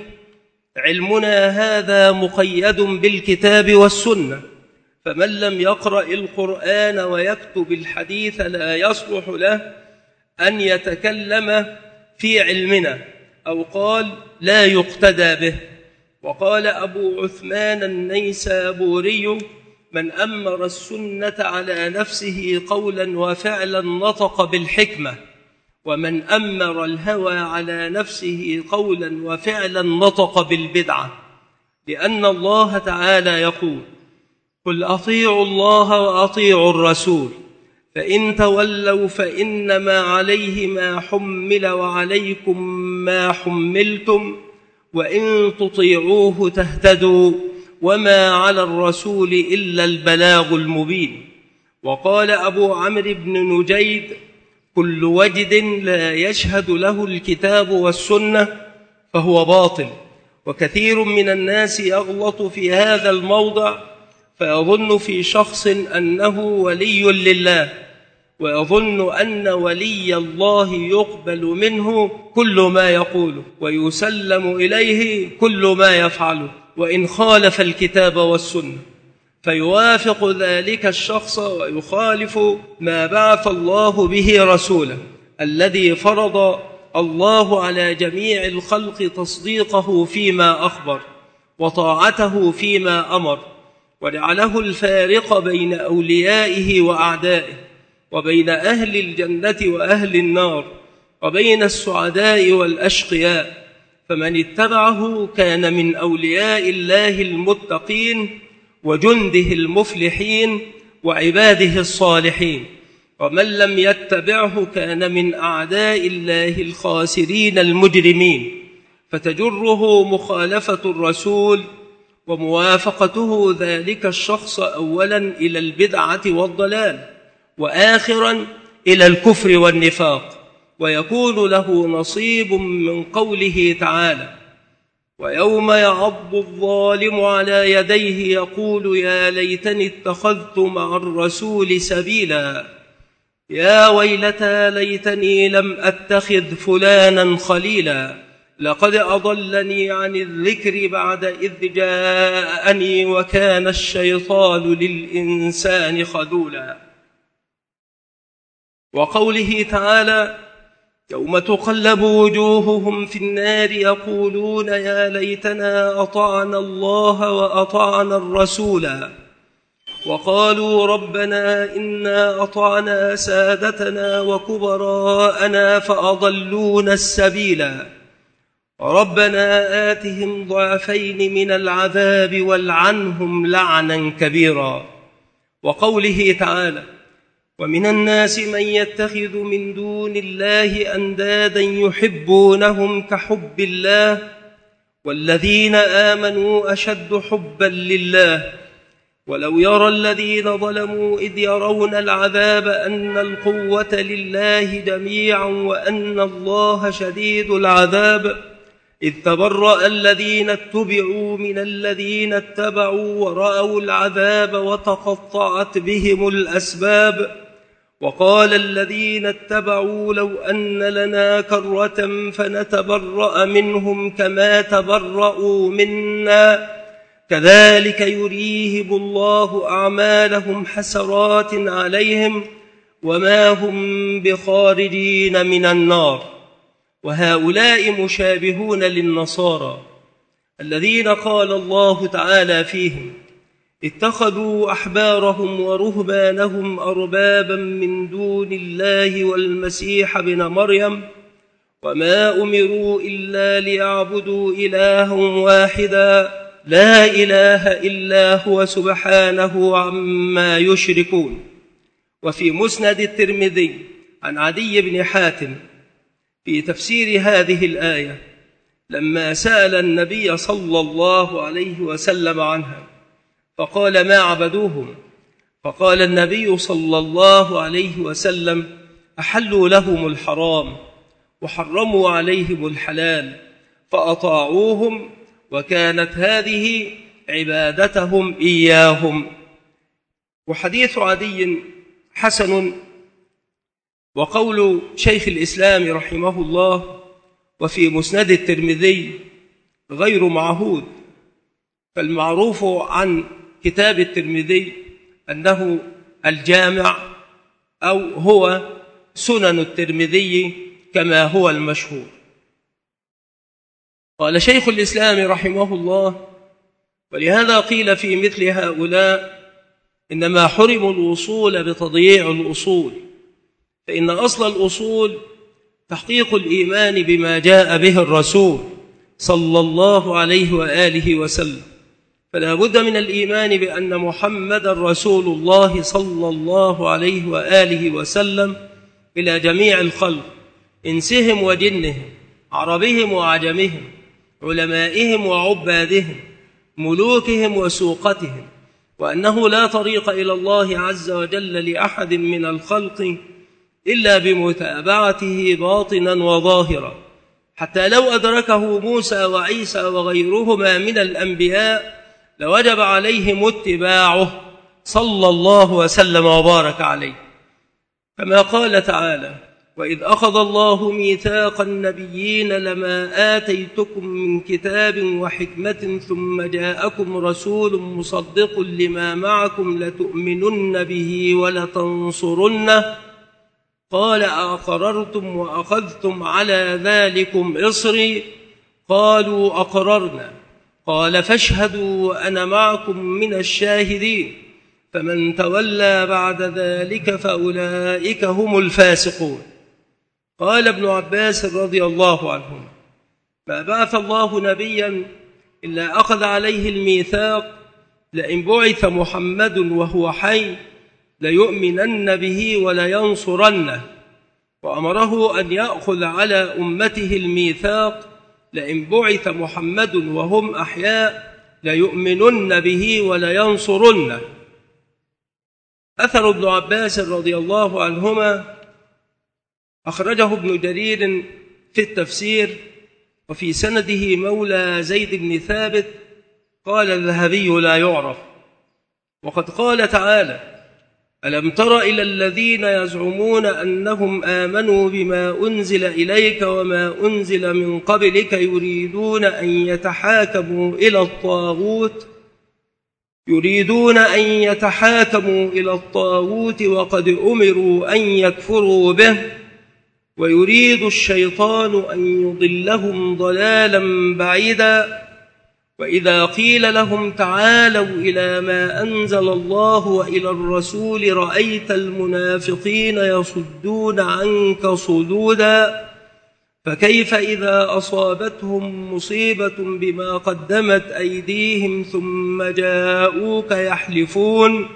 علمنا هذا مقيد بالكتاب والسنة، فمن لم يقرأ القرآن ويكتب الحديث لا يصلح له أن يتكلم في علمنا، أو قال لا يقتدى به. وقال أبو عثمان النيسابوري: من أمر السنة على نفسه قولا وفعلا نطق بالحكمة، ومن أمر الهوى على نفسه قولا وفعلا نطق بالبدعة، لأن الله تعالى يقول: قل أطيعوا الله وأطيعوا الرسول فإن تولوا فإنما عليه ما حمل وعليكم ما حملتم وإن تطيعوه تهتدوا وما على الرسول إلا البلاغ المبين. وقال أبو عمرو بن نجيد: كل وجد لا يشهد له الكتاب والسنة فهو باطل. وكثير من الناس يغلط في هذا الموضع فيظن في شخص أنه ولي لله، ويظن أن ولي الله يقبل منه كل ما يقوله ويسلم إليه كل ما يفعله وإن خالف الكتاب والسنة، فيوافق ذلك الشخص ويخالف ما بعث الله به رسوله الذي فرض الله على جميع الخلق تصديقه فيما أخبر وطاعته فيما أمر، وجعله الفارق بين أوليائه وأعدائه، وبين أهل الجنة وأهل النار، وبين السعداء والأشقياء. فمن اتبعه كان من أولياء الله المتقين وجنده المفلحين وعباده الصالحين، ومن لم يتبعه كان من أعداء الله الخاسرين المجرمين. فتجره مخالفة الرسول وموافقته ذلك الشخص أولا إلى البدعة والضلال، وآخرا إلى الكفر والنفاق، ويكون له نصيب من قوله تعالى: ويوم يعض الظالم على يديه يقول يا ليتني اتخذت مع الرسول سبيلا، يا ويلتى ليتني لم أتخذ فلانا خليلا، لقد أضلني عن الذكر بعد إذ جاءني وكان الشيطان للإنسان خذولا. وقوله تعالى: يوم تقلب وجوههم في النار يقولون يا ليتنا أطعنا الله وأطعنا الرسولا، وقالوا ربنا إنا أطعنا سادتنا وكبراءنا فأضلونا السبيلا، ربنا آتهم ضعفين من العذاب والعنهم لعنا كبيرا. وقوله تعالى: ومن الناس من يتخذ من دون الله أندادا يحبونهم كحب الله والذين آمنوا أشد حبا لله، ولو يرى الذين ظلموا إذ يرون العذاب أن القوة لله جميعا وأن الله شديد العذاب، إذ تبرأ الذين اتبعوا من الذين اتبعوا ورأوا العذاب وتقطعت بهم الأسباب، وقال الذين اتبعوا لو أن لنا كرة فنتبرأ منهم كما تبرأوا منا كذلك يريهم الله أعمالهم حسرات عليهم وما هم بخارجين من النار. وهؤلاء مشابهون للنصارى الذين قال الله تعالى فيهم: اتخذوا أحبارهم ورهبانهم أربابا من دون الله والمسيح ابن مريم وما أمروا إلا ليعبدوا إلها واحدا لا إله إلا هو سبحانه عما يشركون. وفي مسند الترمذي عن عدي بن حاتم في تفسير هذه الآية لما سأل النبي صلى الله عليه وسلم عنها فقال: ما عبدوهم؟ فقال النبي صلى الله عليه وسلم: أحلوا لهم الحرام وحرموا عليهم الحلال فأطاعوهم، وكانت هذه عبادتهم إياهم. وحديث عدي حسن. وقول شيخ الإسلام رحمه الله: وفي مسند الترمذي غير معهود، فالمعروف عن كتاب الترمذي أنه الجامع أو هو سنن الترمذي كما هو المشهور. قال شيخ الإسلام رحمه الله: ولهذا قيل في مثل هؤلاء إنما حرموا الوصول بتضييع الأصول، فإن أصل الأصول تحقيق الإيمان بما جاء به الرسول صلى الله عليه وآله وسلم، فلا بد من الإيمان بأن محمد رسول الله صلى الله عليه وآله وسلم إلى جميع الخلق، إنسهم وجنهم، عربهم وعجمهم، علمائهم وعبادهم، ملوكهم وسوقتهم، وأنه لا طريق إلى الله عز وجل لأحد من الخلق إلا بمتابعته باطنا وظاهرا، حتى لو أدركه موسى وعيسى وغيرهما من الأنبياء لوجب عليهم اتباعه صلى الله وسلم وبارك عليه، كما قال تعالى: وإذ أخذ الله ميثاق النبيين لما آتيتكم من كتاب وحكمة ثم جاءكم رسول مصدق لما معكم لتؤمنن به ولتنصرنه قال: أأقررتم وأخذتم على ذلكم إصري؟ قالوا: أقررنا. قال: فاشهدوا وأنا معكم من الشاهدين، فمن تولى بعد ذلك فأولئك هم الفاسقون. قال ابن عباس رضي الله عنهما: ما بعث الله نبيا إلا أخذ عليه الميثاق لئن بعث محمد وهو حي ليؤمنن به ولينصرنه، وأمره أن يأخذ على أمته الميثاق لئن بعث محمد وهم أحياء ليؤمنن به ولينصرنه. أثر ابن عباس رضي الله عنهما أخرجه ابن جرير في التفسير، وفي سنده مولى زيد بن ثابت، قال الذهبي لا يعرف. وقد قال تعالى: ألم تر إلى الذين يزعمون أنهم آمنوا بما أنزل إليك وما أنزل من قبلك يريدون أن يتحاكموا إلى الطاغوت يريدون أن يتحاكموا إلى الطاغوت وقد أمروا أن يكفروا به ويريد الشيطان أن يضلهم ضلالا بعيدا. وإذا قيل لهم تعالوا إلى ما أنزل الله وإلى الرسول رأيت المنافقين يصدون عنك صدودا. فكيف إذا أصابتهم مصيبة بما قدمت أيديهم ثم جاءوك يحلفون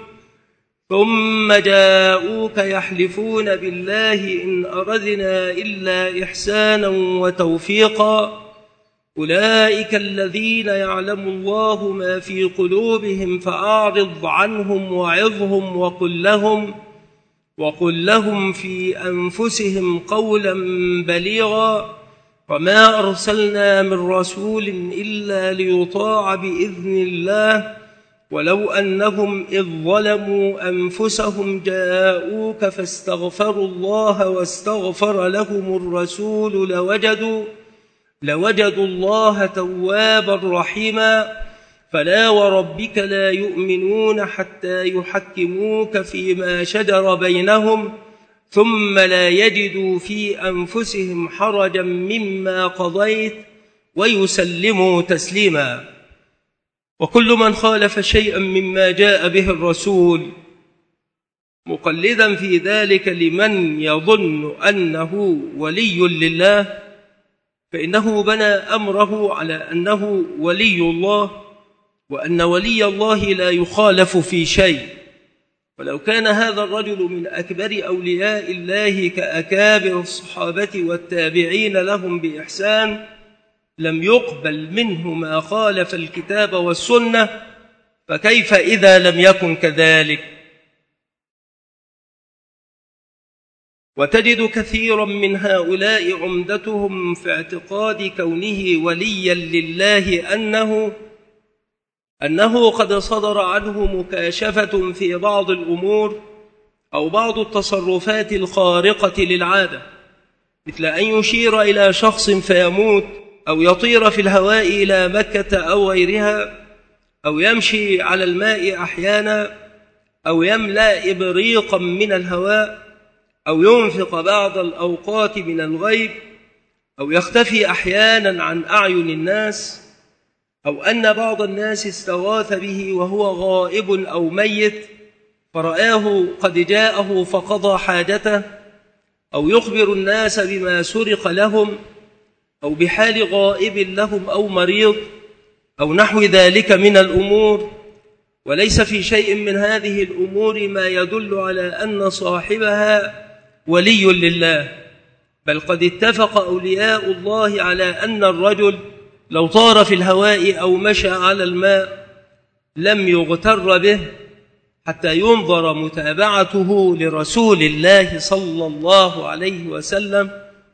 ثم جاءوك يحلفون بالله إن أردنا إلا إحسانا وتوفيقا. أولئك الذين يعلم الله ما في قلوبهم فأعرض عنهم وعظهم وقل لهم وقل لهم في أنفسهم قولا بليغا. وما أرسلنا من رسول إلا ليطاع بإذن الله ولو أنهم إذ ظلموا أنفسهم جاءوك فاستغفروا الله واستغفر لهم الرسول لوجدوا لوجدوا الله توابا رحيما. فلا وربك لا يؤمنون حتى يحكموك فيما شجر بينهم ثم لا يجدوا في أنفسهم حرجا مما قضيت ويسلموا تسليما. وكل من خالف شيئا مما جاء به الرسول مقلدا في ذلك لمن يظن أنه ولي لله فإنه بنى أمره على أنه ولي الله، وأن ولي الله لا يخالف في شيء. ولو كان هذا الرجل من أكبر أولياء الله كأكابر الصحابة والتابعين لهم بإحسان لم يقبل منه ما خالف الكتاب والسنة، فكيف إذا لم يكن كذلك؟ وتجد كثيرا من هؤلاء عمدتهم في اعتقاد كونه وليا لله أنه أنه قد صدر عنه مكاشفة في بعض الأمور أو بعض التصرفات الخارقة للعادة، مثل أن يشير إلى شخص فيموت، أو يطير في الهواء إلى مكة أو غيرها، أو يمشي على الماء أحيانا، أو يملأ إبريقا من الهواء، أو ينفق بعض الأوقات من الغيب، أو يختفي أحيانا عن أعين الناس، أو أن بعض الناس استغاث به وهو غائب أو ميت فرآه قد جاءه فقضى حاجته، أو يخبر الناس بما سرق لهم، أو بحال غائب لهم أو مريض، أو نحو ذلك من الأمور. وليس في شيء من هذه الأمور ما يدل على أن صاحبها ولي لله، بل قد اتفق أولياء الله على أن الرجل لو طار في الهواء أو مشى على الماء لم يغتر به حتى ينظر متابعته لرسول الله صلى الله عليه وسلم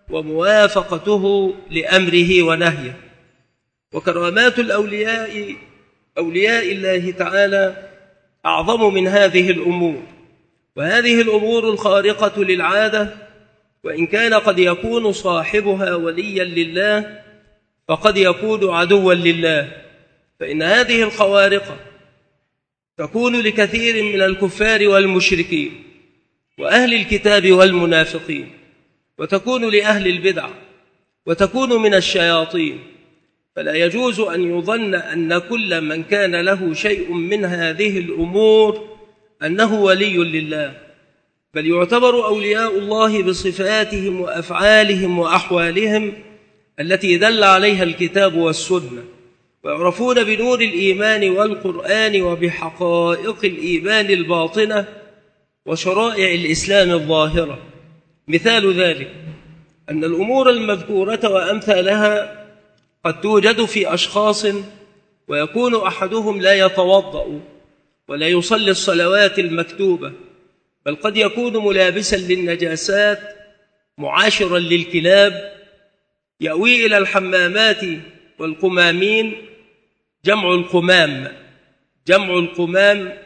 وموافقته لأمره ونهيه. وكرامات الأولياء أولياء الله تعالى أعظم من هذه الأمور. وهذه الأمور الخارقة للعادة وإن كان قد يكون صاحبها وليا لله فقد يكون عدوا لله، فإن هذه الخوارق تكون لكثير من الكفار والمشركين وأهل الكتاب والمنافقين، وتكون لأهل البدع، وتكون من الشياطين. فلا يجوز أن يظن أن كل من كان له شيء من هذه الأمور أنه ولي لله، بل يعتبر أولياء الله بصفاتهم وأفعالهم وأحوالهم التي دل عليها الكتاب والسنة، ويعرفون بنور الإيمان والقرآن وبحقائق الإيمان الباطنة وشرائع الإسلام الظاهرة. مثال ذلك أن الأمور المذكورة وأمثالها قد توجد في أشخاص ويكون أحدهم لا يتوضأ ولا يصلي الصلوات المكتوبة، بل قد يكون ملابسا للنجاسات معاشرا للكلاب، يأوي إلى الحمامات والقمامين، جمع القمام جمع القمام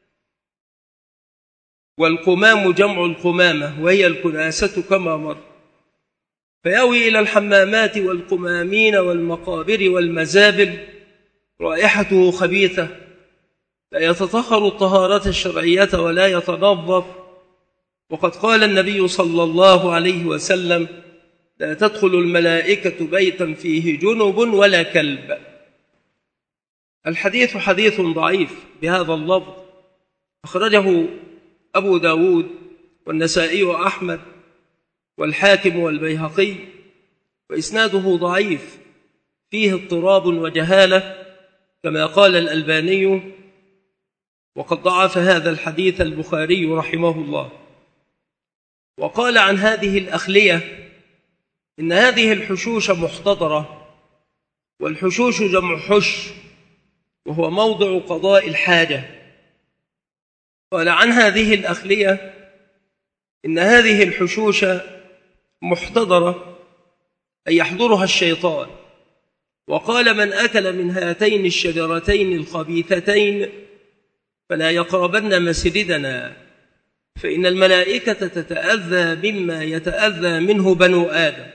والقمام جمع القمامة وهي الكناسة كما مر، فيأوي إلى الحمامات والقمامين والمقابر والمزابل، رائحته خبيثة، لا يتطهر الطهارة الشرعية ولا يتنظف. وقد قال النبي صلى الله عليه وسلم: لا تدخل الملائكة بيتا فيه جنب ولا كلب. الحديث حديث ضعيف بهذا اللفظ، أخرجه أبو داود والنسائي وأحمد والحاكم والبيهقي، وإسناده ضعيف فيه اضطراب وجهالة كما قال الألباني، وقد ضعف هذا الحديث البخاري رحمه الله. وقال عن هذه الأخلية إن هذه الحشوش محتضرة، والحشوش جمع حش وهو موضع قضاء الحاجة. قال عن هذه الأخلية إن هذه الحشوش محتضرة أي يحضرها الشيطان. وقال: من أكل من هاتين الشجرتين الخبيثتين فلا يقربن مسجدنا، فإن الملائكة تتأذى مما يتأذى منه بنو آدم،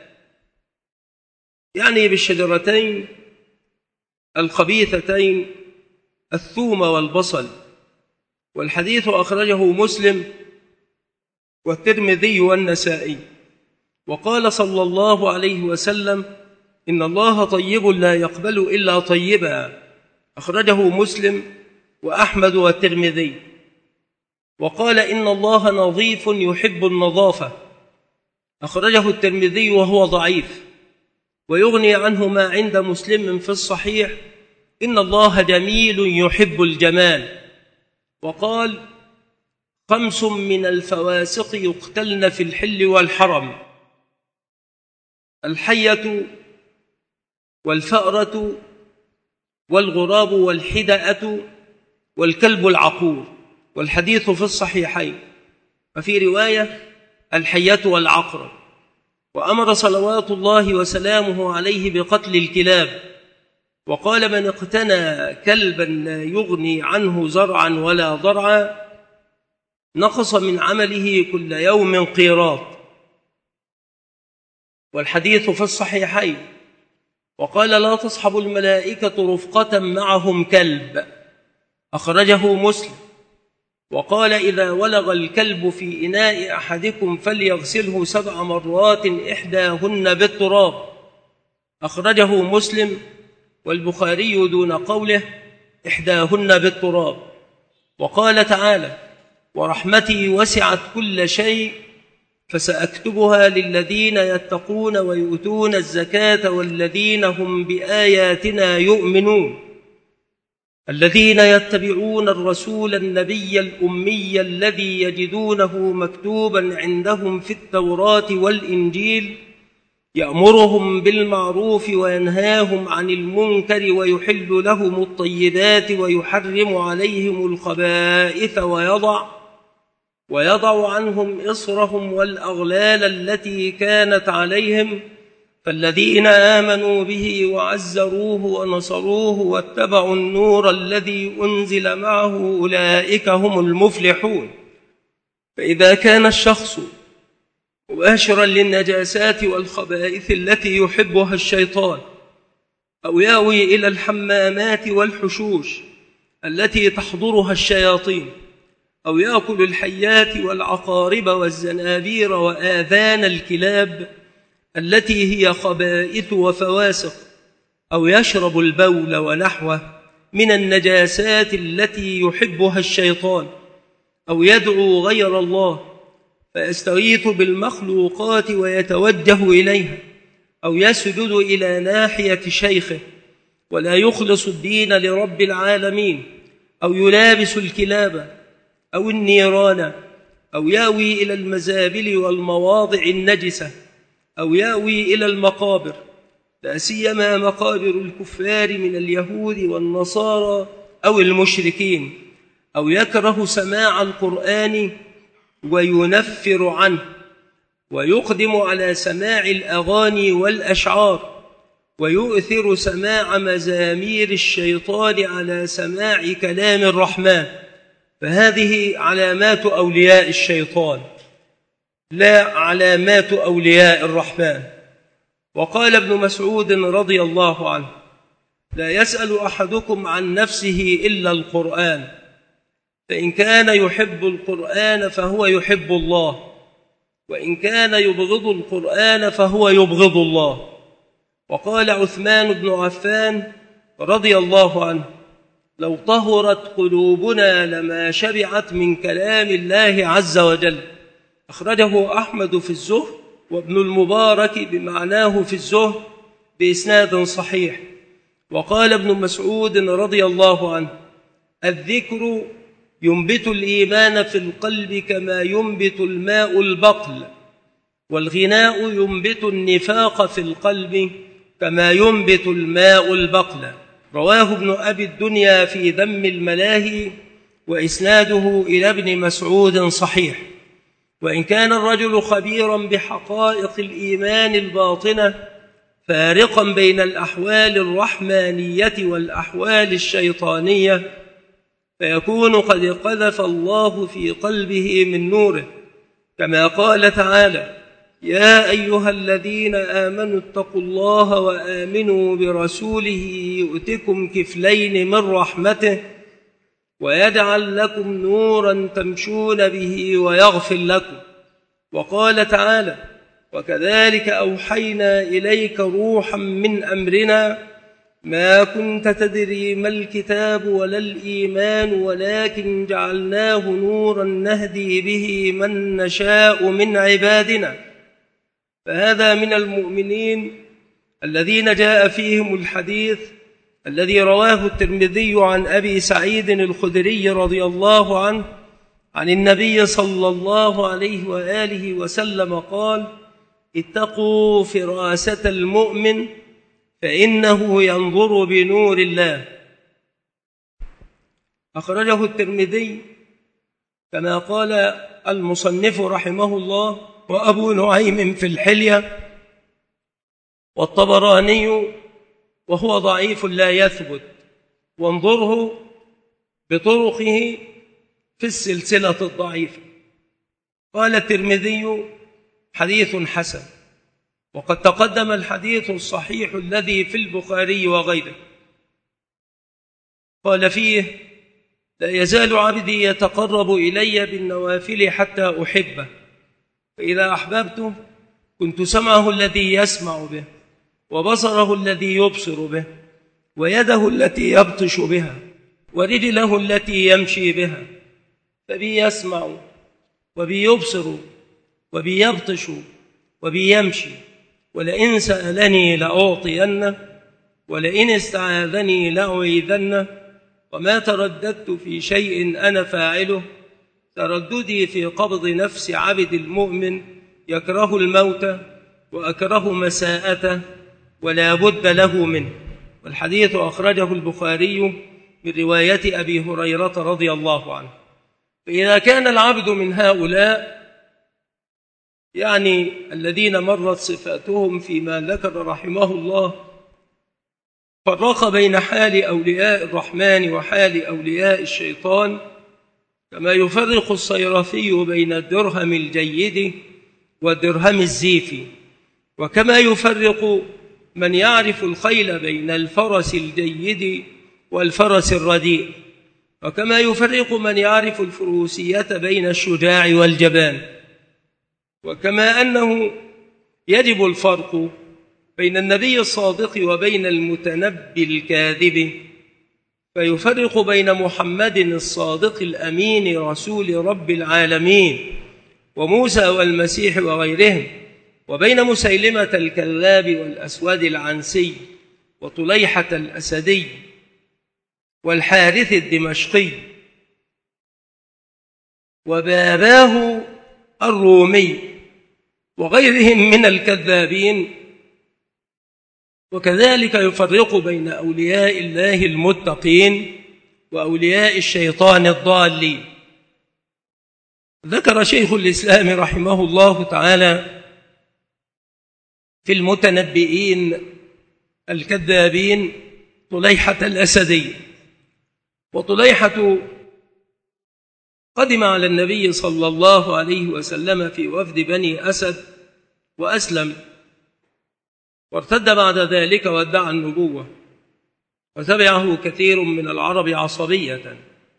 يعني بالشجرتين الخبيثتين الثوم والبصل. والحديث أخرجه مسلم والترمذي والنسائي. وقال صلى الله عليه وسلم: إن الله طيب لا يقبل إلا طيبا، أخرجه مسلم وأحمد والترمذي. وقال: إن الله نظيف يحب النظافة، أخرجه الترمذي وهو ضعيف، ويغني عنه ما عند مسلم في الصحيح: إن الله جميل يحب الجمال. وقال: خمس من الفواسق يقتلن في الحل والحرم: الحية والفأرة والغراب والحدأة والكلب العقور. والحديث في الصحيحين، وفي رواية: الحية والعقرب. وأمر صلوات الله وسلامه عليه بقتل الكلاب، وقال: من اقتنى كلبا لا يغني عنه زرعا ولا ضرعا نقص من عمله كل يوم قيراط. والحديث في الصحيحين. وقال: لا تصحب الملائكة رفقة معهم كلب، أخرجه مسلم. وقال: إذا ولغ الكلب في إناء أحدكم فليغسله سبع مرات إحداهن بالتراب، أخرجه مسلم والبخاري دون قوله إحداهن بالتراب. وقال تعالى: ورحمتي وسعت كل شيء فسأكتبها للذين يتقون ويؤتون الزكاة والذين هم بآياتنا يؤمنون، الذين يتبعون الرسول النبي الأمي الذي يجدونه مكتوبا عندهم في التوراة والإنجيل، يأمرهم بالمعروف وينهاهم عن المنكر ويحل لهم الطيبات ويحرم عليهم الخبائث ويضع ويضع عنهم إصرهم والأغلال التي كانت عليهم، فالذين آمنوا به وعزروه ونصروه واتبعوا النور الذي أنزل معه أولئك هم المفلحون. فإذا كان الشخص مباشرا للنجاسات والخبائث التي يحبها الشيطان، أو يأوي إلى الحمامات والحشوش التي تحضرها الشياطين، أو يأكل الحيات والعقارب والزنابير وآذان الكلاب التي هي خبائث وفواسق، أو يشرب البول ونحوه من النجاسات التي يحبها الشيطان، أو يدعو غير الله فيستغيث بالمخلوقات ويتوجه إليها، أو يسجد إلى ناحية شيخه ولا يخلص الدين لرب العالمين، أو يلابس الكلاب أو النيران، أو يأوي إلى المزابل والمواضع النجسة، أو يأوي إلى المقابر، لا سيما مقابر الكفار من اليهود والنصارى أو المشركين، أو يكره سماع القرآن وينفر عنه، ويقدم على سماع الأغاني والأشعار، ويؤثر سماع مزامير الشيطان على سماع كلام الرحمن، فهذه علامات أولياء الشيطان لا علامات أولياء الرحمن. وقال ابن مسعود رضي الله عنه: لا يسأل أحدكم عن نفسه إلا القرآن، فإن كان يحب القرآن فهو يحب الله، وإن كان يبغض القرآن فهو يبغض الله. وقال عثمان بن عفان رضي الله عنه: لو طهرت قلوبنا لما شبعت من كلام الله عز وجل. أخرجه أحمد في الزهد، وابن المبارك بمعناه في الزهد بإسناد صحيح. وقال ابن مسعود رضي الله عنه: الذكر ينبت الإيمان في القلب كما ينبت الماء البقل، والغناء ينبت النفاق في القلب كما ينبت الماء البقل. رواه ابن أبي الدنيا في ذم الملاهي، وإسناده إلى ابن مسعود صحيح. وإن كان الرجل خبيرا بحقائق الإيمان الباطنة فارقا بين الأحوال الرحمانية والأحوال الشيطانية، فيكون قد قذف الله في قلبه من نوره، كما قال تعالى: يا أيها الذين آمنوا اتقوا الله وآمنوا برسوله يؤتكم كفلين من رحمته ويجعل لكم نورا تمشون به ويغفر لكم. وقال تعالى: وكذلك أوحينا إليك روحا من أمرنا ما كنت تدري ما الكتاب ولا الإيمان ولكن جعلناه نورا نهدي به من نشاء من عبادنا. فهذا من المؤمنين الذين جاء فيهم الحديث الذي رواه الترمذي عن أبي سعيد الخدري رضي الله عنه عن النبي صلى الله عليه وآله وسلم قال: اتقوا فراسة المؤمن فإنه ينظر بنور الله. أخرجه الترمذي كما قال المصنف رحمه الله، وأبو نعيم في الحلية، والطبراني وهو ضعيف لا يثبت، وانظره بطرقه في السلسلة الضعيفة. قال الترمذي: حديث حسن. وقد تقدم الحديث الصحيح الذي في البخاري وغيره. قال فيه: لا يزال عبدي يتقرب إلي بالنوافل حتى أحبه، فإذا أحببته كنت سمعه الذي يسمع به، وبصره الذي يبصر به، ويده التي يبطش بها، ورجله التي يمشي بها. فبي يسمع وبي يبصر وبي يبطش وبي يمشي، ولئن سألني لأعطينه، ولئن استعاذني لأعيذنه. وما ترددت في شيء أنا فاعله ترددي في قبض نفس عبد المؤمن يكره الموت وأكره مساءته ولا بد له منه. والحديث أخرجه البخاري من رواية أبي هريرة رضي الله عنه. فإذا كان العبد من هؤلاء، يعني الذين مرت صفاتهم فيما ذكر رحمه الله، فرق بين حال أولياء الرحمن وحال أولياء الشيطان، كما يفرق الصيرفي بين الدرهم الجيد والدرهم الزيف، وكما يفرق من يعرف الخيل بين الفرس الجيد والفرس الرديء، وكما يفرق من يعرف الفروسية بين الشجاع والجبان. وكما أنه يجب الفرق بين النبي الصادق وبين المتنبي الكاذب، فيفرق بين محمد الصادق الأمين رسول رب العالمين وموسى والمسيح وغيرهم، وبين مسيلمة الكذاب والأسود العنسي وطليحة الأسدي والحارث الدمشقي وباباه الرومي وغيرهم من الكذابين وكذلك يفرق بين أولياء الله المتقين وأولياء الشيطان الضالين. ذكر شيخ الإسلام رحمه الله تعالى في المتنبئين الكذابين طليحة الأسدي. وطليحة قدم على النبي صلى الله عليه وسلم في وفد بني أسد وأسلم، وارتد بعد ذلك وادعى النبوة، وتبعه كثير من العرب عصبية،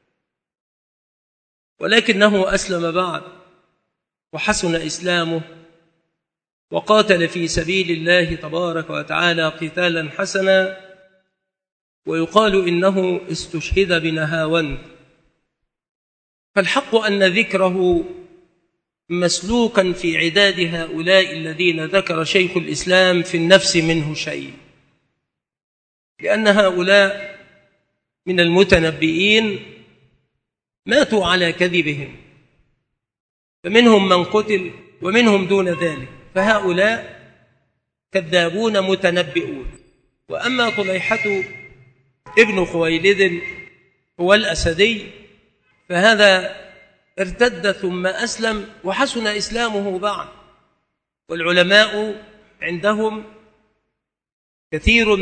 ولكنه أسلم بعد وحسن إسلامه وقاتل في سبيل الله تبارك وتعالى قتالا حسنا، ويقال إنه استشهد بنهاوند. فالحق أن ذكره مسلوكا في عداد هؤلاء الذين ذكر شيخ الإسلام في النفس منه شيء، لأن هؤلاء من المتنبئين ماتوا على كذبهم، فمنهم من قتل ومنهم دون ذلك، فهؤلاء كذابون متنبئون. وأما طليحة ابن خويلد هو الأسدي فهذا ارتد ثم أسلم وحسن إسلامه بعد. والعلماء عندهم كثير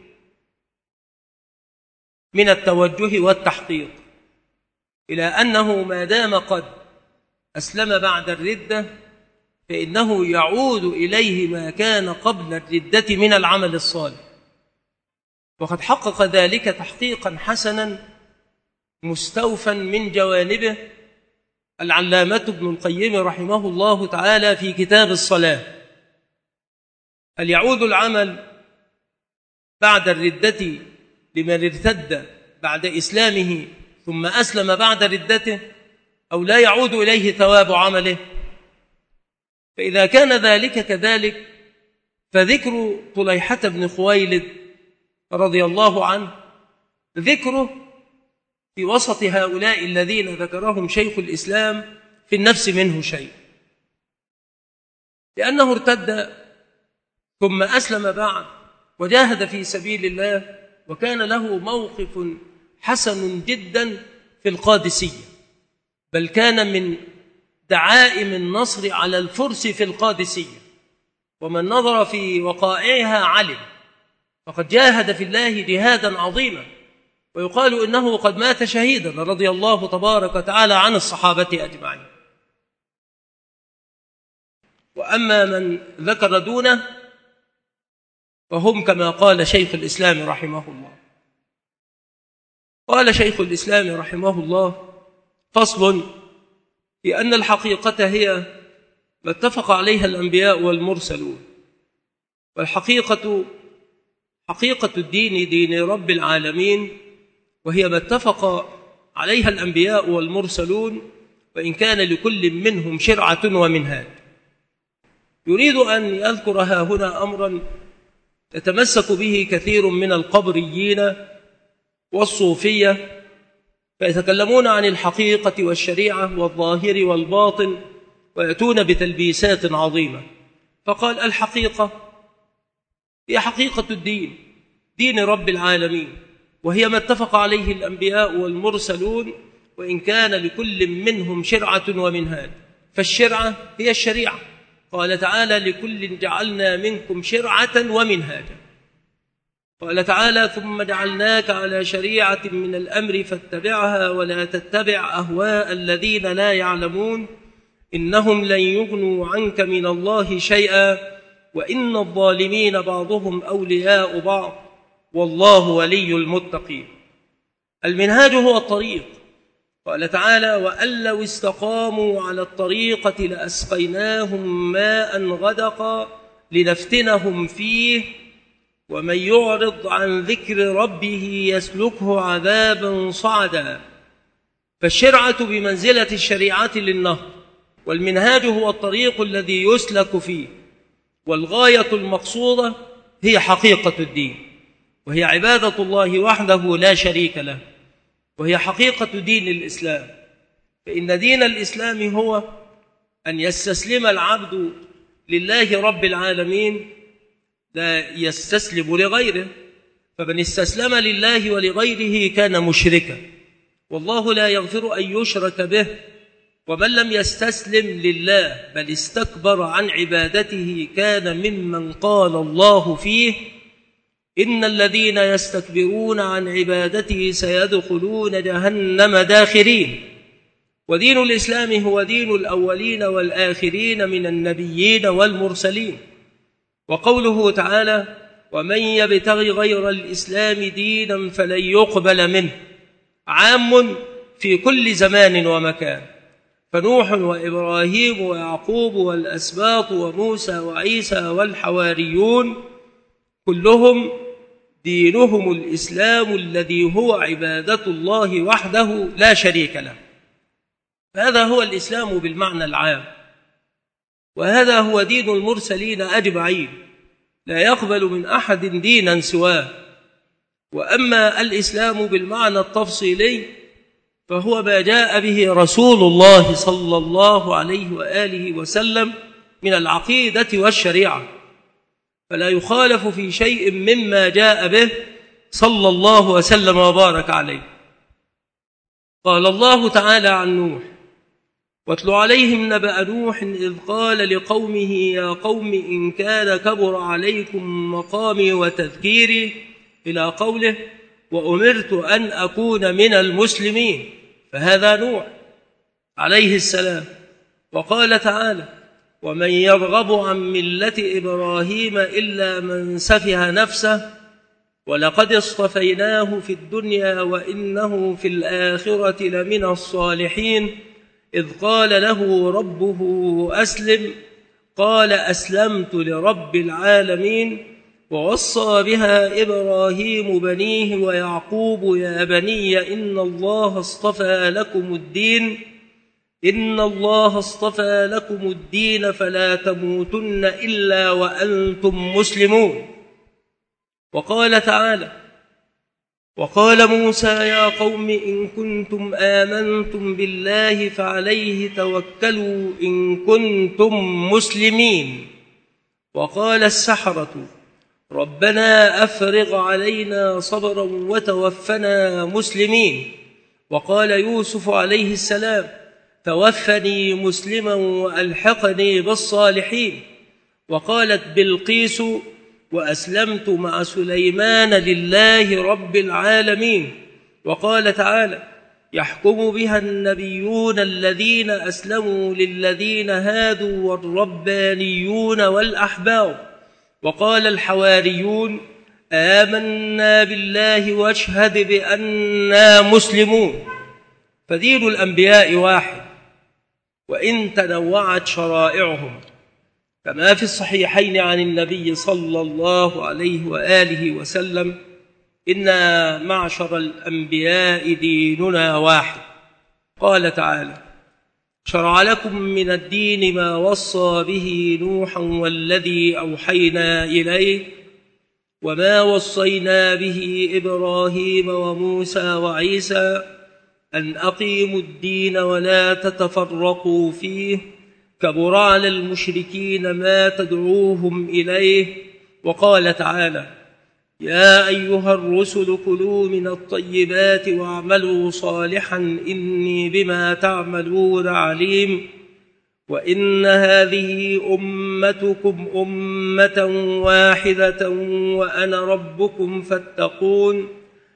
من التوجه والتحقيق إلى أنه ما دام قد أسلم بعد الردة فإنه يعود إليه ما كان قبل الردة من العمل الصالح، وقد حقق ذلك تحقيقا حسنا مستوفا من جوانبه العلامة ابن القيم رحمه الله تعالى في كتاب الصلاة. هل يعود العمل بعد الردة لمن ارتد بعد إسلامه ثم أسلم بعد ردته، أو لا يعود إليه ثواب عمله؟ فإذا كان ذلك كذلك فذكر طليحة بن خويلد رضي الله عنه ذكره في وسط هؤلاء الذين ذكرهم شيخ الإسلام في النفس منه شيء، لأنه ارتد ثم أسلم بعد وجاهد في سبيل الله، وكان له موقف حسن جدا في القادسية، بل كان من دعائم النصر على الفرس في القادسية، ومن نظر في وقائعها علم، فقد جاهد في الله جهادا عظيما، ويقال إنه قد مات شهيدا رضي الله تبارك وتعالى عن الصحابة أجمعين. وأما من ذكر دونه فهم كما قال شيخ الإسلام رحمه الله. قال شيخ الإسلام رحمه الله: فصل في أن الحقيقة هي ما اتفق عليها الأنبياء والمرسلون، والحقيقة حقيقة الدين دين رب العالمين، وهي ما اتفق عليها الأنبياء والمرسلون، وإن كان لكل منهم شرعة ومنهاج. يريد أن يذكر ها هنا أمرا يتمسك به كثير من القبريين والصوفية، فيتكلمون عن الحقيقة والشريعة والظاهر والباطن، ويأتون بتلبيسات عظيمة. فقال: الحقيقة هي حقيقة الدين، دين رب العالمين، وهي ما اتفق عليه الأنبياء والمرسلون، وإن كان لكل منهم شرعة ومنهاج. فالشرعة هي الشريعة، قال تعالى: لكل جعلنا منكم شرعة ومنهاجا. قال تعالى: ثم جعلناك على شريعة من الأمر فاتبعها ولا تتبع أهواء الذين لا يعلمون إنهم لن يغنوا عنك من الله شيئا وإن الظالمين بعضهم أولياء بعض والله ولي المتقين. المنهاج هو الطريق. قال تعالى: وأن لو استقاموا على الطريقة لأسقيناهم ماء غدقا لنفتنهم فيه ومن يعرض عن ذكر ربه يسلكه عذابا صعدا. فالشرعة بمنزلة الشريعة للنهر، والمنهاج هو الطريق الذي يسلك فيه، والغاية المقصودة هي حقيقة الدين، وهي عبادة الله وحده لا شريك له، وهي حقيقة دين الإسلام. فإن دين الإسلام هو أن يستسلم العبد لله رب العالمين لا يستسلم لغيره، فمن استسلم لله ولغيره كان مشركا، والله لا يغفر أن يشرك به. ومن لم يستسلم لله بل استكبر عن عبادته كان ممن قال الله فيه: إن الذين يستكبرون عن عبادته سيدخلون جهنم داخرين. ودين الإسلام هو دين الأولين والآخرين من النبيين والمرسلين. وقوله تعالى: ومن يبتغ غير الإسلام دينا فلن يقبل منه، عام في كل زمان ومكان، فنوح وإبراهيم ويعقوب والأسباط وموسى وعيسى والحواريون كلهم دينهم الإسلام الذي هو عبادة الله وحده لا شريك له. هذا هو الإسلام بالمعنى العام، وهذا هو دين المرسلين أجمعين، لا يقبل من أحد دينا سواه. وأما الإسلام بالمعنى التفصيلي فهو ما جاء به رسول الله صلى الله عليه وآله وسلم من العقيدة والشريعة، فلا يخالف في شيء مما جاء به صلى الله وسلم وبارك عليه. قال الله تعالى عن نوح: واتل عليهم نبأ نوح إذ قال لقومه يا قوم إن كان كبر عليكم مقامي وتذكيري، إلى قوله: وأمرت أن أكون من المسلمين، فهذا نوح عليه السلام. وقال تعالى: ومن يرغب عن ملة إبراهيم إلا من سفه نفسه ولقد اصطفيناه في الدنيا وإنه في الآخرة لمن الصالحين، إذ قال له ربه أسلم قال أسلمت لرب العالمين. ووصى بها إبراهيم بنيه ويعقوب يا بني إن الله اصطفى لكم الدين إن الله اصطفى لكم الدين فلا تموتن إلا وأنتم مسلمون. وقال تعالى: وقال موسى يا قوم إن كنتم آمنتم بالله فعليه توكلوا إن كنتم مسلمين. وقال السحرة ربنا أفرغ علينا صبرا وتوفنا مسلمين. وقال يوسف عليه السلام توفني مسلما وألحقني بالصالحين. وقالت بلقيس وأسلمت مع سليمان لله رب العالمين. وقال تعالى يحكم بها النبيون الذين أسلموا للذين هادوا والربانيون والأحبار. وقال الحواريون آمنا بالله واشهد بأننا مسلمون. فدين الأنبياء واحد وإن تنوعت شرائعهم، كما في الصحيحين عن النبي صلى الله عليه وآله وسلم: إنا معشر الأنبياء ديننا واحد. قال تعالى: شرع لكم من الدين ما وصى به نوحا والذي أوحينا إليه وما وصينا به إبراهيم وموسى وعيسى أن أقيموا الدين ولا تتفرقوا فيه، كبر على المشركين ما تدعوهم إليه. وقال تعالى: يا أيها الرسل كلوا من الطيبات واعملوا صالحا إني بما تعملون عليم. وإن هذه أمتكم أمة واحدة وأنا ربكم فاتقون.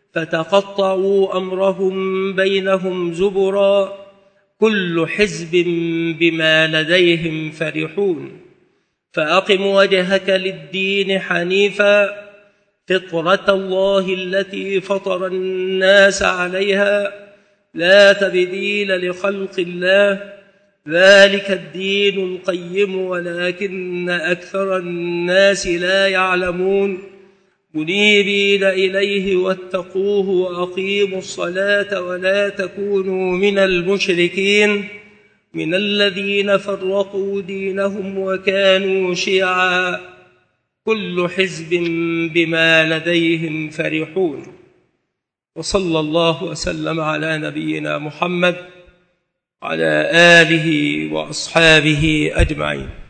فتقطعوا أمرهم بينهم زبرا كل حزب بما لديهم فرحون. فأقم وجهك للدين حنيفا فطرة الله التي فطر الناس عليها لا تبديل لخلق الله ذلك الدين القيم ولكن أكثر الناس لا يعلمون. منيبين إليه واتقوه وأقيموا الصلاة ولا تكونوا من المشركين من الذين فرقوا دينهم وكانوا شيعا كل حزب بما لديهم فرحون. وصلى الله وسلم على نبينا محمد وعلى آله وأصحابه أجمعين.